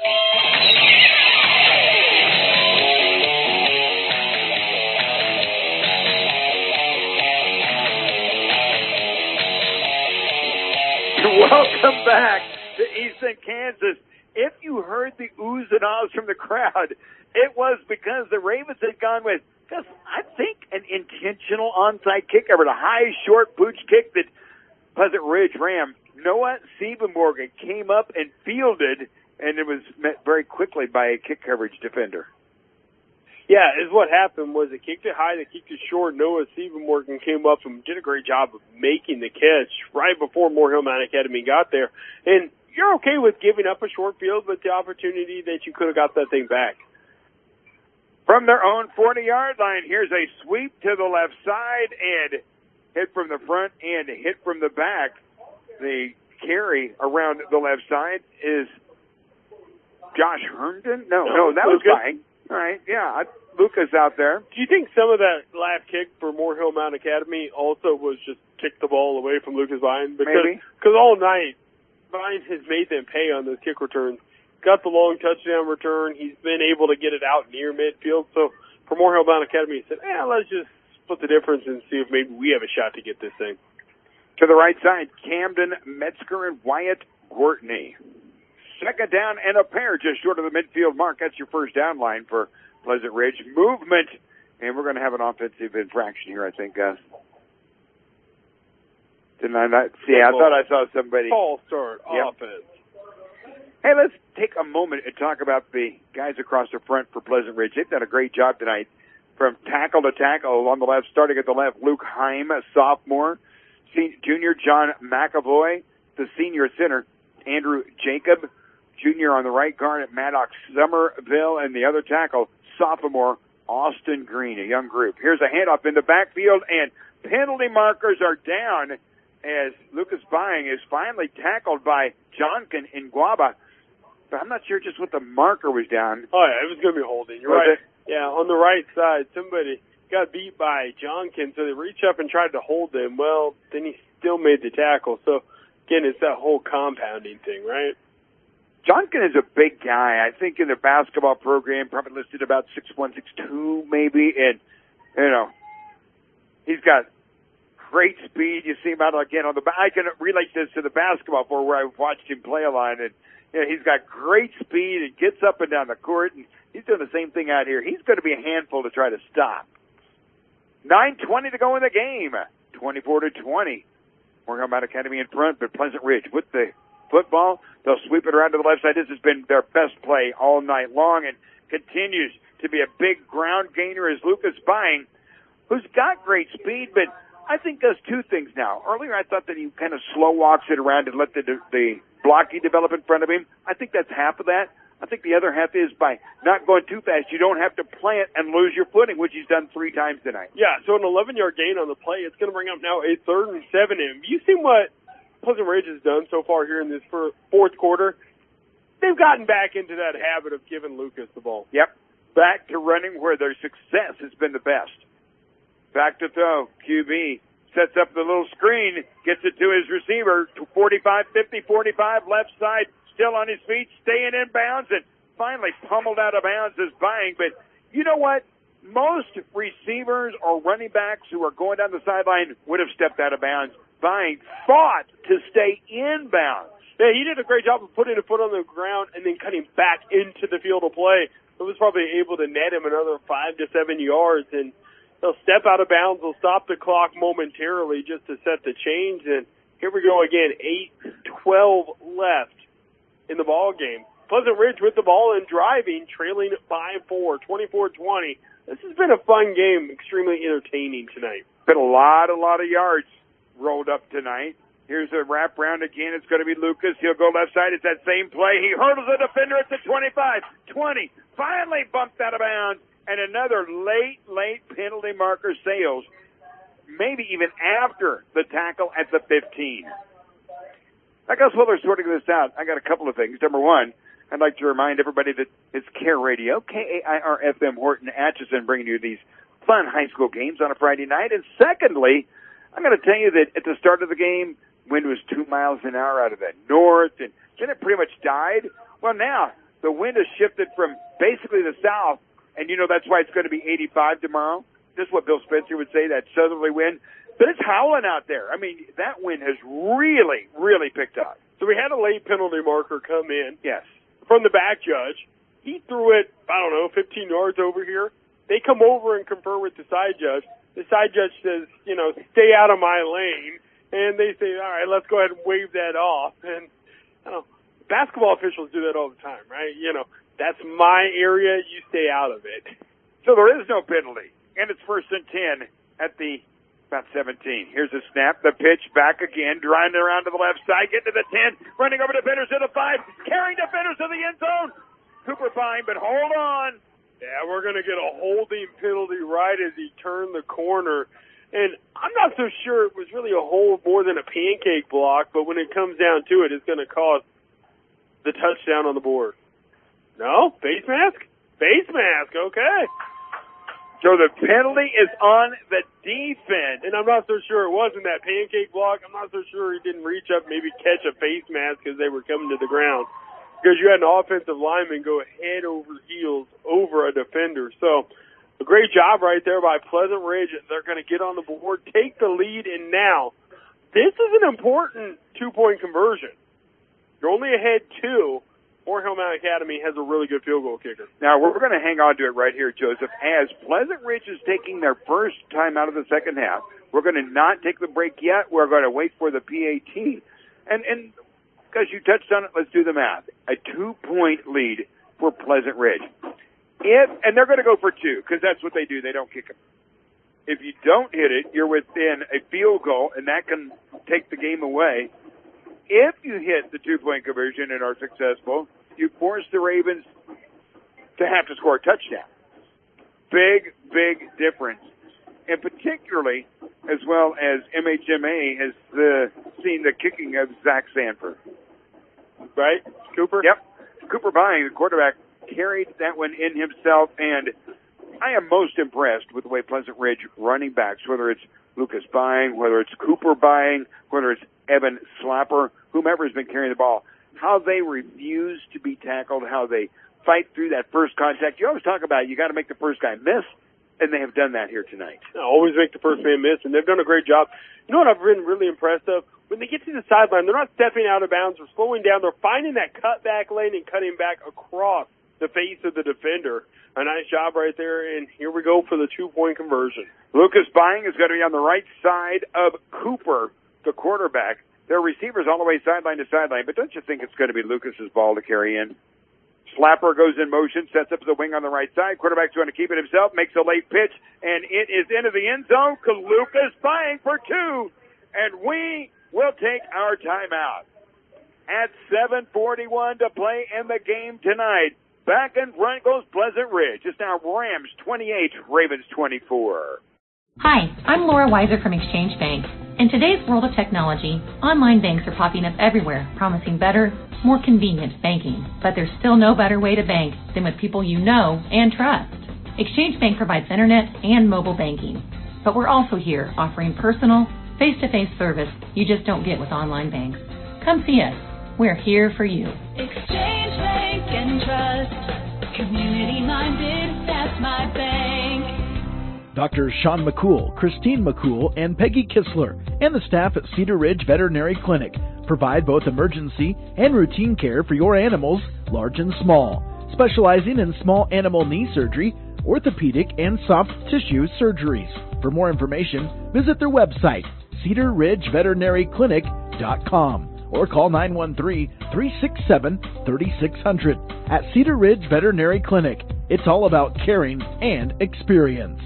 Welcome back to Easton, Kansas. If you heard the oohs and ahs from the crowd, it was because the Ravens had gone with, just, I think, an intentional onside kick over a high, short pooch kick that Pleasant Ridge Ram. Noah Siebenmorgan came up and fielded, and it was met very quickly by a kick coverage defender. Yeah, is what happened was it kicked it high, they kicked it short. Noah Siebenmorgan came up and did a great job of making the catch right before Moore Hill Mountain Academy got there. And you're okay with giving up a short field, but the opportunity that you could have got that thing back. From their own forty-yard line, here's a sweep to the left side and hit from the front and hit from the back. The carry around the left side is Josh Herndon? No, no, no that was Lucas. All right, yeah, Lucas out there. Do you think some of that lap kick for Moore Hill Mountain Academy also was just kick the ball away from Lucas Vine? Because, Maybe. Because all night, Vine has made them pay on those kick returns. Got the long touchdown return. He's been able to get it out near midfield. So for Moore Hill Mountain Academy, he said, eh, let's just split the difference and see if maybe we have a shot to get this thing. To the right side, Camden, Metzger, and Wyatt Courtney. Second down and a pair just short of the midfield mark. That's your first down line for Pleasant Ridge. Movement. And we're going to have an offensive infraction here, I think, Gus. Didn't I not see? I thought I saw somebody. False start Yep. offense. Hey, let's take a moment and talk about the guys across the front for Pleasant Ridge. They've done a great job tonight. From tackle to tackle on the left, starting at the left, Luke Heim, a sophomore. Junior John McAvoy, the senior center, Andrew Jacob, junior on the right guard at Maddox Somerville, and the other tackle, sophomore Austin Green, a young group. Here's a handoff in the backfield, and penalty markers are down as Lucas Bying is finally tackled by Johnkin in Guava. But I'm not sure just what the marker was down. Oh, yeah, it was going to be holding. You're Was right. it? Yeah, on the right side, somebody got beat by Johnkin, so they reached up and tried to hold him. Well, then he still made the tackle. So, again, it's that whole compounding thing, right? Johnkin is a big guy. I think in the basketball program, probably listed about six one, six two maybe. And, you know, he's got great speed. You see him out again on the back. I can relate this to the basketball floor where I've watched him play a lot. And, you know, he's got great speed and gets up and down the court. And he's doing the same thing out here. He's going to be a handful to try to stop. nine twenty to go in the game. twenty-four to twenty. Moore Hill Mountain Academy in front, but Pleasant Ridge with the football. They'll sweep it around to the left side. This has been their best play all night long and continues to be a big ground gainer as Lucas Bying, who's got great speed, but I think does two things now. Earlier I thought that he kind of slow walks it around and let the, the blocking develop in front of him. I think that's half of that. I think the other half is by not going too fast, you don't have to plant and lose your footing, which he's done three times tonight. Yeah, so an eleven-yard gain on the play. It's going to bring up now a third and seven. And you've seen what Pleasant Ridge has done so far here in this fourth quarter. They've gotten back into that habit of giving Lucas the ball. Yep, back to running where their success has been the best. Back to throw. Q B sets up the little screen, gets it to his receiver, forty-five, fifty, forty-five, left side, still on his feet, staying in bounds, and finally pummeled out of bounds is Bying. But you know what? Most receivers or running backs who are going down the sideline would have stepped out of bounds. Bying fought to stay in bounds. Yeah, he did a great job of putting a foot on the ground and then cutting back into the field of play. It was probably able to net him another five to seven yards, and they'll step out of bounds. They'll stop the clock momentarily just to set the change. And here we go again, eight twelve left in the ball game. Pleasant Ridge with the ball and driving, trailing by four, twenty-four twenty. This has been a fun game, extremely entertaining tonight. Been a lot, a lot of yards rolled up tonight Here's a wrap round again. It's going to be Lucas. He'll go left side. It's that same play. He hurdles the defender at the twenty-five, twenty. Finally bumped out of bounds. And another late, late penalty marker sails. Maybe even after the tackle at the fifteen. I guess while they're sorting this out, I got a couple of things. Number one, I'd like to remind everybody that it's Care Radio, K A I R F M Horton Atchison, bringing you these fun high school games on a Friday night. And secondly, I'm going to tell you that at the start of the game, wind was two miles an hour out of the north, and then it pretty much died. Well, now the wind has shifted from basically the south, and you know that's why it's going to be eighty-five tomorrow. This is what Bill Spencer would say, that southerly wind. But it's howling out there. I mean, that wind has really, really picked up. So we had a late penalty marker come in. Yes. From the back judge. He threw it, I don't know, fifteen yards over here. They come over and confer with the side judge. The side judge says, you know, stay out of my lane. And they say, all right, let's go ahead and wave that off. And, I don't know, basketball officials do that all the time, right? You know, that's my area, you stay out of it. So there is no penalty. And it's first and ten at the about seventeen. Here's a snap, the pitch, back again, driving around to the left side, getting to the ten, running over defenders to the five, carrying defenders to the end zone. Cooper fine, but hold on. Yeah, we're going to get a holding penalty right as he turned the corner. And I'm not so sure it was really a hold more than a pancake block, but when it comes down to it, it's going to cost the touchdown on the board. No? Face mask? Face mask, okay. So the penalty is on the defense. And I'm not so sure it wasn't that pancake block. I'm not so sure he didn't reach up, maybe catch a face mask as they were coming to the ground. Because you had an offensive lineman go head over heels over a defender. So a great job right there by Pleasant Ridge. They're going to get on the board, take the lead, and now this is an important two-point conversion. You're only ahead two. Fort Hill Mount Academy has a really good field goal kicker. Now, we're going to hang on to it right here, Joseph. As Pleasant Ridge is taking their first time out of the second half, we're going to not take the break yet. We're going to wait for the P A T. And, and because you touched on it, let's do the math. A two-point lead for Pleasant Ridge. If, and they're going to go for two, because that's what they do. They don't kick them. If you don't hit it, you're within a field goal, and that can take the game away. If you hit the two-point conversion and are successful, you force the Ravens to have to score a touchdown. Big, big difference. And particularly, as well as M H M A has uh, seen the kicking of Zach Sanford. Right? Cooper? Yep. Cooper Bying, the quarterback, carried that one in himself, and I am most impressed with the way Pleasant Ridge running backs, whether it's Lucas Bying, whether it's Cooper Bying, whether it's Evan Slapper, whomever has been carrying the ball, how they refuse to be tackled, how they fight through that first contact. You always talk about it, you got to make the first guy miss, and they have done that here tonight. I always make the first man miss, and they've done a great job. You know what I've been really impressed of? When they get to the sideline, they're not stepping out of bounds or slowing down. They're finding that cutback lane and cutting back across the face of the defender. A nice job right there, and here we go for the two-point conversion. Lucas Bying is going to be on the right side of Cooper, the quarterback. Their receivers all the way sideline to sideline, but don't you think it's going to be Lucas's ball to carry in? Slapper goes in motion, sets up the wing on the right side. Quarterback's going to keep it himself, makes a late pitch, and it is into the end zone. Lucas Bying for two, and we will take our timeout. At seven forty-one to play in the game tonight. Back in front goes Pleasant Ridge. It's now Rams twenty-eight, Ravens twenty-four. Hi, I'm Laura Weiser from Exchange Bank. In today's world of technology, online banks are popping up everywhere, promising better, more convenient banking. But there's still no better way to bank than with people you know and trust. Exchange Bank provides internet and mobile banking. But we're also here offering personal, face-to-face service you just don't get with online banks. Come see us. We're here for you. Exchange Bank and Trust. Community minded, that's my bank. Doctors Sean McCool, Christine McCool, and Peggy Kistler, and the staff at Cedar Ridge Veterinary Clinic provide both emergency and routine care for your animals, large and small, specializing in small animal knee surgery, orthopedic, and soft tissue surgeries. For more information, visit their website, cedar ridge veterinary clinic dot com, or call nine one three, three six seven, three six zero zero. At Cedar Ridge Veterinary Clinic, it's all about caring and experience.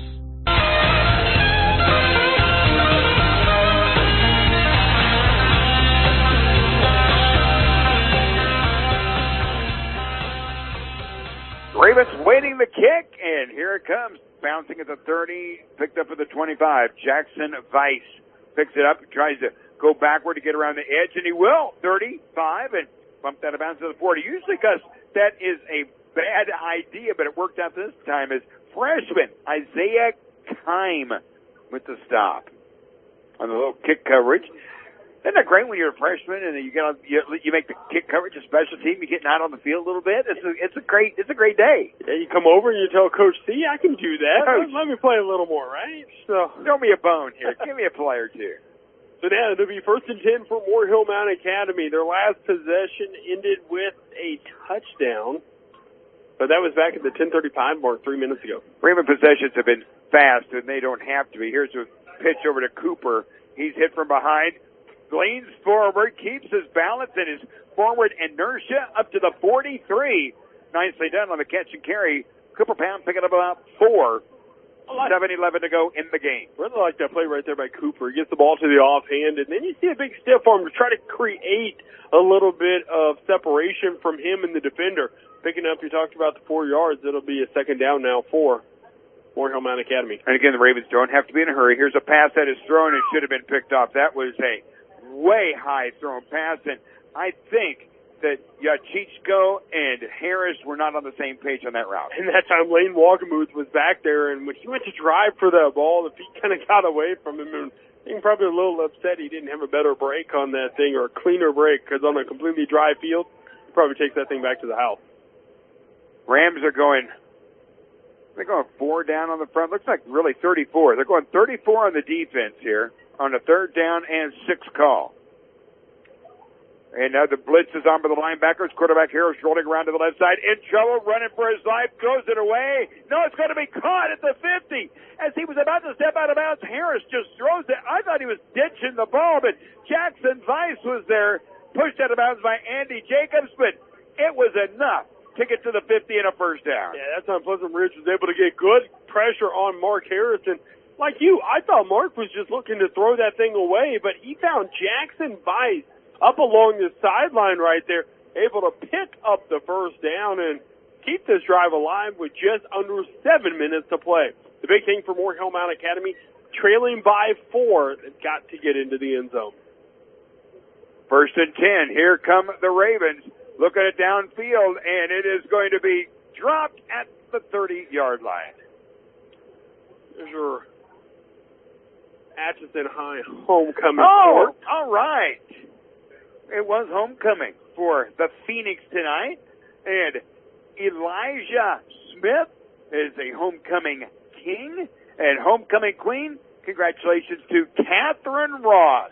Ravens waiting the kick, and here it comes. Bouncing at the thirty, picked up at the twenty-five. Jackson Weiss picks it up, tries to go backward to get around the edge, and he will. thirty-five, and bumped out of bounds to the forty. Usually, Gus, that is a bad idea, but it worked out this time as freshman Isaiah Kime with the stop on the little kick coverage. Isn't that great when you're a freshman and you get on, you, you make the kick coverage a special team, you getting out on the field a little bit? It's a, it's a great, it's a great day. Yeah, you come over and you tell Coach C, I can do that. Coach, let me play a little more, right? So throw me a bone here. Give me a play or two. So now it'll be first and ten for Moore Hill Mount Academy. Their last possession ended with a touchdown, but that was back at the ten thirty-five mark three minutes ago. Raven possessions have been fast, and they don't have to be. Here's a pitch over to Cooper. He's hit from behind. Leans forward, keeps his balance and his forward inertia up to the forty-three. Nicely done on the catch and carry. Cooper Pound picking up about four. seven eleven to go in the game. Really like that play right there by Cooper. He gets the ball to the offhand, and then you see a big stiff arm to try to create a little bit of separation from him and the defender. Picking up, you talked about the four yards. It'll be a second down now for Moore Hill Mount Academy. And again, the Ravens don't have to be in a hurry. Here's a pass that is thrown and should have been picked off. That was a way high thrown pass, and I think that Yachichko and Harris were not on the same page on that route. And that time Lane Walgamuth was back there, and when he went to drive for that ball, the feet kind of got away from him, and I think probably a little upset he didn't have a better break on that thing or a cleaner break, because on a completely dry field, he probably takes that thing back to the house. Rams are going, they're going four down on the front. Looks like really thirty-four. They're going thirty-four on the defense here on a third down and six call. And now the blitz is on by the linebackers. Quarterback Harris rolling around to the left side. In trouble, running for his life. Goes it away. No, it's going to be caught at the fifty. As he was about to step out of bounds, Harris just throws it. I thought he was ditching the ball, but Jackson Weiss was there. Pushed out of bounds by Andy Jacobs, but it was enough to get to the fifty and a first down. Yeah, that's how Pleasant Ridge was able to get good pressure on Mark Harrison. Like you, I thought Mark was just looking to throw that thing away, but he found Jackson Weiss up along the sideline right there, able to pick up the first down and keep this drive alive with just under seven minutes to play. The big thing for Moore Hill Mount Academy, trailing by four, they've got to get into the end zone. First and ten. Here come the Ravens. Look at it downfield, and it is going to be dropped at the thirty-yard line. There's your Atchison High homecoming. Oh, court. all right. It was homecoming for the Phoenix tonight, and Elijah Smith is a homecoming king and homecoming queen. Congratulations to Catherine Ross.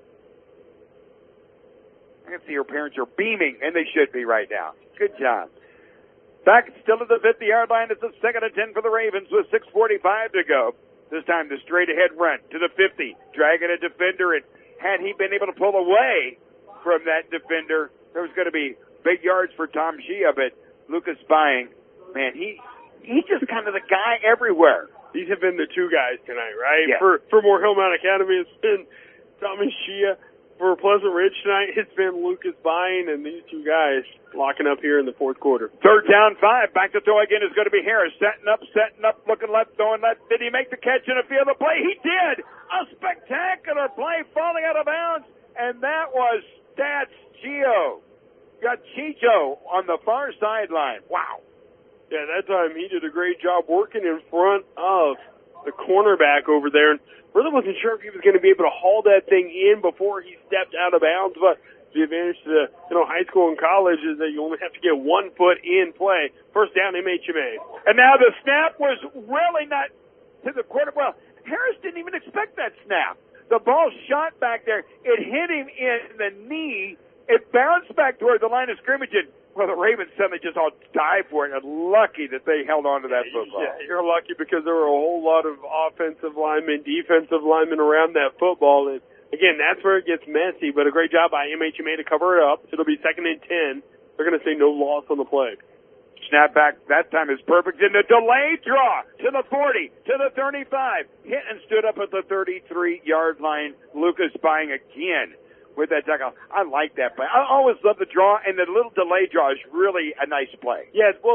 I can see her parents are beaming, and they should be right now. Good job. Back still at the fifty-yard line. It's a second and ten for the Ravens with six forty-five to go. This time the straight-ahead run to the fifty, dragging a defender, and had he been able to pull away from that defender, there was going to be big yards for Tom Shia, but Lucas Bying, man, he he's just kind of the guy everywhere. These have been the two guys tonight, right? Yeah. For for Moore Hill Mount Academy, it's been Tommy Shia. For Pleasant Ridge tonight, it's been Lucas Bying and these two guys locking up here in the fourth quarter. Third down, five. Back to throw again is going to be Harris. Setting up, setting up, looking left, throwing left. Did he make the catch in the field of play? He did! A spectacular play falling out of bounds, and that was Stats Gio. Got Chicho on the far sideline. Wow. Yeah, that time he did a great job working in front of the cornerback over there. And really wasn't sure if he was going to be able to haul that thing in before he stepped out of bounds, but the advantage to the, you know, high school and college is that you only have to get one foot in play. First down, M H M A. And now the snap was really not to the quarter. Well, Harris didn't even expect that snap. The ball shot back there. It hit him in the knee. It bounced back toward the line of scrimmage, and well, the Ravens suddenly just all dive for it, and lucky that they held on to that football. Yeah, you're lucky because there were a whole lot of offensive linemen, defensive linemen around that football, and again, that's where it gets messy, but a great job by M H M A to cover it up. It'll be second and ten. They're going to say no loss on the play. Snap back that time is perfect. In the delayed draw to the forty, to the thirty-five. Hit and stood up at the thirty-three-yard line. Lucas Bying again with that tackle. I like that play. I always love the draw, and the little delay draw is really a nice play. Yes, well,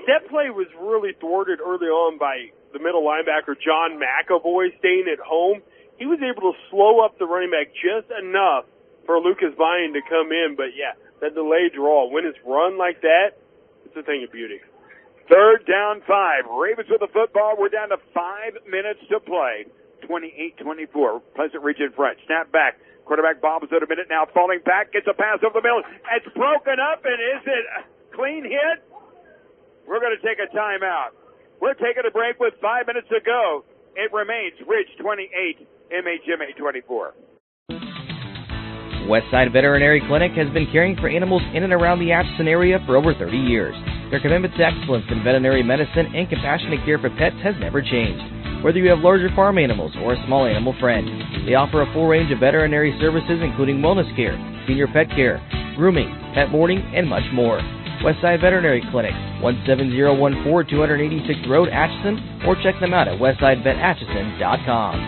that play was really thwarted early on by the middle linebacker, John McAvoy, staying at home. He was able to slow up the running back just enough for Lucas Vine to come in. But, yeah, that delayed draw, when it's run like that, it's a thing of beauty. Third down five. Ravens with the football. We're down to five minutes to play. twenty-eight twenty-four. Pleasant Ridge in front. Snap back. Quarterback bobbles at a minute now. Falling back. Gets a pass over the middle. It's broken up, and is it a clean hit? We're going to take a timeout. We're taking a break with five minutes to go. It remains Ridge twenty-eight, M H M A twenty-four. Westside Veterinary Clinic has been caring for animals in and around the Atchison area for over thirty years. Their commitment to excellence in veterinary medicine and compassionate care for pets has never changed. Whether you have larger farm animals or a small animal friend, they offer a full range of veterinary services including wellness care, senior pet care, grooming, pet boarding, and much more. Westside Veterinary Clinic, one seven zero one four two eighty-sixth Road, Atchison, or check them out at westside vet atchison dot com.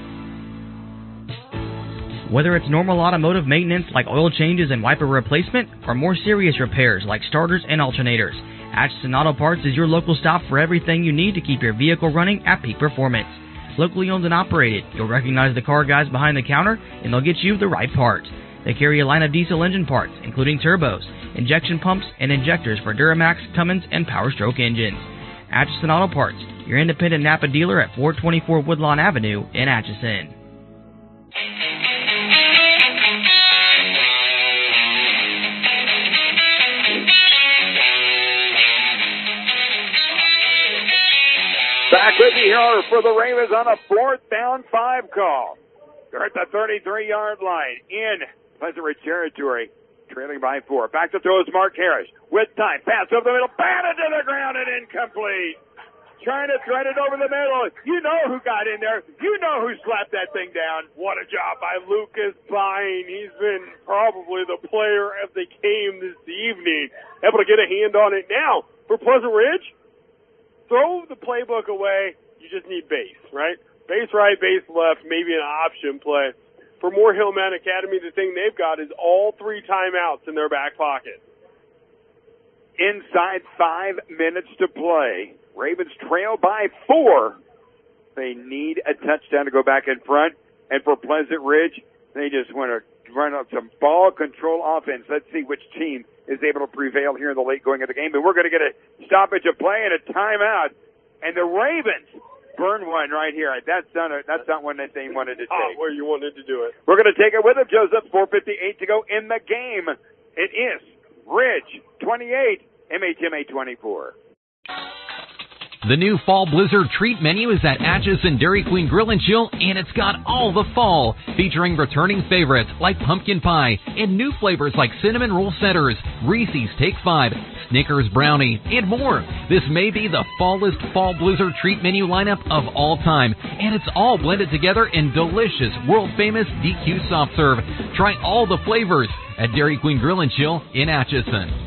Whether it's normal automotive maintenance like oil changes and wiper replacement, or more serious repairs like starters and alternators, Atchison Auto Parts is your local stop for everything you need to keep your vehicle running at peak performance. Locally owned and operated, you'll recognize the car guys behind the counter, and they'll get you the right part. They carry a line of diesel engine parts, including turbos, injection pumps, and injectors for Duramax, Cummins, and Power Stroke engines. Atchison Auto Parts, your independent Napa dealer at four twenty-four Woodlawn Avenue in Atchison. Back with you here for the Ravens on a fourth down five call. They're at the thirty-three-yard line in Pleasant Ridge territory, trailing by four. Back to throw is Mark Harris with time. Pass over the middle, batted to the ground and incomplete. Trying to thread it over the middle. You know who got in there. You know who slapped that thing down. What a job by Lucas Vine. He's been probably the player of the game this evening. Able to get a hand on it now for Pleasant Ridge. Throw the playbook away. You just need base, right? Base right, base left, maybe an option play. For Moore Hill Mountain Academy, the thing they've got is all three timeouts in their back pocket. Inside five minutes to play. Ravens trail by four. They need a touchdown to go back in front. And for Pleasant Ridge, they just want to run up some ball control offense. Let's see which team is able to prevail here in the late going of the game. But we're going to get a stoppage of play and a timeout. And the Ravens burn one right here. That's not a, that's not one that they wanted to take. Oh, where you wanted to do it. We're going to take it with them, Joseph. four fifty-eight to go in the game. It is Ridge twenty-eight, M H M A twenty-four. The new Fall Blizzard treat menu is at Atchison Dairy Queen Grill and Chill, and it's got all the fall, featuring returning favorites like pumpkin pie and new flavors like cinnamon roll setters, Reese's Take Five, Snickers Brownie, and more. This may be the fallest Fall Blizzard treat menu lineup of all time, and it's all blended together in delicious, world-famous D Q soft serve. Try all the flavors at Dairy Queen Grill and Chill in Atchison.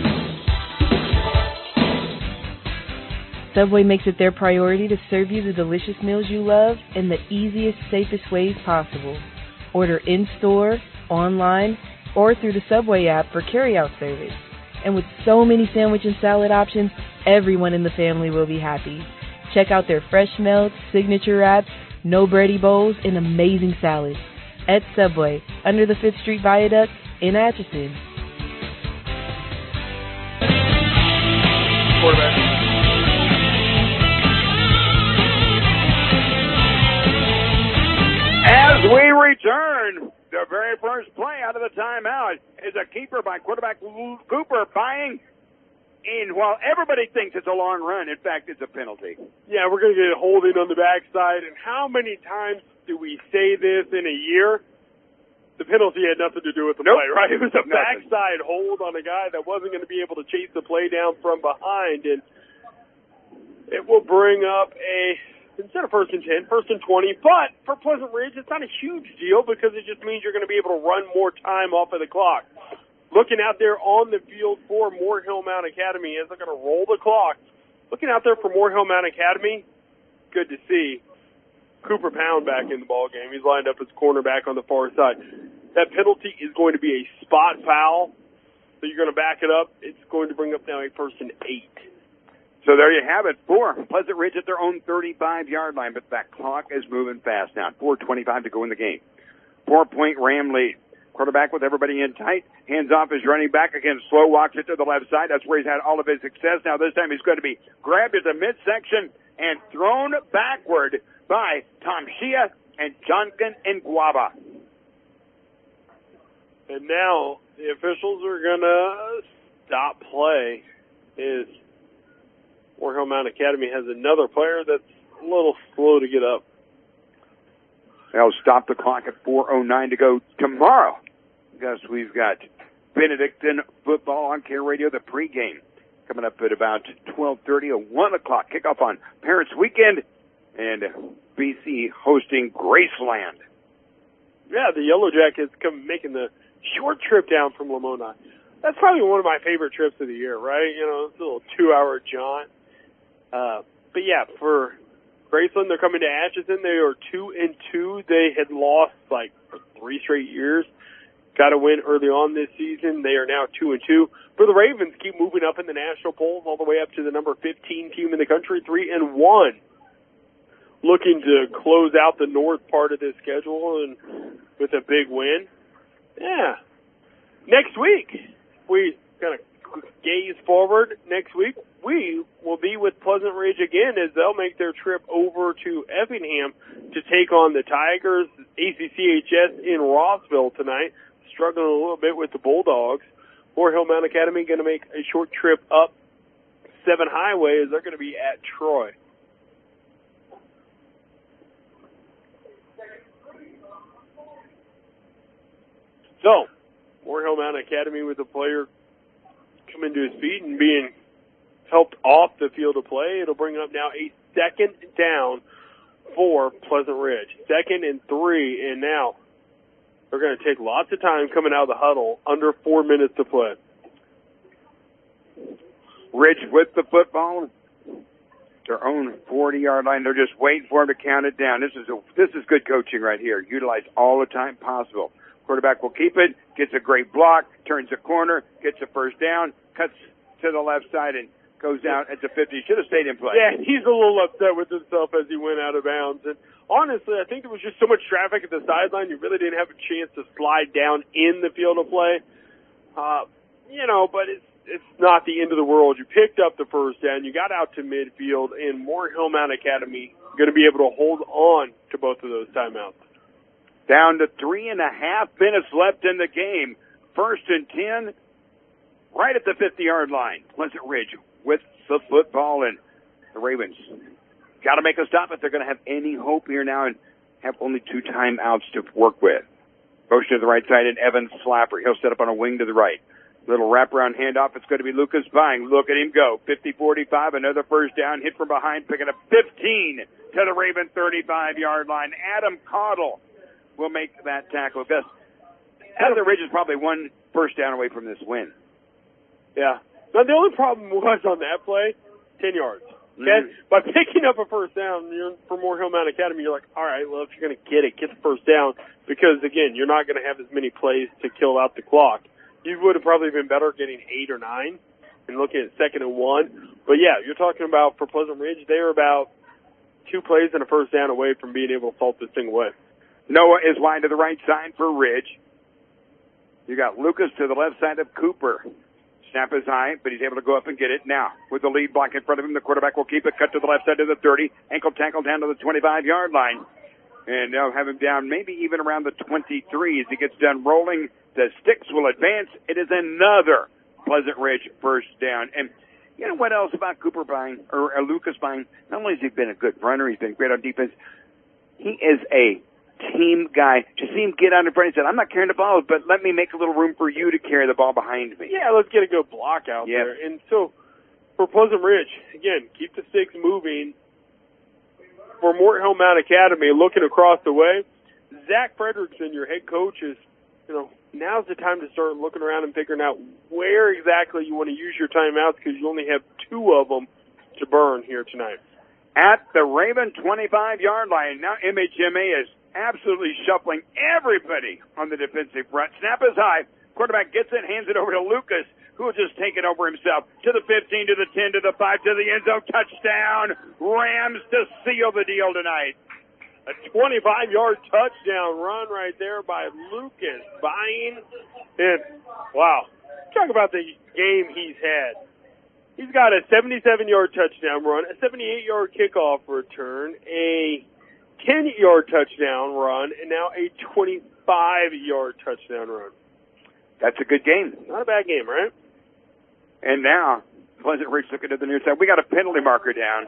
Subway makes it their priority to serve you the delicious meals you love in the easiest, safest ways possible. Order in-store, online, or through the Subway app for carry-out service. And with so many sandwich and salad options, everyone in the family will be happy. Check out their fresh melts, signature wraps, no bready bowls, and amazing salads at Subway under the fifth Street Viaduct in Atchison. Quarterback. As we return, the very first play out of the timeout is a keeper by quarterback Cooper buying in while everybody thinks it's a long run. In fact, it's a penalty. Yeah, we're going to get a holding on the backside. And how many times do we say this in a year? The penalty had nothing to do with the nope. play, right? It was a nothing. Backside hold on a guy that wasn't going to be able to chase the play down from behind. And it will bring up a... instead of first and ten, first and twenty. But for Pleasant Ridge, it's not a huge deal because it just means you're going to be able to run more time off of the clock. Looking out there on the field for Moore Hill Mountain Academy as they're going to roll the clock. Looking out there for Moore Hill Mountain Academy, good to see Cooper Pound back in the ball game. He's lined up as cornerback on the far side. That penalty is going to be a spot foul, so you're going to back it up. It's going to bring up now a first and eight. So there you have it. For Pleasant Ridge at their own thirty-five-yard line, but that clock is moving fast now. four twenty-five to go in the game. Four-point Ram lead. Quarterback with everybody in tight. Hands off his running back. Again, slow walks it to the left side. That's where he's had all of his success. Now this time he's going to be grabbed at the midsection and thrown backward by Tom Shia and Jonathan Nguaba. And now the officials are going to stop play. Is Moore Mount Academy has another player that's a little slow to get up. They'll stop the clock at four oh nine to go tomorrow. Because we've got Benedictine football on Care Radio, the pregame, coming up at about twelve thirty or one o'clock. Kickoff on Parents Weekend, and B C hosting Graceland. Yeah, the Yellow Jackets come making the short trip down from Lamoni. That's probably one of my favorite trips of the year, right? You know, it's a little two-hour jaunt. Uh, but yeah, for Graceland, they're coming to Atchison. They are two and two. They had lost like three straight years. Got a win early on this season. They are now two and two. For the Ravens, keep moving up in the national polls all the way up to the number fifteen team in the country, three and one. Looking to close out the north part of this schedule and with a big win. Yeah. Next week, we kind of gaze forward. Next week, we will be with Pleasant Ridge again as they'll make their trip over to Effingham to take on the Tigers, A C C H S in Rossville tonight. Struggling a little bit with the Bulldogs. Fort Hill Mount Academy going to make a short trip up Seven Highway as they're going to be at Troy. So, Fort Hill Mount Academy with a player coming to his feet and being helped off the field of play. It'll bring up now a second down for Pleasant Ridge. Second and three, and now they're going to take lots of time coming out of the huddle, under four minutes to play. Ridge with the football, their own forty-yard line. They're just waiting for him to count it down. This is a, this is good coaching right here. Utilize all the time possible. Quarterback will keep it, gets a great block, turns a corner, gets a first down, cuts to the left side, and goes out at the fifty. Should have stayed in play. Yeah, he's a little upset with himself as he went out of bounds. And honestly, I think there was just so much traffic at the sideline, you really didn't have a chance to slide down in the field of play. Uh, you know, but it's it's not the end of the world. You picked up the first down. You got out to midfield, and Moore Hill Mount Academy going to be able to hold on to both of those timeouts. Down to three and a half minutes left in the game. First and ten, right at the fifty-yard line. Pleasant Ridge with the football, and the Ravens got to make a stop if they're going to have any hope here now and have only two timeouts to work with. Motion to the right side, and Evan Slapper. He'll set up on a wing to the right. Little wraparound handoff. It's going to be Lucas Vine. Look at him go. fifty forty-five, another first down. Hit from behind, picking up fifteen to the Raven thirty-five-yard line. Adam Caudle will make that tackle. Gus, Pleasant Ridge is probably one first down away from this win. Yeah. Now, the only problem was on that play, ten yards. Okay? Mm-hmm. By picking up a first down you're, for Moore Hill Mount Academy, you're like, all right, well, if you're going to get it, get the first down because, again, you're not going to have as many plays to kill out the clock. You would have probably been better getting eight or nine and looking at second and one. But, yeah, you're talking about for Pleasant Ridge, they're about two plays and a first down away from being able to salt this thing away. Noah is wide to the right side for Ridge. You got Lucas to the left side of Cooper. Snap is high, but he's able to go up and get it now. With the lead block in front of him, the quarterback will keep it. Cut to the left side of the thirty. Ankle tackle down to the twenty-five-yard line. And they'll have him down maybe even around the twenty-three as he gets done rolling. The sticks will advance. It is another Pleasant Ridge first down. And you know what else about Cooper Vine, or uh, Lucas Vine? Not only has he been a good runner, he's been great on defense. He is a team guy. To see him get out in front and said, I'm not carrying the ball, but let me make a little room for you to carry the ball behind me. Yeah, let's get a good block out yep. there. And so for Pleasant Ridge, again, keep the sticks moving. For Moore Hill Mount Academy, looking across the way, Zach Fredrickson, your head coach, is, you know, now's the time to start looking around and figuring out where exactly you want to use your timeouts because you only have two of them to burn here tonight. At the Raven twenty-five-yard line, now M H M A is absolutely shuffling everybody on the defensive front. Snap is high. Quarterback gets it, hands it over to Lucas, who will just take it over himself to the fifteen, to the ten, to the five, to the end zone. Touchdown. Rams to seal the deal tonight. A twenty-five-yard touchdown run right there by Lucas Buying. And, wow, talk about the game he's had. He's got a seventy-seven-yard touchdown run, a seventy-eight-yard kickoff return, a ten-yard touchdown run, and now a twenty-five-yard touchdown run. That's a good game. Not a bad game, right? And now, Pleasant Ridge looking to the near side. We got a penalty marker down.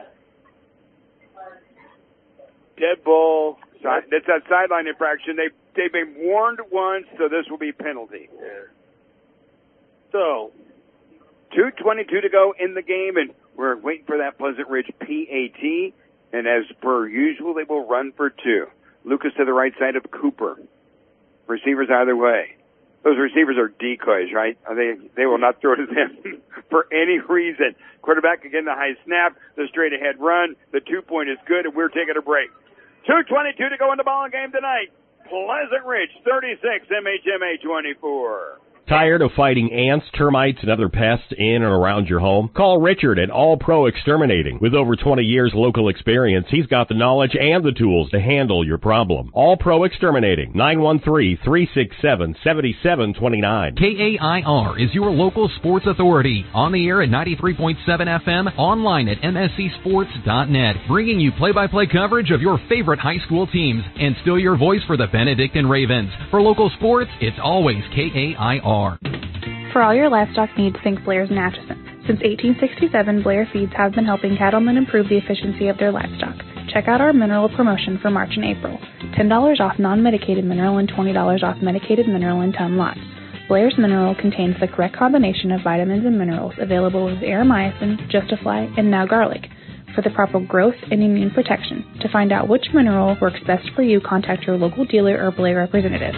Dead ball. Side, that's that sideline infraction. They, they've been warned once, so this will be penalty. Yeah. So, two twenty-two to go in the game, and we're waiting for that Pleasant Ridge P A T. And as per usual, they will run for two. Lucas to the right side of Cooper. Receivers either way. Those receivers are decoys, right? They they will not throw to them for any reason. Quarterback again, the high snap, the straight ahead run, the two point is good, and we're taking a break. two twenty-two to go in the ball game tonight. Pleasant Ridge thirty-six, M H M A twenty-four. Tired of fighting ants, termites, and other pests in and around your home? Call Richard at All Pro Exterminating. With over twenty years local experience, he's got the knowledge and the tools to handle your problem. All Pro Exterminating, nine one three, three six seven, seven seven two nine. K A I R is your local sports authority. On the air at ninety-three point seven F M, online at M S C sports dot net, bringing you play-by-play coverage of your favorite high school teams and still your voice for the Benedictine Ravens. For local sports, it's always K A I R. For all your livestock needs, think Blair's and Atchison. Since eighteen sixty-seven, Blair Feeds have been helping cattlemen improve the efficiency of their livestock. Check out our mineral promotion for March and April. ten dollars off non-medicated mineral and twenty dollars off medicated mineral in ton lots. Blair's Mineral contains the correct combination of vitamins and minerals available with Aeromycin, Justifly, and now garlic for the proper growth and immune protection. To find out which mineral works best for you, contact your local dealer or Blair representative.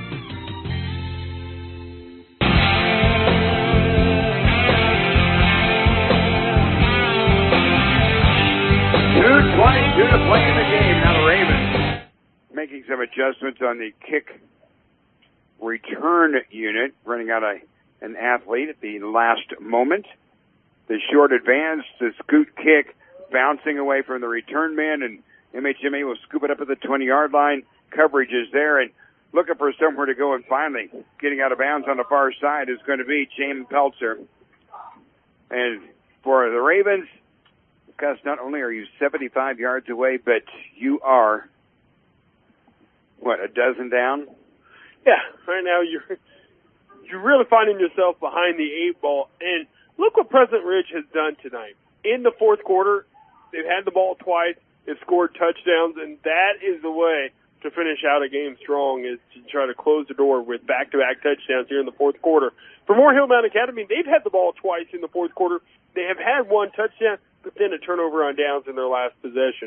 two twenty-two to play in the game. Now the Ravens making some adjustments on the kick return unit, running out a, an athlete at the last moment. The short advance, the scoot kick, bouncing away from the return man, and M H M A will scoop it up at the twenty-yard line. Coverage is there, and looking for somewhere to go, and finally getting out of bounds on the far side is going to be Jamin Peltzer. And for the Ravens, Gus, not only are you seventy-five yards away, but you are, what, a dozen down? Yeah, right now you're you're really finding yourself behind the eight ball. And look what Pleasant Ridge has done tonight. In the fourth quarter, they've had the ball twice, they've scored touchdowns, and that is the way to finish out a game strong, is to try to close the door with back-to-back touchdowns here in the fourth quarter. For Moore Hill Mountain Academy, they've had the ball twice in the fourth quarter. They have had one touchdown, but then a turnover on downs in their last possession.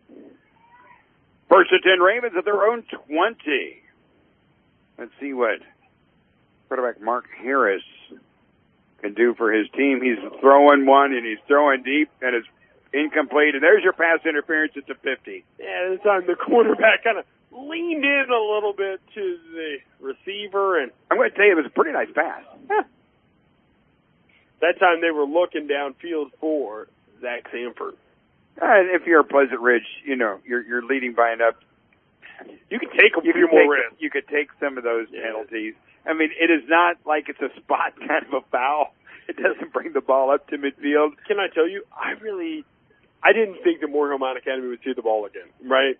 First and ten Ravens at their own twenty. Let's see what quarterback Mark Harris can do for his team. He's throwing one, and he's throwing deep, and it's incomplete. And there's your pass interference at the fifty. Yeah, this time the quarterback kind of leaned in a little bit to the receiver. And I'm going to tell you, it was a pretty nice pass. Huh. That time they were looking downfield for Zach Sanford. Uh, if you're a Pleasant Ridge, you know, you're you're leading by enough. You can take a you few can more take, risks. You could take some of those yeah. penalties. I mean, it is not like it's a spot kind of a foul. It doesn't bring the ball up to midfield. Can I tell you, I really, I didn't think that Moore Hill Mountain Academy would see the ball again, right?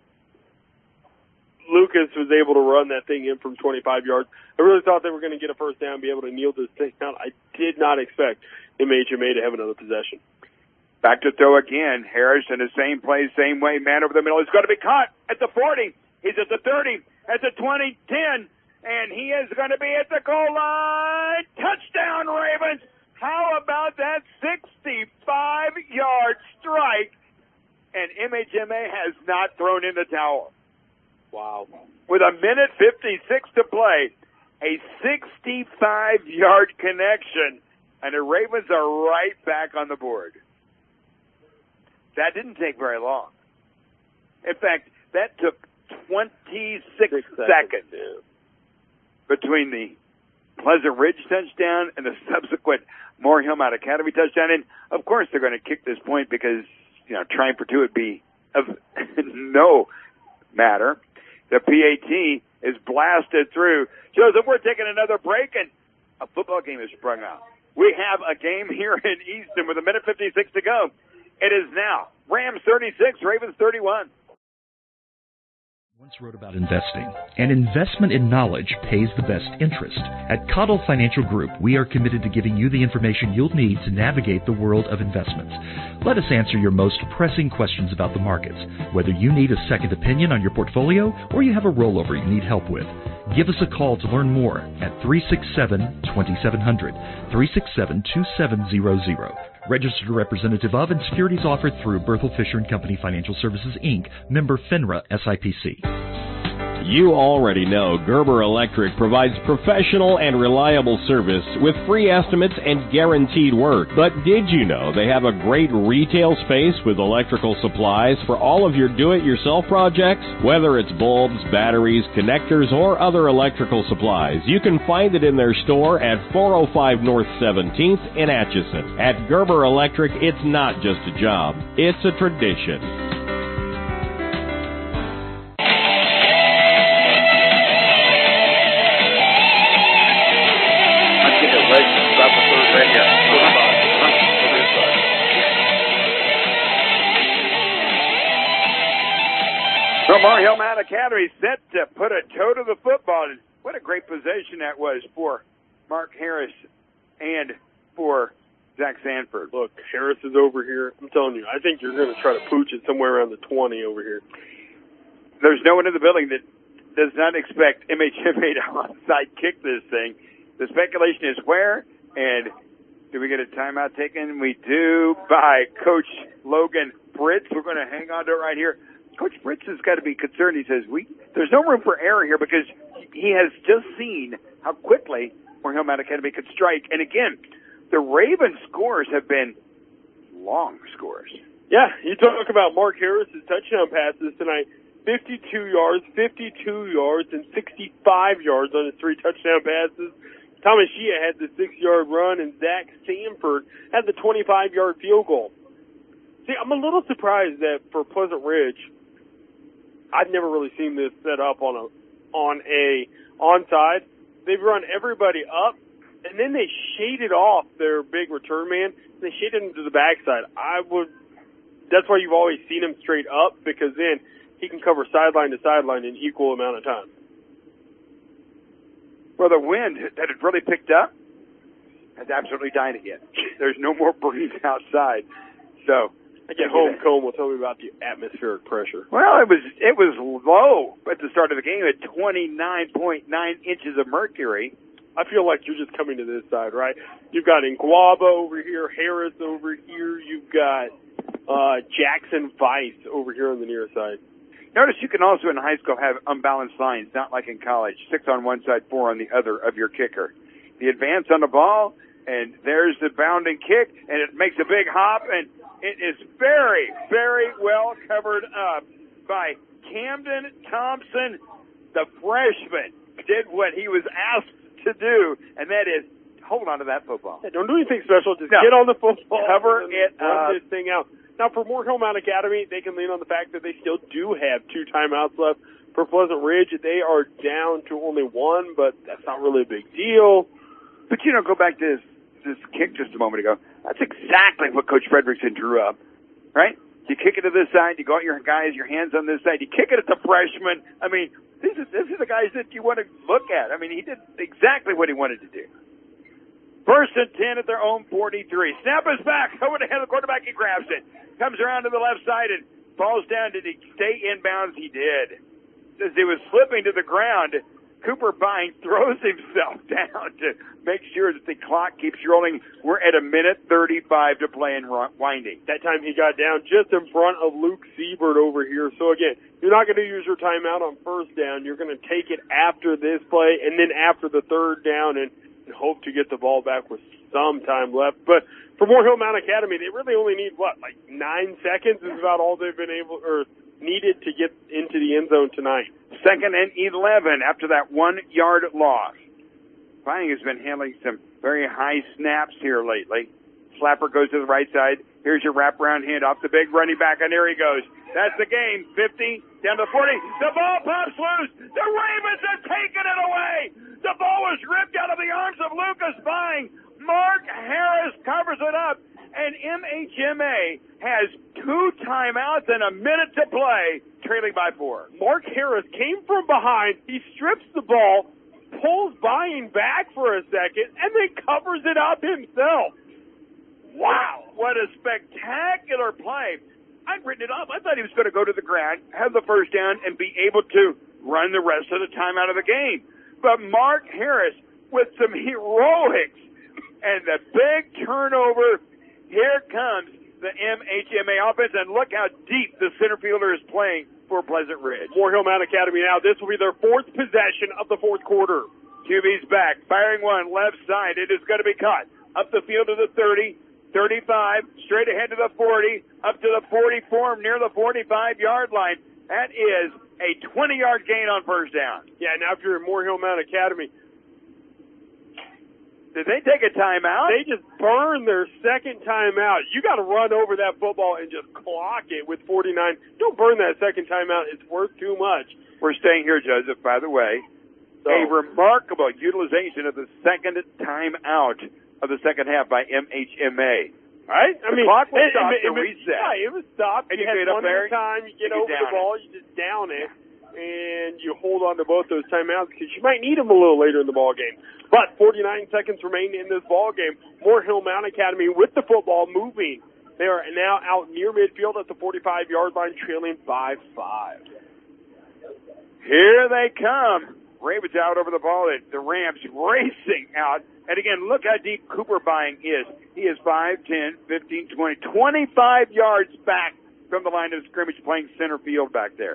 Lucas was able to run that thing in from twenty-five yards. I really thought they were going to get a first down, be able to kneel this thing out. I did not expect M H M A to have another possession. Back to throw again. Harris in the same play, same way. Man over the middle. He's going to be caught at the forty. He's at the thirty, at the twenty, ten, and he is going to be at the goal line. Touchdown, Ravens. How about that sixty-five-yard strike? And M H M A has not thrown in the towel. Wow. With a minute fifty-six to play, a sixty-five-yard connection, and the Ravens are right back on the board. That didn't take very long. In fact, that took twenty-six Six seconds, seconds yeah. between the Pleasant Ridge touchdown and the subsequent Moore Hill Mount Academy touchdown. And, of course, they're going to kick this point because, you know, trying for two would be of no matter. The P A T is blasted through. Joseph, we're taking another break, and a football game has sprung out. We have a game here in Easton with a minute fifty-six to go. It is now Rams thirty-six, Ravens thirty-one. Once wrote about investing, and investment in knowledge pays the best interest. At Cottle Financial Group, we are committed to giving you the information you'll need to navigate the world of investments. Let us answer your most pressing questions about the markets, whether you need a second opinion on your portfolio or you have a rollover you need help with. Give us a call to learn more at three six seven, two seven zero zero, three six seven, two seven zero zero. Registered representative of and securities offered through Berthel Fisher and Company Financial Services, Incorporated, member FINRA S I P C. You already know Gerber Electric provides professional and reliable service with free estimates and guaranteed work. But did you know they have a great retail space with electrical supplies for all of your do-it-yourself projects? Whether it's bulbs, batteries, connectors, or other electrical supplies, you can find it in their store at four oh five North seventeenth in Atchison. At Gerber Electric, it's not just a job, it's a tradition. So Moore Hill Mount Academy set to put a toe to the football. And what a great possession that was for Mark Harris and for Zach Sanford. Look, Harris is over here. I'm telling you, I think you're going to try to pooch it somewhere around the twenty over here. There's no one in the building that does not expect M H M A to onside kick this thing. The speculation is where, and do we get a timeout taken? We do by Coach Logan Fritz. We're going to hang on to it right here. Coach Fritz has got to be concerned. He says, "We there's no room for error here because he has just seen how quickly Moore Hill Mount Academy could strike." And again, the Ravens scores have been long scores. Yeah, you talk about Mark Harris's touchdown passes tonight. fifty-two yards, fifty-two yards, and sixty-five yards on his three touchdown passes. Thomas Shea had the six-yard run, and Zach Sanford had the twenty-five-yard field goal. See, I'm a little surprised that for Pleasant Ridge, I've never really seen this set up on a on a onside. They've run everybody up, and then they shaded off their big return man. And they shaded him to the backside. I would. That's why you've always seen him straight up, because then he can cover sideline to sideline in equal amount of time. Well, the wind that had really picked up has absolutely died again. There's no more breeze outside, so. I get home, Cone will tell me about the atmospheric pressure. Well, it was it was low at the start of the game at twenty-nine point nine inches of mercury. I feel like you're just coming to this side, right? You've got Inguaba over here, Harris over here. You've got uh, Jackson Vice over here on the near side. Notice you can also in high school have unbalanced lines, not like in college. Six on one side, four on the other of your kicker. The advance on the ball, and there's the bounding kick, and it makes a big hop, and it is very, very well covered up by Camden Thompson. The freshman did what he was asked to do, and that is hold on to that football. Yeah, don't do anything special. Just no. get on the football. Cover and it run up. this thing out. Now, for Moore Hill Mount Academy, they can lean on the fact that they still do have two timeouts left. For Pleasant Ridge, they are down to only one, but that's not really a big deal. But, you know, go back to this, this kick just a moment ago. That's exactly what Coach Fredrickson drew up. Right? You kick it to this side, you got your guys, your hands on this side, you kick it at the freshman. I mean, these are, these are the guys that you want to look at. I mean, he did exactly what he wanted to do. First and ten at their own forty-three. Snap is back. Over the head of the quarterback, he grabs it. Comes around to the left side and falls down. Did he stay inbounds? He did. As he was slipping to the ground, Cooper Bine throws himself down to make sure that the clock keeps rolling. We're at a minute thirty-five to play in winding. That time he got down just in front of Luke Siebert over here. So again, you're not going to use your timeout on first down. You're going to take it after this play and then after the third down and, and hope to get the ball back with some time left. But for Moore Hill Mount Academy, they really only need, what, like nine seconds is about all they've been able or needed to get into the end zone tonight. Second and eleven after that one-yard loss. Buying has been handling some very high snaps here lately. Slapper goes to the right side. Here's your wraparound handoff. The big running back, and there he goes. That's the game. fifty, down to forty. The ball pops loose. The Ravens have taken it away. The ball was ripped out of the arms of Lucas Buying. Mark Harris covers it up, and M H M A has two timeouts and a minute to play, trailing by four. Mark Harris came from behind. He strips the ball, pulls Buying back for a second, and then covers it up himself. Wow, what a spectacular play. I'd written it off. I thought he was going to go to the ground, have the first down, and be able to run the rest of the time out of the game. But Mark Harris with some heroics and the big turnover. Here comes the M H M A offense, and look how deep the center fielder is playing for Pleasant Ridge. Moore Hill Mount Academy now. This will be their fourth possession of the fourth quarter. Q B's back, firing one left side. It is going to be caught. Up the field to the thirty, thirty-five, straight ahead to the forty, up to the forty-four, near the forty-five-yard line. That is a twenty-yard gain on first down. Yeah, now if you're in Moore Hill Mount Academy, did they take a timeout? They just burned their second timeout. You got to run over that football and just clock it with forty-nine. Don't burn that second timeout. It's worth too much. We're staying here, Joseph, by the way. So, a remarkable utilization of the second timeout of the second half by M H M A. Right? I the mean, clock was it, stopped it, to it, reset. Yeah, it was stopped. And you, you had get up one there, at a time. You get you over get the down ball, it. you just down it, and you hold on to both those timeouts because you might need them a little later in the ball game. But forty-nine seconds remain in this ball game. Moore Hill Mount Academy with the football moving. They are now out near midfield at the forty-five-yard line, trailing five five. Here they come. Ravens out over the ball. The Rams racing out. And again, look how deep Cooper Buying is. He is five, ten, fifteen, twenty, twenty-five yards back from the line of scrimmage, playing center field back there.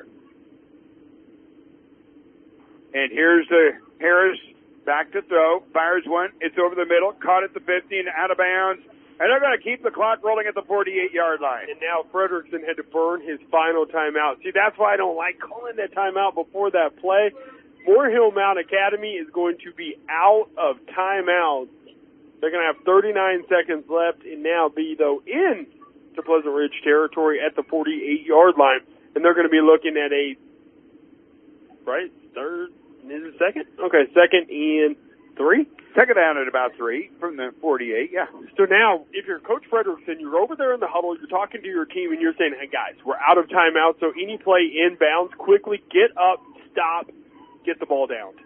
And here's the Harris back to throw. Fires one. It's over the middle. Caught at the fifty and out of bounds. And they're going to keep the clock rolling at the forty-eight-yard line. And now Frederickson had to burn his final timeout. See, that's why I don't like calling that timeout before that play. Moore Hill Mount Academy is going to be out of timeouts. They're going to have thirty-nine seconds left and now be, though, in to Pleasant Ridge territory at the forty-eight-yard line. And they're going to be looking at a, right, third, is it second? Okay, second and three. Second down at about three from the forty-eight, yeah. So now, if you're Coach Frederickson, you're over there in the huddle, you're talking to your team, and you're saying, hey, guys, we're out of timeout, so any play inbounds, quickly get up, stop, get the ball down.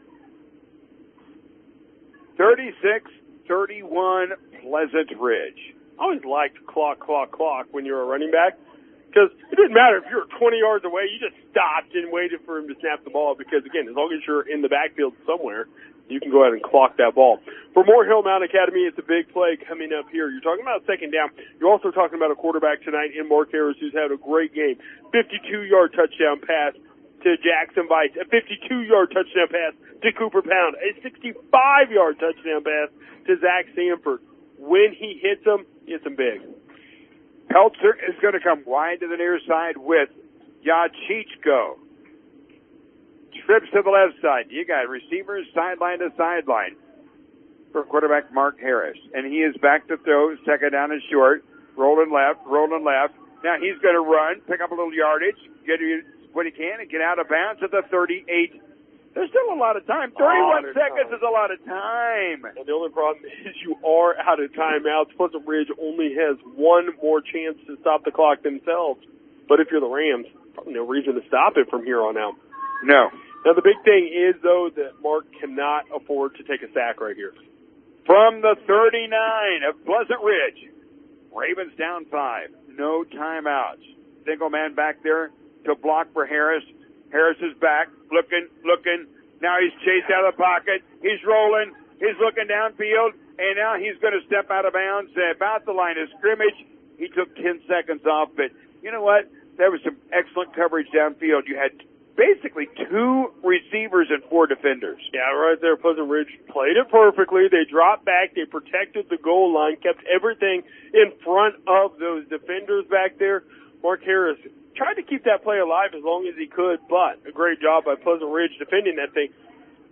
thirty-six thirty-one Pleasant Ridge. I always liked clock, clock, clock when you were a running back, because it didn't matter if you were twenty yards away, you just stopped and waited for him to snap the ball, because, again, as long as you're in the backfield somewhere, you can go ahead and clock that ball. For Moore Hill Mount Academy, it's a big play coming up here. You're talking about second down. You're also talking about a quarterback tonight in Mark Harris who's had a great game. fifty-two-yard touchdown pass to Jackson Bites, a fifty-two-yard touchdown pass to Cooper Pound, a sixty-five-yard touchdown pass to Zach Sanford. When he hits them, he hits them big. Peltzer is going to come wide to the near side with Yachichko. Trips to the left side. You got receivers sideline to sideline for quarterback Mark Harris. And he is back to throw. Second down and short. Rolling left, rolling left. Now he's going to run, pick up a little yardage, get what he can, and get out of bounds at the thirty-eight. There's still a lot of time. thirty-one seconds time. Is a lot of time. And the only problem is you are out of timeouts. Pleasant Ridge only has one more chance to stop the clock themselves. But if you're the Rams, probably no reason to stop it from here on out. No. Now, the big thing is, though, that Mark cannot afford to take a sack right here. From the thirty-nine of Pleasant Ridge, Ravens down five. No timeouts. Single man back there to block for Harris. Harris is back, looking, looking. Now he's chased out of the pocket. He's rolling. He's looking downfield. And now he's going to step out of bounds about the line of scrimmage. He took ten seconds off. But you know what? There was some excellent coverage downfield. You had basically two receivers and four defenders. Yeah, right there. Pleasant Ridge played it perfectly. They dropped back. They protected the goal line, kept everything in front of those defenders back there. Mark Harris tried to keep that play alive as long as he could, but a great job by Pleasant Ridge defending that thing.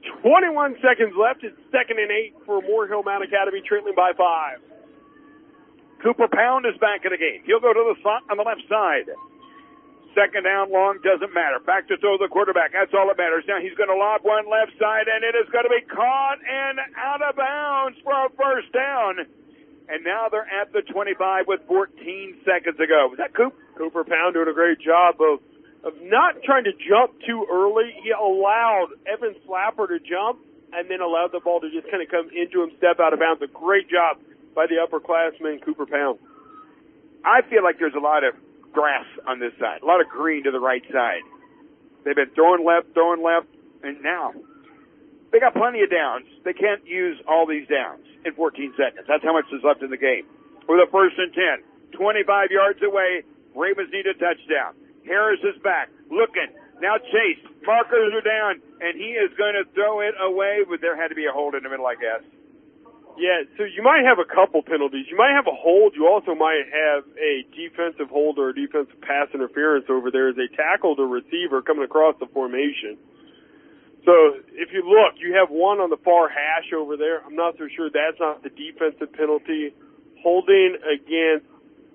twenty-one seconds left. It's second and eight for Moore Hill Mount Academy, trailing by five. Cooper Pound is back in the game. He'll go to the slot on the left side. Second down, long, doesn't matter. Back to throw the quarterback. That's all that matters. Now he's going to lob one left side, and it is going to be caught and out of bounds for a first down. And now they're at the twenty-five with fourteen seconds to go. Was that Coop? Cooper Pound doing a great job of of not trying to jump too early. He allowed Evan Slapper to jump and then allowed the ball to just kind of come into him, step out of bounds. A great job by the upperclassman, Cooper Pound. I feel like there's a lot of grass on this side, a lot of green to the right side. They've been throwing left, throwing left, and now they got plenty of downs. They can't use all these downs in fourteen seconds. That's how much is left in the game. With a first and ten, twenty-five yards away, Ravens need a touchdown. Harris is back, looking. Now Chase, markers are down, and he is going to throw it away, but there had to be a hold in the middle, I guess. Yeah, so you might have a couple penalties. You might have a hold. You also might have a defensive hold or a defensive pass interference over there as they tackled a receiver coming across the formation. So if you look, you have one on the far hash over there. I'm not so sure that's not the defensive penalty. Holding against,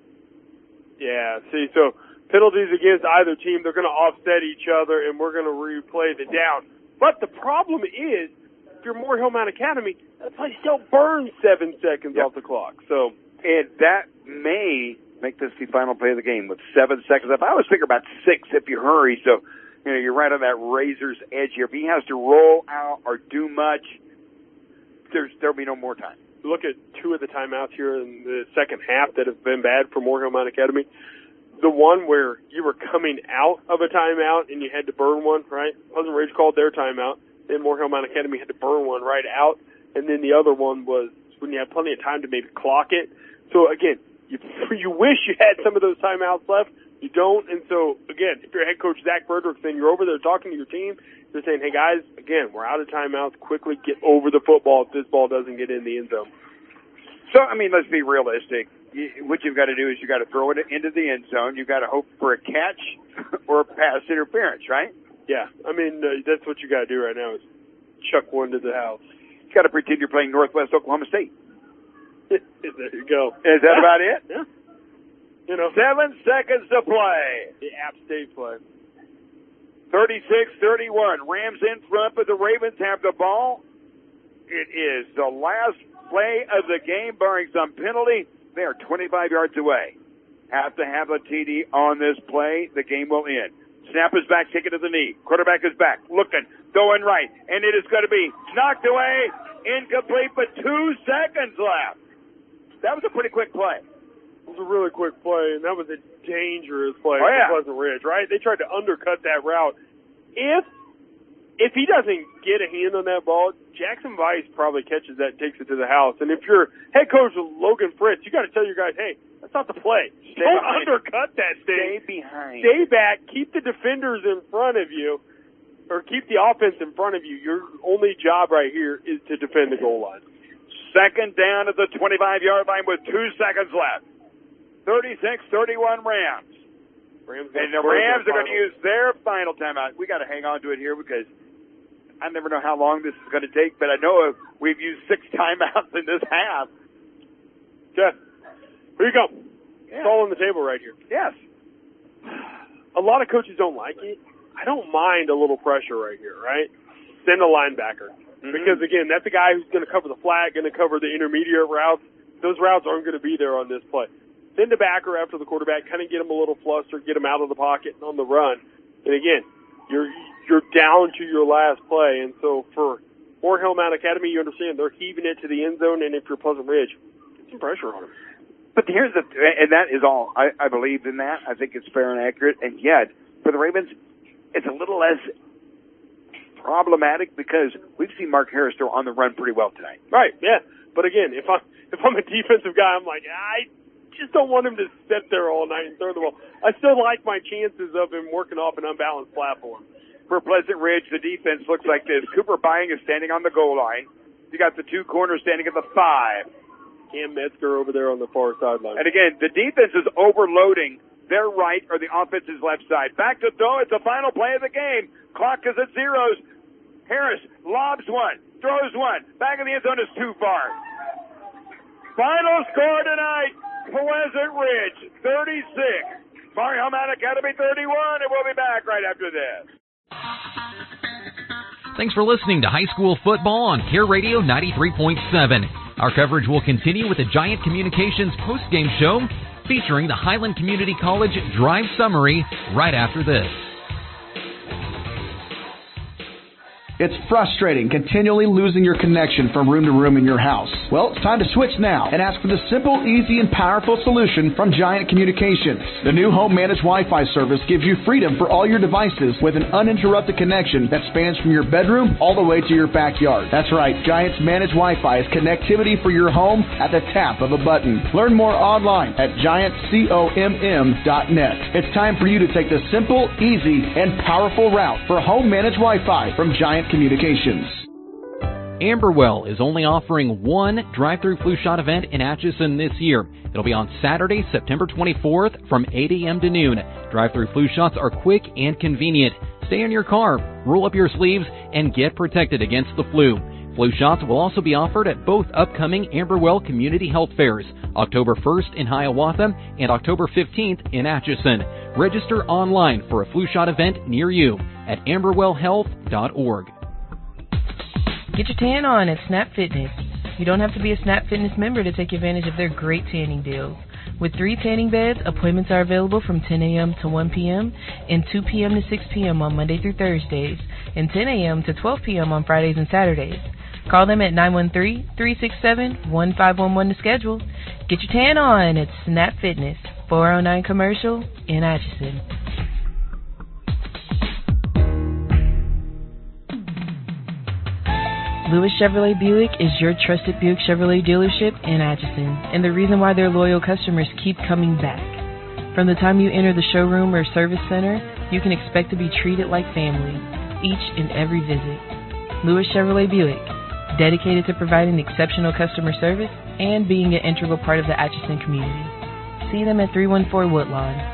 yeah, see, so penalties against either team, they're going to offset each other, and we're going to replay the down. But the problem is, if you're Moore Hill Mount Academy, that play still burns seven seconds yep. off the clock. So, and that may make this the final play of the game with seven seconds left. I always figure about six if you hurry. So, you know, you're right on that razor's edge here. If he has to roll out or do much, there's there'll be no more time. Look at two of the timeouts here in the second half that have been bad for Moore Hill Mount Academy. The one where you were coming out of a timeout and you had to burn one, right? Pleasant Ridge called their timeout. Then Moore Hill Mount Academy had to burn one right out. And then the other one was when you had plenty of time to maybe clock it. So, again, you, you wish you had some of those timeouts left. You don't. And so, again, if you're head coach Zach Frederickson, you're over there talking to your team. You're saying, hey, guys, again, we're out of timeouts. Quickly get over the football if this ball doesn't get in the end zone. So, I mean, let's be realistic. You, what you've got to do is you've got to throw it into the end zone. You've got to hope for a catch or a pass interference, right? Yeah. I mean, uh, that's what you got to do right now is chuck one to the house. You got to pretend you're playing Northwest Oklahoma State. There you go. Is that about it? Yeah. You know, seven seconds to play. The App State play. thirty-six thirty-one. Rams in front, but the Ravens have the ball. It is the last play of the game, barring some penalty. They are twenty-five yards away. Have to have a T D on this play. The game will end. Snap is back, kick it to the knee. Quarterback is back, looking, throwing right, and it is going to be knocked away, incomplete, but two seconds left. That was a pretty quick play. It was a really quick play, and that was a dangerous play oh, yeah. for Pleasant Ridge, right? They tried to undercut that route. If if he doesn't get a hand on that ball, Jackson Vice probably catches that and takes it to the house. And if you're head coach Logan Fritz, you got to tell your guys, hey, that's not the play. Stay Don't behind. undercut that thing. Stay behind. Stay back. Keep the defenders in front of you, or keep the offense in front of you. Your only job right here is to defend the goal line. Second down at the twenty-five-yard line with two seconds left. thirty-six thirty-one Rams. Rams and the Rams are going to use their final timeout. We got to hang on to it here because I never know how long this is going to take, but I know we've used six timeouts in this half. Yeah. Here you go. Yeah. It's all on the table right here. Yes. A lot of coaches don't like it. I don't mind a little pressure right here, right? Send a linebacker. Mm-hmm. Because, again, that's the guy who's going to cover the flat, going to cover the intermediate routes. Those routes aren't going to be there on this play. Send a backer after the quarterback, kind of get him a little flustered, get him out of the pocket and on the run. And, again, you're you're down to your last play. And so for Moore Hill Mount Academy, you understand they're heaving it to the end zone, and if you're Pleasant Ridge, get some pressure on them. But here's the, and that is all. I, I believe in that. I think it's fair and accurate. And yet, for the Ravens, it's a little less problematic because we've seen Mark Harris throw on the run pretty well tonight. Right, yeah. But again, if I'm, if I'm a defensive guy, I'm like, I just don't want him to sit there all night and throw the ball. I still like my chances of him working off an unbalanced platform. For Pleasant Ridge, the defense looks like this. Cooper Bying is standing on the goal line. You got the two corners standing at the five. Cam Metzger over there on the far sideline. And again, the defense is overloading their right or the offense's left side. Back to throw. It's the final play of the game. Clock is at zeros. Harris lobs one, throws one. Back in the end zone is too far. Final score tonight, Pleasant Ridge thirty-six, Mario Mount Academy thirty-one, and we'll be back right after this. Thanks for listening to High School Football on Care Radio ninety-three point seven. Our coverage will continue with the Giant Communications postgame show featuring the Highland Community College Drive Summary right after this. It's frustrating continually losing your connection from room to room in your house. Well, it's time to switch now and ask for the simple, easy, and powerful solution from Giant Communications. The new home managed Wi-Fi service gives you freedom for all your devices with an uninterrupted connection that spans from your bedroom all the way to your backyard. That's right, Giant's managed Wi-Fi is connectivity for your home at the tap of a button. Learn more online at giant comm dot net. It's time for you to take the simple, easy, and powerful route for home managed Wi-Fi from Giant Communications. Amberwell is only offering one drive-through flu shot event in Atchison this year. It'll be on Saturday, September twenty-fourth from eight a.m. to noon. Drive-through flu shots are quick and convenient. Stay in your car, roll up your sleeves, and get protected against the flu. Flu shots will also be offered at both upcoming Amberwell Community Health Fairs, October first in Hiawatha and October fifteenth in Atchison. Register online for a flu shot event near you at amberwell health dot org. Get your tan on at Snap Fitness. You don't have to be a Snap Fitness member to take advantage of their great tanning deals. With three tanning beds, appointments are available from ten a.m. to one p.m. and two p.m. to six p.m. on Monday through Thursdays, and ten a.m. to twelve p.m. on Fridays and Saturdays. Call them at nine one three, three six seven, one five one one to schedule. Get your tan on at Snap Fitness, four oh nine Commercial in Atchison. Lewis Chevrolet Buick is your trusted Buick Chevrolet dealership in Atchison, and the reason why their loyal customers keep coming back. From the time you enter the showroom or service center, you can expect to be treated like family each and every visit. Lewis Chevrolet Buick, dedicated to providing exceptional customer service and being an integral part of the Atchison community. See them at three one four Woodlawn.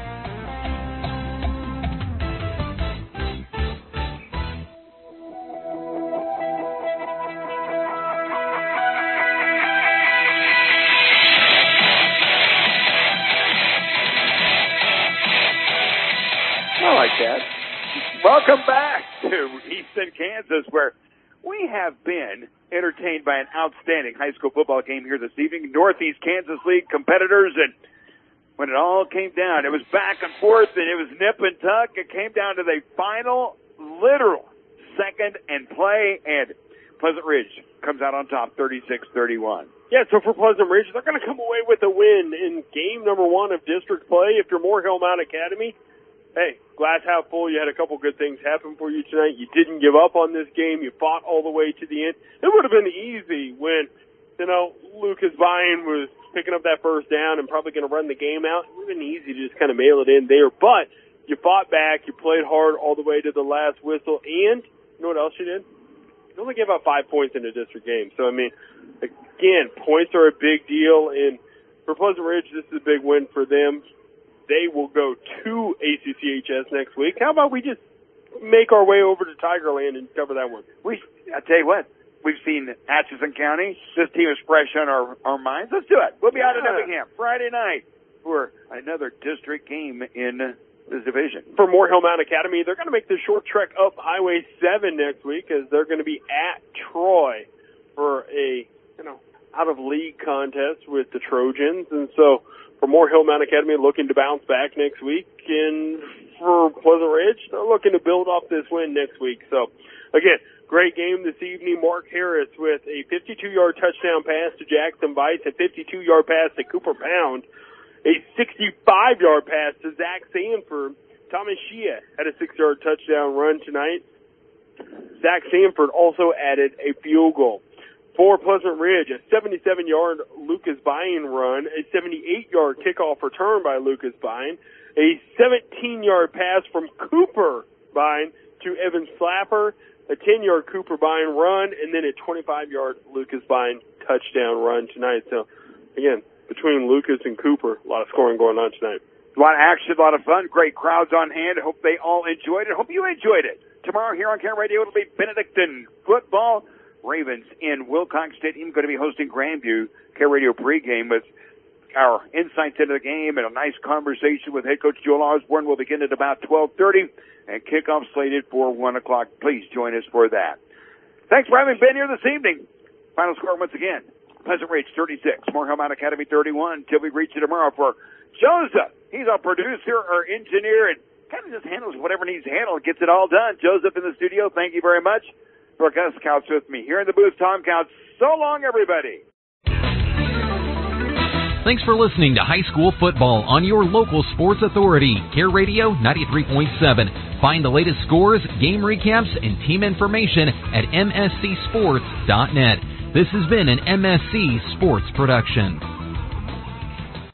Welcome back to Easton, Kansas, where we have been entertained by an outstanding high school football game here this evening. Northeast Kansas League competitors, and when it all came down, it was back and forth, and it was nip and tuck. It came down to the final, literal second and play, and Pleasant Ridge comes out on top, thirty-six thirty-one. Yeah, so for Pleasant Ridge, they're going to come away with a win in game number one of district play. If you're Moorhill Mount Academy, hey, glass half full. You had a couple good things happen for you tonight. You didn't give up on this game. You fought all the way to the end. It would have been easy when, you know, Lucas Vine was picking up that first down and probably going to run the game out. It would have been easy to just kind of mail it in there. But you fought back. You played hard all the way to the last whistle. And you know what else you did? You only gave up five points in a district game. So, I mean, again, points are a big deal. And for Pleasant Ridge, this is a big win for them. They will go to A C C H S next week. How about we just make our way over to Tigerland and cover that one? We, I tell you what, we've seen Atchison County. This team is fresh on our, our minds. Let's do it. We'll be out at Effingham Friday night for another district game in this division. For Moorhill Mount Academy, they're going to make the short trek up Highway seven next week as they're going to be at Troy for a, you know, out-of-league contest with the Trojans. And so for Moorhill Mount Academy, looking to bounce back next week. And for Pleasant Ridge, they're looking to build off this win next week. So, again, great game this evening. Mark Harris with a fifty-two-yard touchdown pass to Jackson Bice, a fifty-two-yard pass to Cooper Pound, a sixty-five-yard pass to Zach Sanford. Thomas Shea had a six-yard touchdown run tonight. Zach Sanford also added a field goal. For Pleasant Ridge, a seventy-seven-yard Lucas Bine run, a seventy-eight-yard kickoff return by Lucas Bine, a seventeen-yard pass from Cooper Bine to Evan Slapper, a ten-yard Cooper Bine run, and then a twenty-five-yard Lucas Bine touchdown run tonight. So, again, between Lucas and Cooper, a lot of scoring going on tonight. A lot of action, a lot of fun, great crowds on hand. Hope they all enjoyed it. Hope you enjoyed it. Tomorrow here on Care Radio, it'll be Benedictine football. Ravens in Wilcox Stadium going to be hosting Grandview. Care Radio pregame with our insights into the game and a nice conversation with head coach Joel Osborne will begin at about twelve thirty and kickoff slated for one o'clock. Please join us for that. Thanks for having been here this evening. Final score once again, Pleasant Ridge thirty-six, Moorhead Mountain Academy thirty-one. Till we reach you tomorrow for Joseph. He's our producer, our engineer, and kind of just handles whatever needs handled, gets it all done. Joseph in the studio, thank you very much. For Gus Couch with me here in the booth, Tom Couch. So long, everybody. Thanks for listening to High School Football on your local sports authority, Care Radio ninety-three point seven. Find the latest scores, game recaps, and team information at m s c sports dot net. This has been an M S C Sports production.